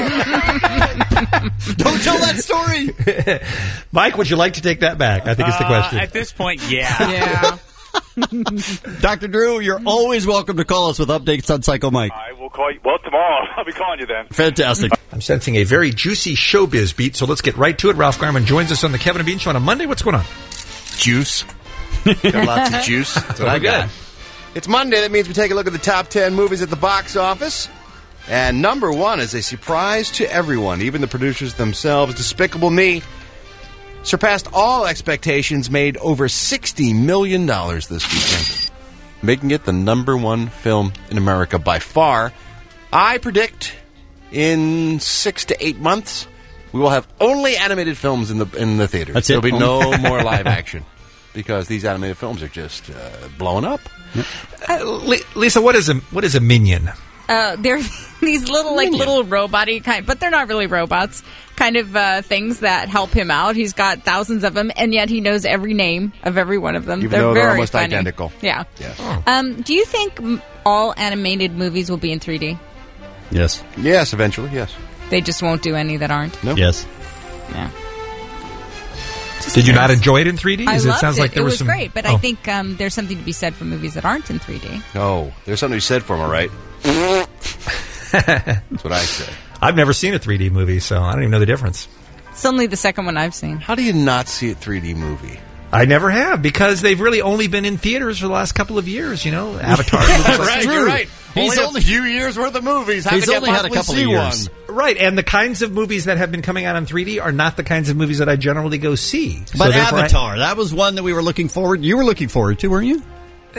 Don't tell that story. Mike, would you like to take that back? I think it's the Uh, question. At this point, yeah. Yeah. Doctor Drew, you're always welcome to call us with updates on Psycho Mike. I will call you. Well, tomorrow I'll be calling you then. Fantastic. I'm sensing a very juicy showbiz beat, so let's get right to it. Ralph Garman joins us on the Kevin and Bean Show on a Monday. What's going on? Juice. Got lots of juice. That's what I Very got. good. It's Monday. That means we take a look at the top ten movies at the box office. And number one is a surprise to everyone, even the producers themselves. Despicable Me surpassed all expectations, made over sixty million dollars this weekend, making it the number one film in America by far. I predict in six to eight months, we will have only animated films in the in the theaters. That's it? There'll be no Only- more live action because these animated films are just uh, blowing up. Uh, Li- Lisa, what is a what is a minion? Uh, they're these little, like, little robot-y kind, but they're not really robots, kind of uh, things that help him out. He's got thousands of them, and yet he knows every name of every one of them. Even they're though they're very almost funny. identical. Yeah. Yes. Um, do you think m- all animated movies will be in three D? Yes. Yes, eventually, yes. They just won't do any that aren't? No. Yes. Yeah. Did you not enjoy it in three D? I Is loved it sounds it. like there it was was some. great, but oh. I think um, there's something to be said for movies that aren't in three D. Oh, there's something to be said for them, all right? That's what I say. I've never seen a three D movie, so I don't even know the difference. It's only the second one I've seen. How do you not see a three D movie? I never have, because they've really only been in theaters for the last couple of years, you know? Avatar. Right, you're right. He's only a few years worth of movies. How He's could you only had a possibly couple of see years. one? Right, and the kinds of movies that have been coming out in three D are not the kinds of movies that I generally go see. But So therefore I- Avatar, that was one that we were looking forward. You were looking forward to, weren't you?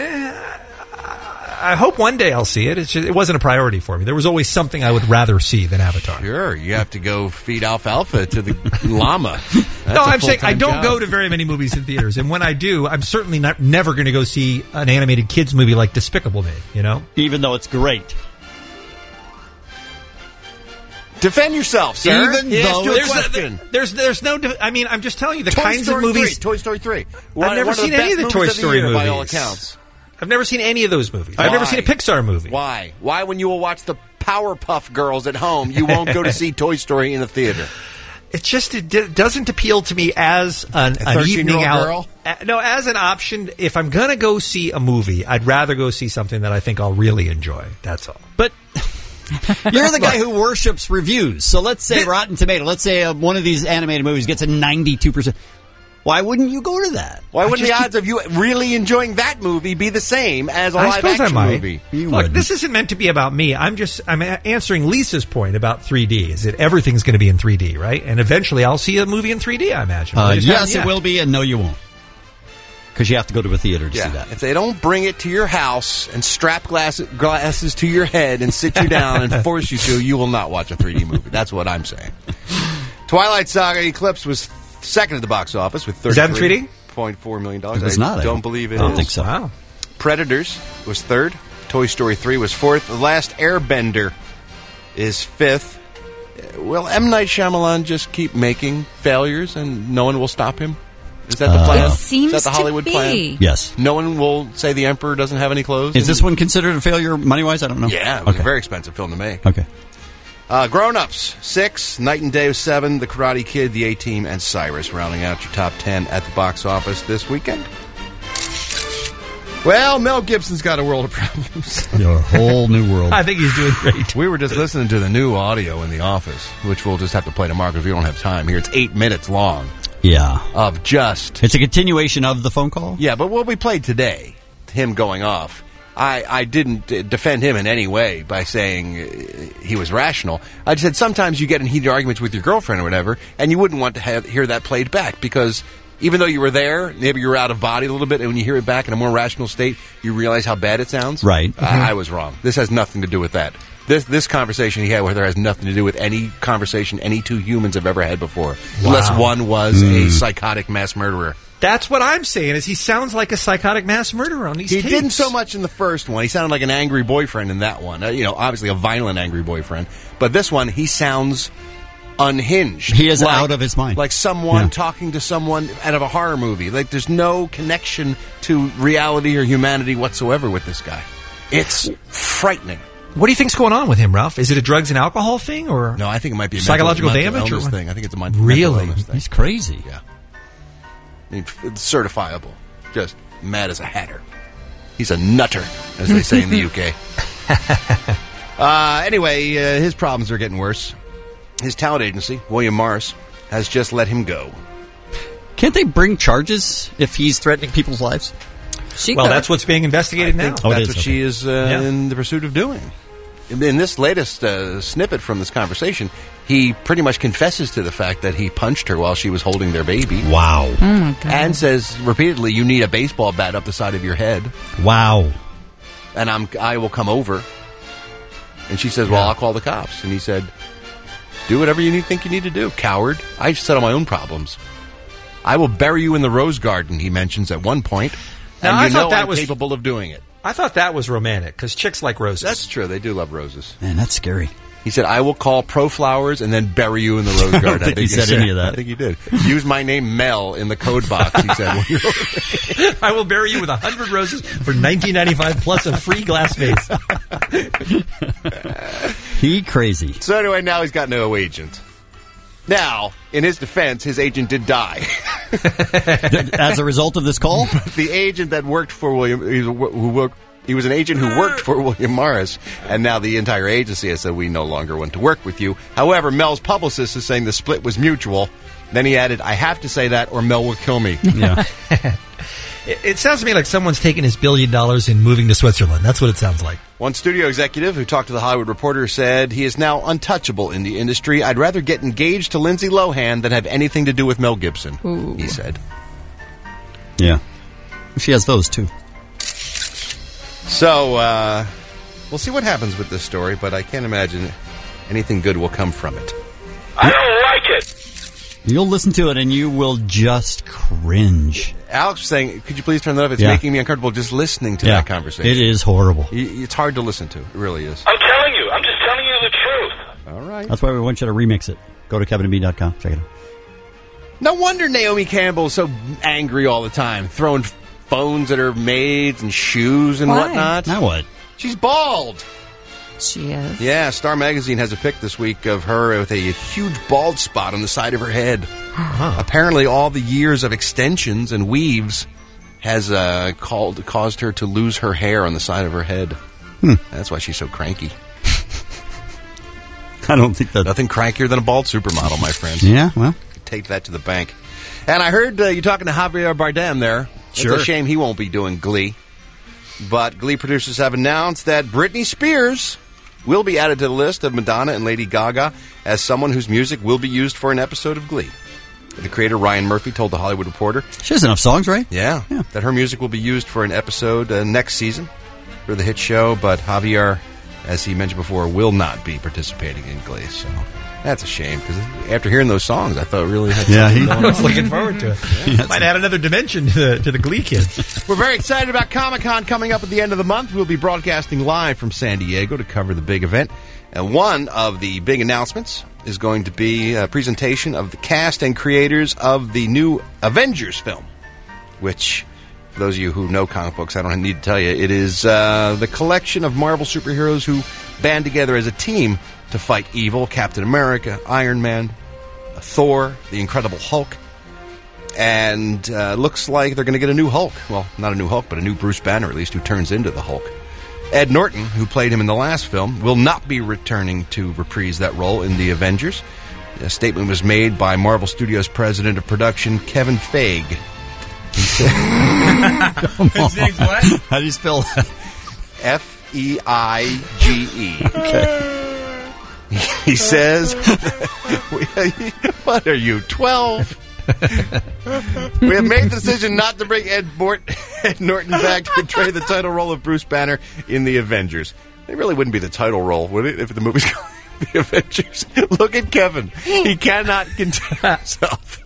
I hope one day I'll see it. It's just, it wasn't a priority for me. There was always something I would rather see than Avatar. Sure, you have to go feed alfalfa to the llama. That's no, a I'm saying I full-time don't job. go to very many movies in theaters, and when I do, I'm certainly not never going to go see an animated kids movie like Despicable Me. You know, even though it's great. Defend yourself, sir. Even He asked though you a there's, question. no, there's there's no. de- I mean, I'm just telling you the Toy kinds Story of movies. three, Toy Story three. I've One- never one of the seen any best of the movies Toy of the Story year, movies. by all accounts. I've never seen any of those movies. I've Why? never seen a Pixar movie. Why? Why, when you will watch the Powerpuff Girls at home, you won't go to see Toy Story in a theater? It's just it d- doesn't appeal to me as an, A an evening thirteen-year-old out. girl? Uh, no, as an option. If I'm gonna go see a movie, I'd rather go see something that I think I'll really enjoy. That's all. But you're the guy who worships reviews. So let's say Rotten Tomato. Let's say uh, one of these animated movies gets a ninety-two percent. Why wouldn't you go to that? Why wouldn't the just odds of you really enjoying that movie be the same as a I live suppose action I might. movie? Look, this isn't meant to be about me. I'm just I'm a- answering Lisa's point about three D. Is that everything's going to be in three D, right? And eventually, I'll see a movie in three D. I imagine. Uh, I just yes, haven't it yet. will be, and no, you won't. Because you have to go to a theater to Yeah, see that. if they don't bring it to your house and strap glass- glasses to your head and sit you down and force you to, you will not watch a three D movie. That's what I'm saying. Twilight Saga Eclipse was second at the box office with Is that in thirty-three three D? point four million dollars. It was I not, I don't don't- believe it I don't is. think so. Wow. Predators was third. Toy Story three was fourth. The Last Airbender is fifth. Uh, Will M. Night Shyamalan just keep making failures and no one will stop him? Is that the Uh, plan? It seems is that the to Hollywood be. plan? Yes. No one will say the Emperor doesn't have any clothes? Is And- this one considered a failure money-wise? I don't know. Yeah, it was Okay. a very expensive film to make. Okay. Uh, Grown-ups, six. Night and Day was seven. The Karate Kid, The A-Team, and Cyrus rounding out your top ten at the box office this weekend. Well, Mel Gibson's got a world of problems. A whole new world. I think he's doing great. We were just listening to the new audio in the office, which we'll just have to play tomorrow because we don't have time here. It's eight minutes long Yeah. of just... It's a continuation of the phone call? Yeah, but what we played today, him going off, I, I didn't uh, defend him in any way by saying uh, he was rational. I just said sometimes you get in heated arguments with your girlfriend or whatever, and you wouldn't want to have, hear that played back because even though you were there, maybe you were out of body a little bit, and when you hear it back in a more rational state, you realize how bad it sounds. Right. Uh, I was wrong. This has nothing to do with that. This this conversation he had with her has nothing to do with any conversation any two humans have ever had before, unless one was a psychotic mass murderer. That's what I'm saying. Is he sounds like a psychotic mass murderer on these He tapes. didn't so much in the first one. He sounded like an angry boyfriend in that one. Uh, you know, obviously a violent angry boyfriend. But this one, he sounds unhinged. He is Like- out of his mind. Like someone Yeah. talking to someone out of a horror movie. Like there's no connection to reality or humanity whatsoever with this guy. It's frightening. What do you think's going on with him, Ralph? Is it a drugs and alcohol thing, or No, I think it might be a psychological mental, mental damage, or illness what? thing. I think it's a mental, Really? mental illness thing. He's crazy. Yeah. I mean, it's certifiable. Just mad as a hatter. He's a nutter, as they say in the U K. uh, anyway, uh, his problems are getting worse. His talent agency, William Morris, has just let him go. Can't they bring charges if he's threatening people's lives? She Well, could. that's what's being investigated now. Oh, it That's is, what okay. she is uh, Yeah. in the pursuit of doing. In, in this latest uh, snippet from this conversation, he pretty much confesses to the fact that he punched her while she was holding their baby. Wow. Oh my god. And says repeatedly, "You need a baseball bat up the side of your head." Wow. And I'm I will come over. And she says, "Well, I'll call the cops." And he said, "Do whatever you need, think you need to do, coward. I settle my own problems. I will bury you in the rose garden." He mentions at one point, Now, and I you thought know that I'm was- capable of doing it. I thought that was romantic because chicks like roses. That's true. They do love roses. Man, that's scary. He said, "I will call Pro Flowers and then bury you in the rose garden." think he said any of that. I think he did. Use my name Mel in the code box. He said, when you're I will bury you with a hundred roses for nineteen ninety five plus a free glass vase. He crazy. So anyway, now he's got no agent. Now, in his defense, his agent did die. As a result of this call? The agent that worked for William, who worked He was an agent who worked for William Morris, and now the entire agency has said we no longer want to work with you. However, Mel's publicist is saying the split was mutual. Then he added, I have to say that or Mel will kill me. Yeah. it, it sounds to me like someone's taking his billion dollars and moving to Switzerland. That's what it sounds like. One studio executive who talked to The Hollywood Reporter said he is now untouchable in the industry. I'd rather get engaged to Lindsay Lohan than have anything to do with Mel Gibson, Ooh. he said. Yeah. She has those, too. So, uh, we'll see what happens with this story, but I can't imagine anything good will come from it. I don't like it. You'll listen to it and you will just cringe. Alex was saying, could you please turn that up? It's Yeah. making me uncomfortable just listening to Yeah. that conversation. It is horrible. Y- It's hard to listen to. It really is. I'm telling you. I'm just telling you the truth. All right. That's why we want you to remix it. Go to kevin and bean dot com. Check it out. No wonder Naomi Campbell is so angry all the time, throwing phones at her maids and shoes and Why? whatnot. Now what? She's bald. She is. Yeah, Star Magazine has a pic this week of her with a huge bald spot on the side of her head. Apparently, all the years of extensions and weaves has uh, called, caused her to lose her hair on the side of her head. Hmm. That's why she's so cranky. I don't think that... Nothing crankier than a bald supermodel, my friend. Yeah, well... Take that to the bank. And I heard uh, you talking to Javier Bardem there. Sure. It's a shame he won't be doing Glee. But Glee producers have announced that Britney Spears will be added to the list of Madonna and Lady Gaga as someone whose music will be used for an episode of Glee. The creator, Ryan Murphy, told The Hollywood Reporter... She has enough songs, right? Yeah. yeah. That her music will be used for an episode uh, next season for the hit show, but Javier, as he mentioned before, will not be participating in Glee. So that's a shame, because after hearing those songs, I thought it really had Yeah, something he going was on. looking forward to it. Yeah. Might add another dimension to the, to the Glee kids. We're very excited about Comic-Con coming up at the end of the month. We'll be broadcasting live from San Diego to cover the big event. And one of the big announcements is going to be a presentation of the cast and creators of the new Avengers film, which, for those of you who know comic books, I don't need to tell you, it is uh, the collection of Marvel superheroes who band together as a team to fight evil. Captain America, Iron Man, Thor, the Incredible Hulk. And uh, looks like they're going to get a new Hulk. Well, not a new Hulk, but a new Bruce Banner, at least, who turns into the Hulk. Ed Norton, who played him in the last film, will not be returning to reprise that role in the Avengers. A statement was made by Marvel Studios president of production, Kevin Feige. He said, His name's what? How do you spell that? F E I G E. Okay. He says, what are you, twelve? We have made the decision not to bring Ed, Mort- Ed Norton back to portray the title role of Bruce Banner in the Avengers. It really wouldn't be the title role, would it, if the movie's called The Avengers? Look at Kevin. He cannot contain himself.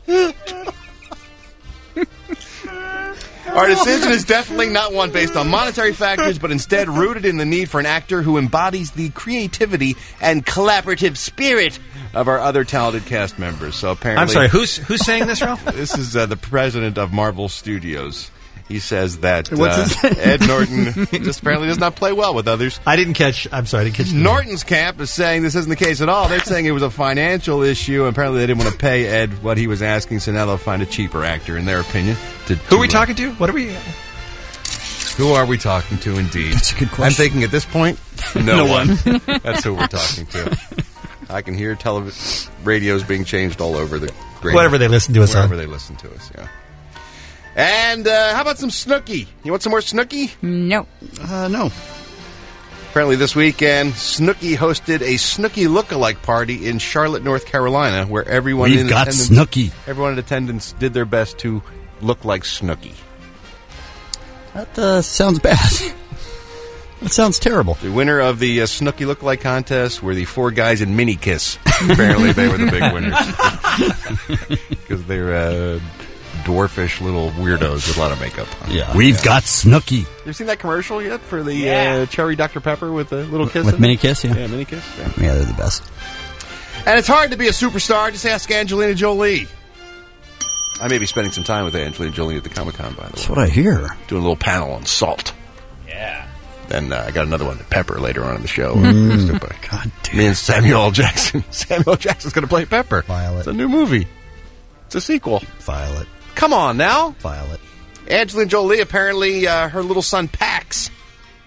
Our decision is definitely not one based on monetary factors, but instead rooted in the need for an actor who embodies the creativity and collaborative spirit of our other talented cast members. So apparently, I'm sorry, who's who's saying this, Ralph? This is uh, the president of Marvel Studios. He says that What's uh, his name? Ed Norton just apparently does not play well with others. I didn't catch. I'm sorry, I didn't catch. the- Norton's camp is saying this isn't the case at all. They're saying it was a financial issue. Apparently, they didn't want to pay Ed what he was asking, so now they'll find a cheaper actor, in their opinion. To, Who are we to, uh, talking to? What are we? Who are we talking to, indeed? That's a good question. I'm thinking at this point, no, No one. one. That's who we're talking to. I can hear television radios being changed all over the great Whatever they listen to us wherever on. they listen to us, yeah. And uh, how about some Snooki? You want some more Snooki? No. Uh, no. Apparently this weekend, Snooki hosted a Snooki look-alike party in Charlotte, North Carolina, where everyone We've in got attendance, Snooki. everyone in attendance did their best to look like Snooki. That uh, sounds bad. That sounds terrible. The winner of the uh, Snooki look-alike contest were the four guys in Mini Kiss. Apparently they were the big winners. Because they're uh, dwarfish little weirdos with a lot of makeup on. Yeah. We've got Snooki. You seen that commercial yet for the Yeah. uh, Cherry Doctor Pepper with the little kiss? With in Mini it? Kiss, yeah. Yeah, Mini Kiss. Yeah. Yeah, they're the best. And it's hard to be a superstar. Just ask Angelina Jolie. I may be spending some time with Angelina Jolie at the Comic-Con, by the way. That's what I hear. Doing a little panel on salt. Yeah. Then uh, I got another one, Pepper, later on in the show. Mm. God damn. Me and Samuel L. Jackson. Samuel L. Jackson's going to play Pepper. Violet. It's a new movie. It's a sequel. Violet. Come on now. Violet. Angelina Jolie, apparently uh, her little son Pax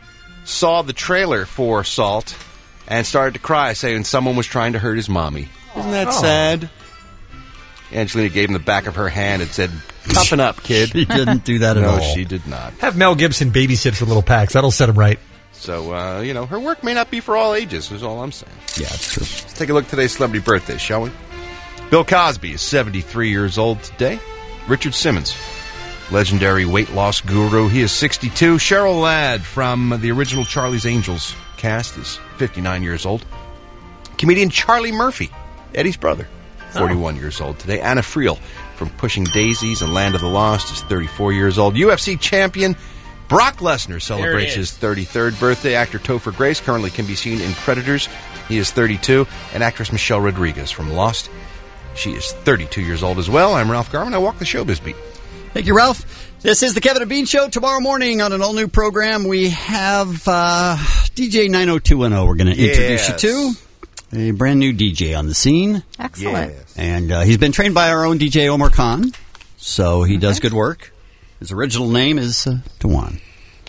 saw the trailer for Salt and started to cry, saying someone was trying to hurt his mommy. Isn't that Oh. sad? Angelina gave him the back of her hand and said, toughen up, kid. She didn't do that at no, all. she did not. Have Mel Gibson babysit for little Pax. That'll set him right. So, uh, you know, her work may not be for all ages, is all I'm saying. Yeah, it's true. Let's take a look at today's celebrity birthdays, shall we? Bill Cosby is seventy-three years old today. Richard Simmons, legendary weight loss guru, he is sixty-two. Cheryl Ladd from the original Charlie's Angels cast is fifty-nine years old. Comedian Charlie Murphy, Eddie's brother, forty-one years old today. Anna Friel from Pushing Daisies and Land of the Lost is thirty-four years old. U F C champion Brock Lesnar celebrates his thirty-third birthday. Actor Topher Grace currently can be seen in Predators. He is thirty-two. And actress Michelle Rodriguez from Lost. She is thirty-two years old as well. I'm Ralph Garman. I walk the showbiz beat. Thank you, Ralph. This is the Kevin and Bean Show. Tomorrow morning on an all-new program, we have uh, D J nine oh two one oh we're going to introduce Yes. you to. A brand new D J on the scene. Excellent. And uh, he's been trained by our own D J Omar Khan, so he does good work. His original name is uh, Tawan.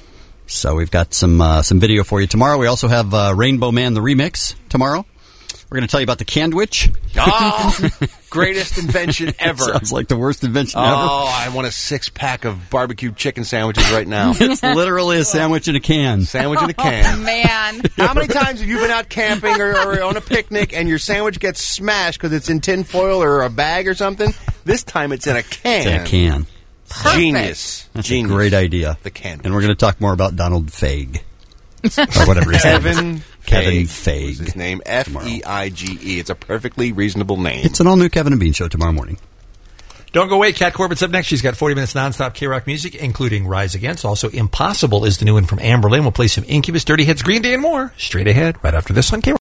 So we've got some uh, some video for you tomorrow. We also have uh, Rainbow Man, the remix, tomorrow. We're going to tell you about the Candwich. Oh, greatest invention ever. Sounds like the worst invention oh, ever. I want a six-pack of barbecue chicken sandwiches right now. It's literally a sandwich in a can. Sandwich in a can. Oh, man. How many times have you been out camping or, or on a picnic and your sandwich gets smashed because it's in tin foil or a bag or something? This time it's in a can. It's in a can. Perfect. Genius. That's Genius. a great idea. The can. And we're going to talk more about Donald Feig. Or whatever his name is. Kevin Kevin Feig. Feig. Was his name F E I G E. It's a perfectly reasonable name. It's an all-new Kevin and Bean Show tomorrow morning. Don't go away. Kat Corbett's up next. She's got forty minutes nonstop K-Rock music, including Rise Against. Also, Impossible is the new one from Amber Lynn. We'll play some Incubus, Dirty Heads, Green Day, and more. Straight ahead, right after this on K-Rock.